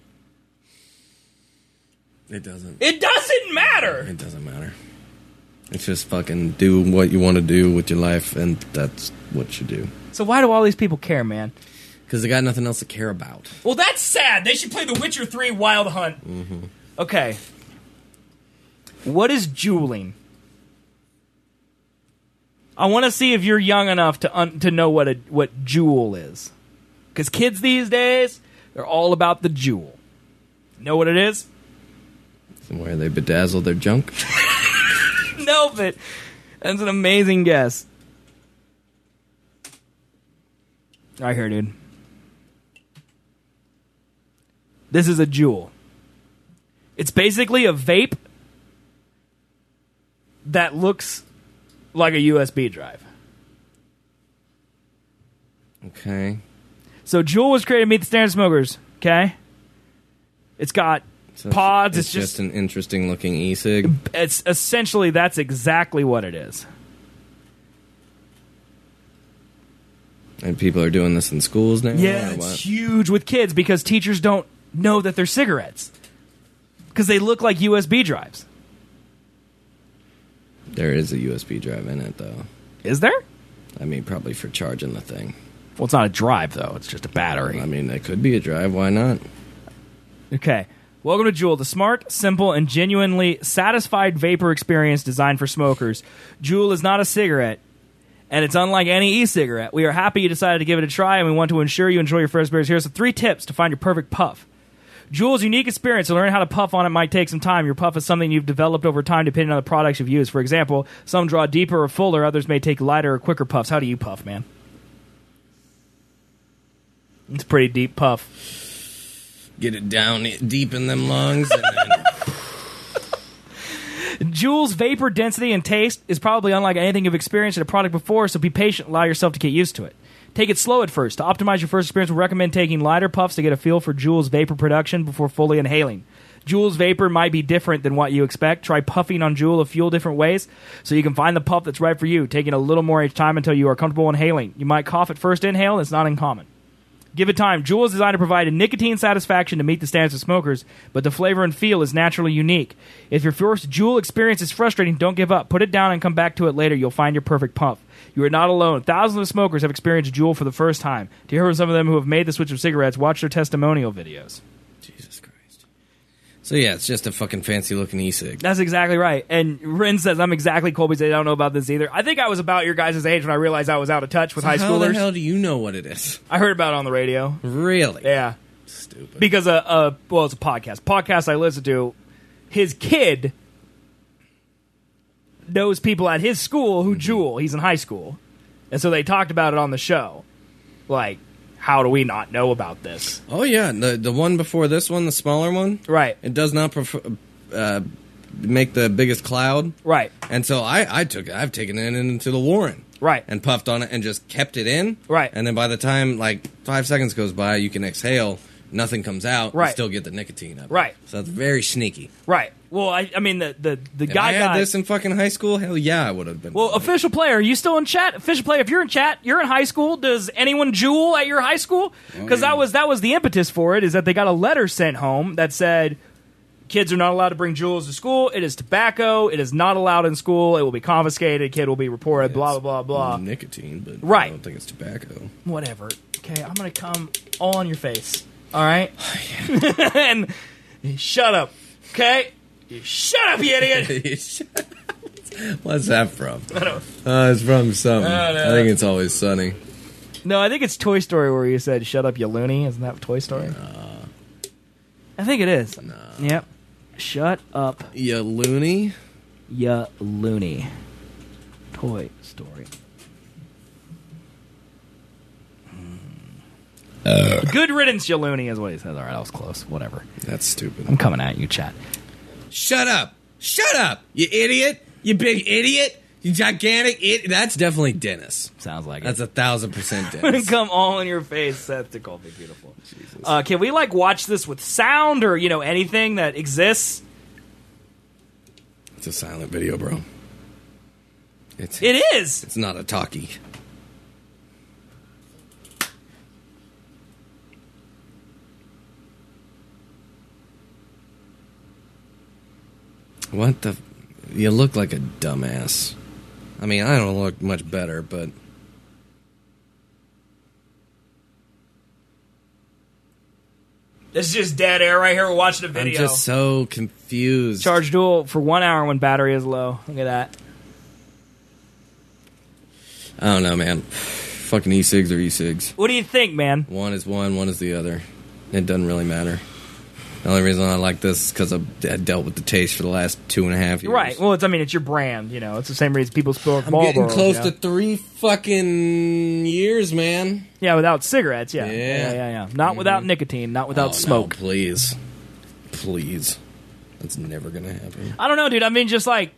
It doesn't. It doesn't matter! It doesn't matter. It's just fucking do what you want to do with your life, and that's what you do. So why do all these people care, man? Because they got nothing else to care about. Well, that's sad. They should play The Witcher 3 Wild Hunt. Mm-hmm. Okay. What is juuling? I want to see if you're young enough to know what jewel is. Because kids these days, they're all about the jewel. Know what it is? Where they bedazzle their junk? No, but that's an amazing guess. Right here, dude. This is a jewel. It's basically a vape that looks like a USB drive. Okay. So Juul was created to meet the standard smokers, okay? It's got pods. It's just an interesting looking e-cig. It's essentially, that's exactly what it is. And people are doing this in schools now? Yeah, or it's what? huge with kids because teachers don't know that they're cigarettes. Because they look like USB drives. There is a USB drive in it, though. Is there? I mean, probably for charging the thing. Well, it's not a drive, though. It's just a battery. I mean, it could be a drive. Why not? Okay. Welcome to Juul, the smart, simple, and genuinely satisfied vapor experience designed for smokers. Juul is not a cigarette, and it's unlike any e-cigarette. We are happy you decided to give it a try, and we want to ensure you enjoy your first beers. Here's the 3 tips to find your perfect puff. Juul's unique experience to learn how to puff on it might take some time. Your puff is something you've developed over time depending on the products you've used. For example, some draw deeper or fuller, others may take lighter or quicker puffs. How do you puff, man? It's a pretty deep puff. Get it down deep in them lungs. And then Juul's vapor density and taste is probably unlike anything you've experienced in a product before, so be patient and allow yourself to get used to it. Take it slow at first. To optimize your first experience, we recommend taking lighter puffs to get a feel for Juul's vapor production before fully inhaling. Juul's vapor might be different than what you expect. Try puffing on Juul a few different ways so you can find the puff that's right for you, taking a little more each time until you are comfortable inhaling. You might cough at first inhale, and it's not uncommon. Give it time. Juul is designed to provide a nicotine satisfaction to meet the standards of smokers, but the flavor and feel is naturally unique. If your first Juul experience is frustrating, don't give up. Put it down and come back to it later. You'll find your perfect puff. You are not alone. Thousands of smokers have experienced Juul for the first time. To hear from some of them who have made the switch of cigarettes, watch their testimonial videos. Jesus Christ. So yeah, it's just a fucking fancy-looking e-cig. That's exactly right. And Rin says, I'm exactly Colby's age. I don't know about this either. I think I was about your guys' age when I realized I was out of touch with high How schoolers. the hell do you know what it is? I heard about it on the radio. Really? Yeah. Stupid. Because, well, it's a podcast. Podcast I listen to, his kid knows people at his school who Juul. He's in high school. And so they talked about it on the show. Like, how do we not know about this? Oh, yeah. The one before this one, the smaller one. Right. It does not make the biggest cloud. Right. And so I've taken it into the Warren. Right. And puffed on it and just kept it in. Right. And then by the time, 5 seconds goes by, you can exhale. Nothing comes out. Right. You still get the nicotine of it. Right. So that's very sneaky. Right. Well, I mean, the If guy I had this in fucking high school, hell yeah, I would have been. Well, official player, are you still in chat? Official player, if you're in chat, you're in high school. Does anyone Juul at your high school? Because that was the impetus for it. Is that they got a letter sent home that said kids are not allowed to bring Juuls to school. It is tobacco. It is not allowed in school. It will be confiscated. Kid will be reported. Blah blah blah blah. Nicotine, but right. I don't think it's tobacco. Whatever. Okay, I'm gonna come all on your face. All right. And shut up. Okay. Shut up, you idiot! What's that from? I don't know. It's from something. I don't know. I think it's Always Sunny. No, I think it's Toy Story where you said, shut up, you loony. Isn't that Toy Story? I think it is. No. Yep. Shut up. You loony? Ya loony. Toy Story. Good riddance, you loony, is what he says. All right, I was close. Whatever. That's stupid. I'm coming at you, chat. Shut up! Shut up! You idiot! You big idiot! You gigantic idiot! That's definitely Dennis. Sounds like That's it. 1,000% Dennis. Come all in your face, Seth to Colby. Beautiful. Jesus. Can we watch this with sound or anything that exists? It's a silent video, bro. It is. It's not a talkie. What the? You look like a dumbass. I mean, I don't look much better, but This is just dead air right here. We're watching a video. I'm just so confused. Charge Dual for 1 hour when battery is low. Look at that. I don't know, man. Fucking e-cigs or e-cigs. What do you think, man? One is one is the other. It doesn't really matter. The only reason I like this is because I've dealt with the taste for the last 2.5 years. Right. Well, it's your brand. It's the same reason people smoke I'm Marlboros. getting close to 3 fucking years, man. Yeah, without cigarettes. Yeah. Yeah. Not without nicotine. Not without smoke. No, please. Please. That's never going to happen. I don't know, dude. I mean, just I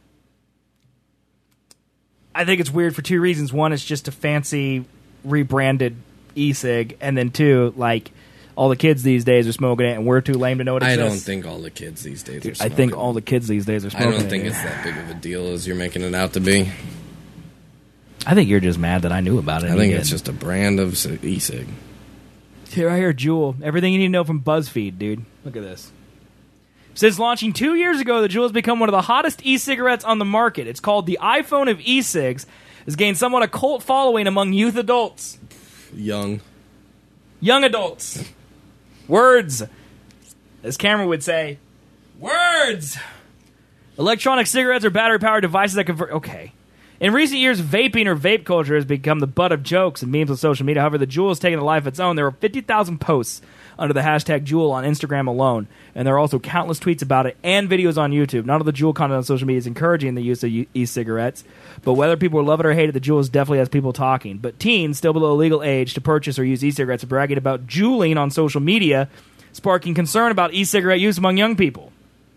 think it's weird for 2 reasons. One, it's just a fancy rebranded e-cig, and then 2, all the kids these days are smoking it, and we're too lame to know what it is. I don't think all the kids these days are smoking. I think all the kids these days are smoking it. I don't think it's that big of a deal as you're making it out to be. I think you're just mad that I knew about it. I think it's just a brand of e-cig. Here, right here, Juul. Everything you need to know from BuzzFeed, dude. Look at this. Since launching 2 years ago, the Juul has become one of the hottest e-cigarettes on the market. It's called the iPhone of e-cigs. Has gained somewhat a cult following among youth adults. Young adults. Words. As Cameron would say, words. Electronic cigarettes are battery-powered devices that convert... Okay. In recent years, vaping or vape culture has become the butt of jokes and memes on social media. However, the Juul has taken a life of its own. There are 50,000 posts under the hashtag Juul on Instagram alone, and there are also countless tweets about it and videos on YouTube. None of the Juul content on social media is encouraging the use of e-cigarettes, but whether people love it or hate it, the Juul definitely has people talking. But teens, still below legal age to purchase or use e-cigarettes, are bragging about juuling on social media, sparking concern about e-cigarette use among young people.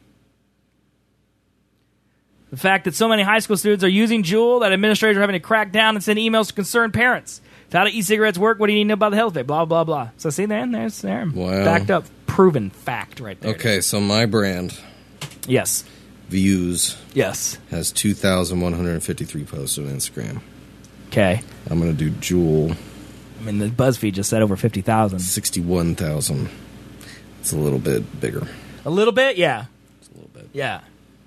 The fact that so many high school students are using Juul that administrators are having to crack down and send emails to concerned parents. How do e-cigarettes work? What do you need to know about the health of it? Blah, blah, blah. So see, there's Wow. backed up proven fact right there. Okay, so my brand, Yes. Views, Yes. has 2,153 posts on Instagram. Okay. I'm going to do Jewel, I mean, the BuzzFeed just said over 50,000. 61,000. It's a little bit bigger. A little bit? Yeah. It's a little bit. Yeah.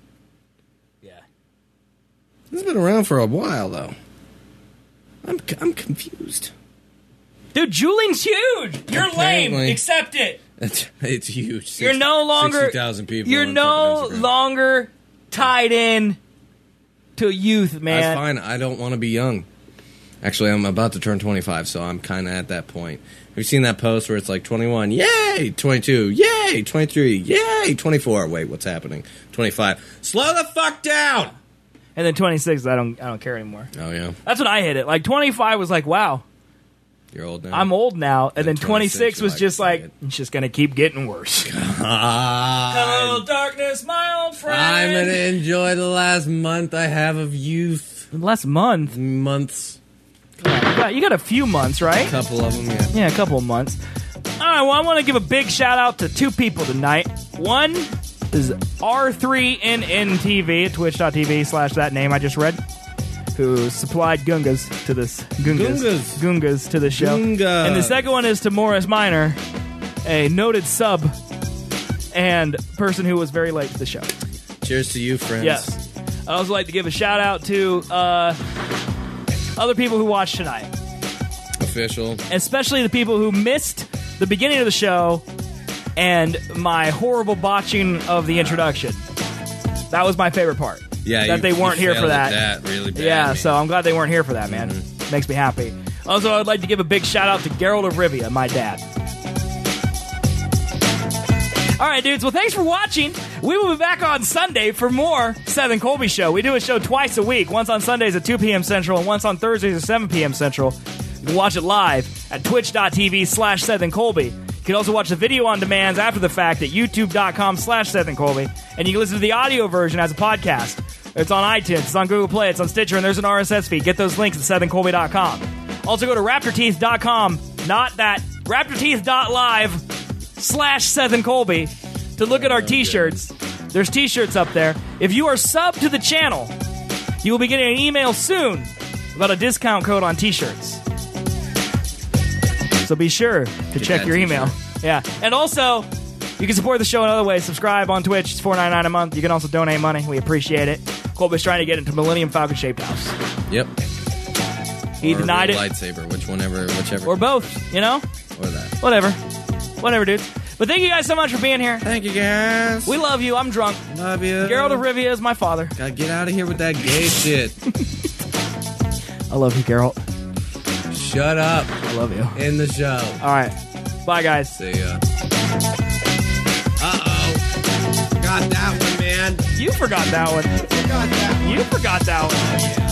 It's been around for a while, though. I'm confused. Dude, Juling's huge. You're lame. Apparently. Accept it. It's huge. You're no longer 60,000 people. You're on no fucking Instagram. longer tied in to youth, man. That's fine. I don't want to be young. Actually, I'm about to turn 25, so I'm kind of at that point. Have you seen that post where it's like 21, yay, 22, yay, 23, yay, 24. Wait, what's happening? 25. Slow the fuck down. And then 26, I don't care anymore. Oh yeah, That's when I hit it. Like 25 was like, wow, you're old now. I'm old now. And then 26 you're was like, just like, fuck it's just gonna keep getting worse. Hello, darkness, my old friend. I'm gonna enjoy the last month I have of youth. Last month, Months, you got a few months, right? a couple of them. Yeah. Yeah, a couple of months. All right, well, I want to give a big shout out to two people tonight. One is R3NNTV at twitch.tv/that name I just read, who supplied Gungas to this Gungas to the show. Gunga. And the second one is to Morris Minor, a noted sub and person who was very late to the show. Cheers to you, friends. Yes. I'd also like to give a shout out to other people who watched tonight. Official. Especially the people who missed the beginning of the show and my horrible botching of the introduction. That was my favorite part. Yeah, that they weren't here for failed that. at that really bad. Yeah, man. so I'm glad they weren't here for that, man. Makes me happy. Also, I'd like to give a big shout out to Geralt of Rivia, my dad. All right, dudes. Well, thanks for watching. We will be back on Sunday for more Seth and Colby Show. We do a show twice a week, once on Sundays at 2 p.m. Central and once on Thursdays at 7 p.m. Central. You can watch it live at twitch.tv/Seth and Colby. You can also watch the video on demand after the fact at youtube.com/Seth and Colby. And you can listen to the audio version as a podcast. It's on iTunes, it's on Google Play, it's on Stitcher, and there's an RSS feed. Get those links at SethandColby.com. Also go to RaptorTeeth.com, not that, RaptorTeeth.live/Seth and Colby to look at our t-shirts. There's t-shirts up there. If you are subbed to the channel, you will be getting an email soon about a discount code on t-shirts. So be sure to check your email. Yeah. And also, you can support the show in other ways. Subscribe on Twitch. It's $4.99 a month. You can also donate money. We appreciate it. Colby's trying to get into Millennium Falcon shaped house. Yep. He or denied it. Lightsaber, whichever. Or both, you know? Or that. Whatever, dudes. But thank you guys so much for being here. Thank you, guys. We love you. I'm drunk. Love you. Geralt of Rivia is my father. Gotta get out of here with that gay shit. I love you, Geralt. Shut up. I love you. In the show. All right. Bye, guys. See ya. Uh-oh. Forgot that one, man. You forgot that one. Forgot that one. You forgot that one. Yeah.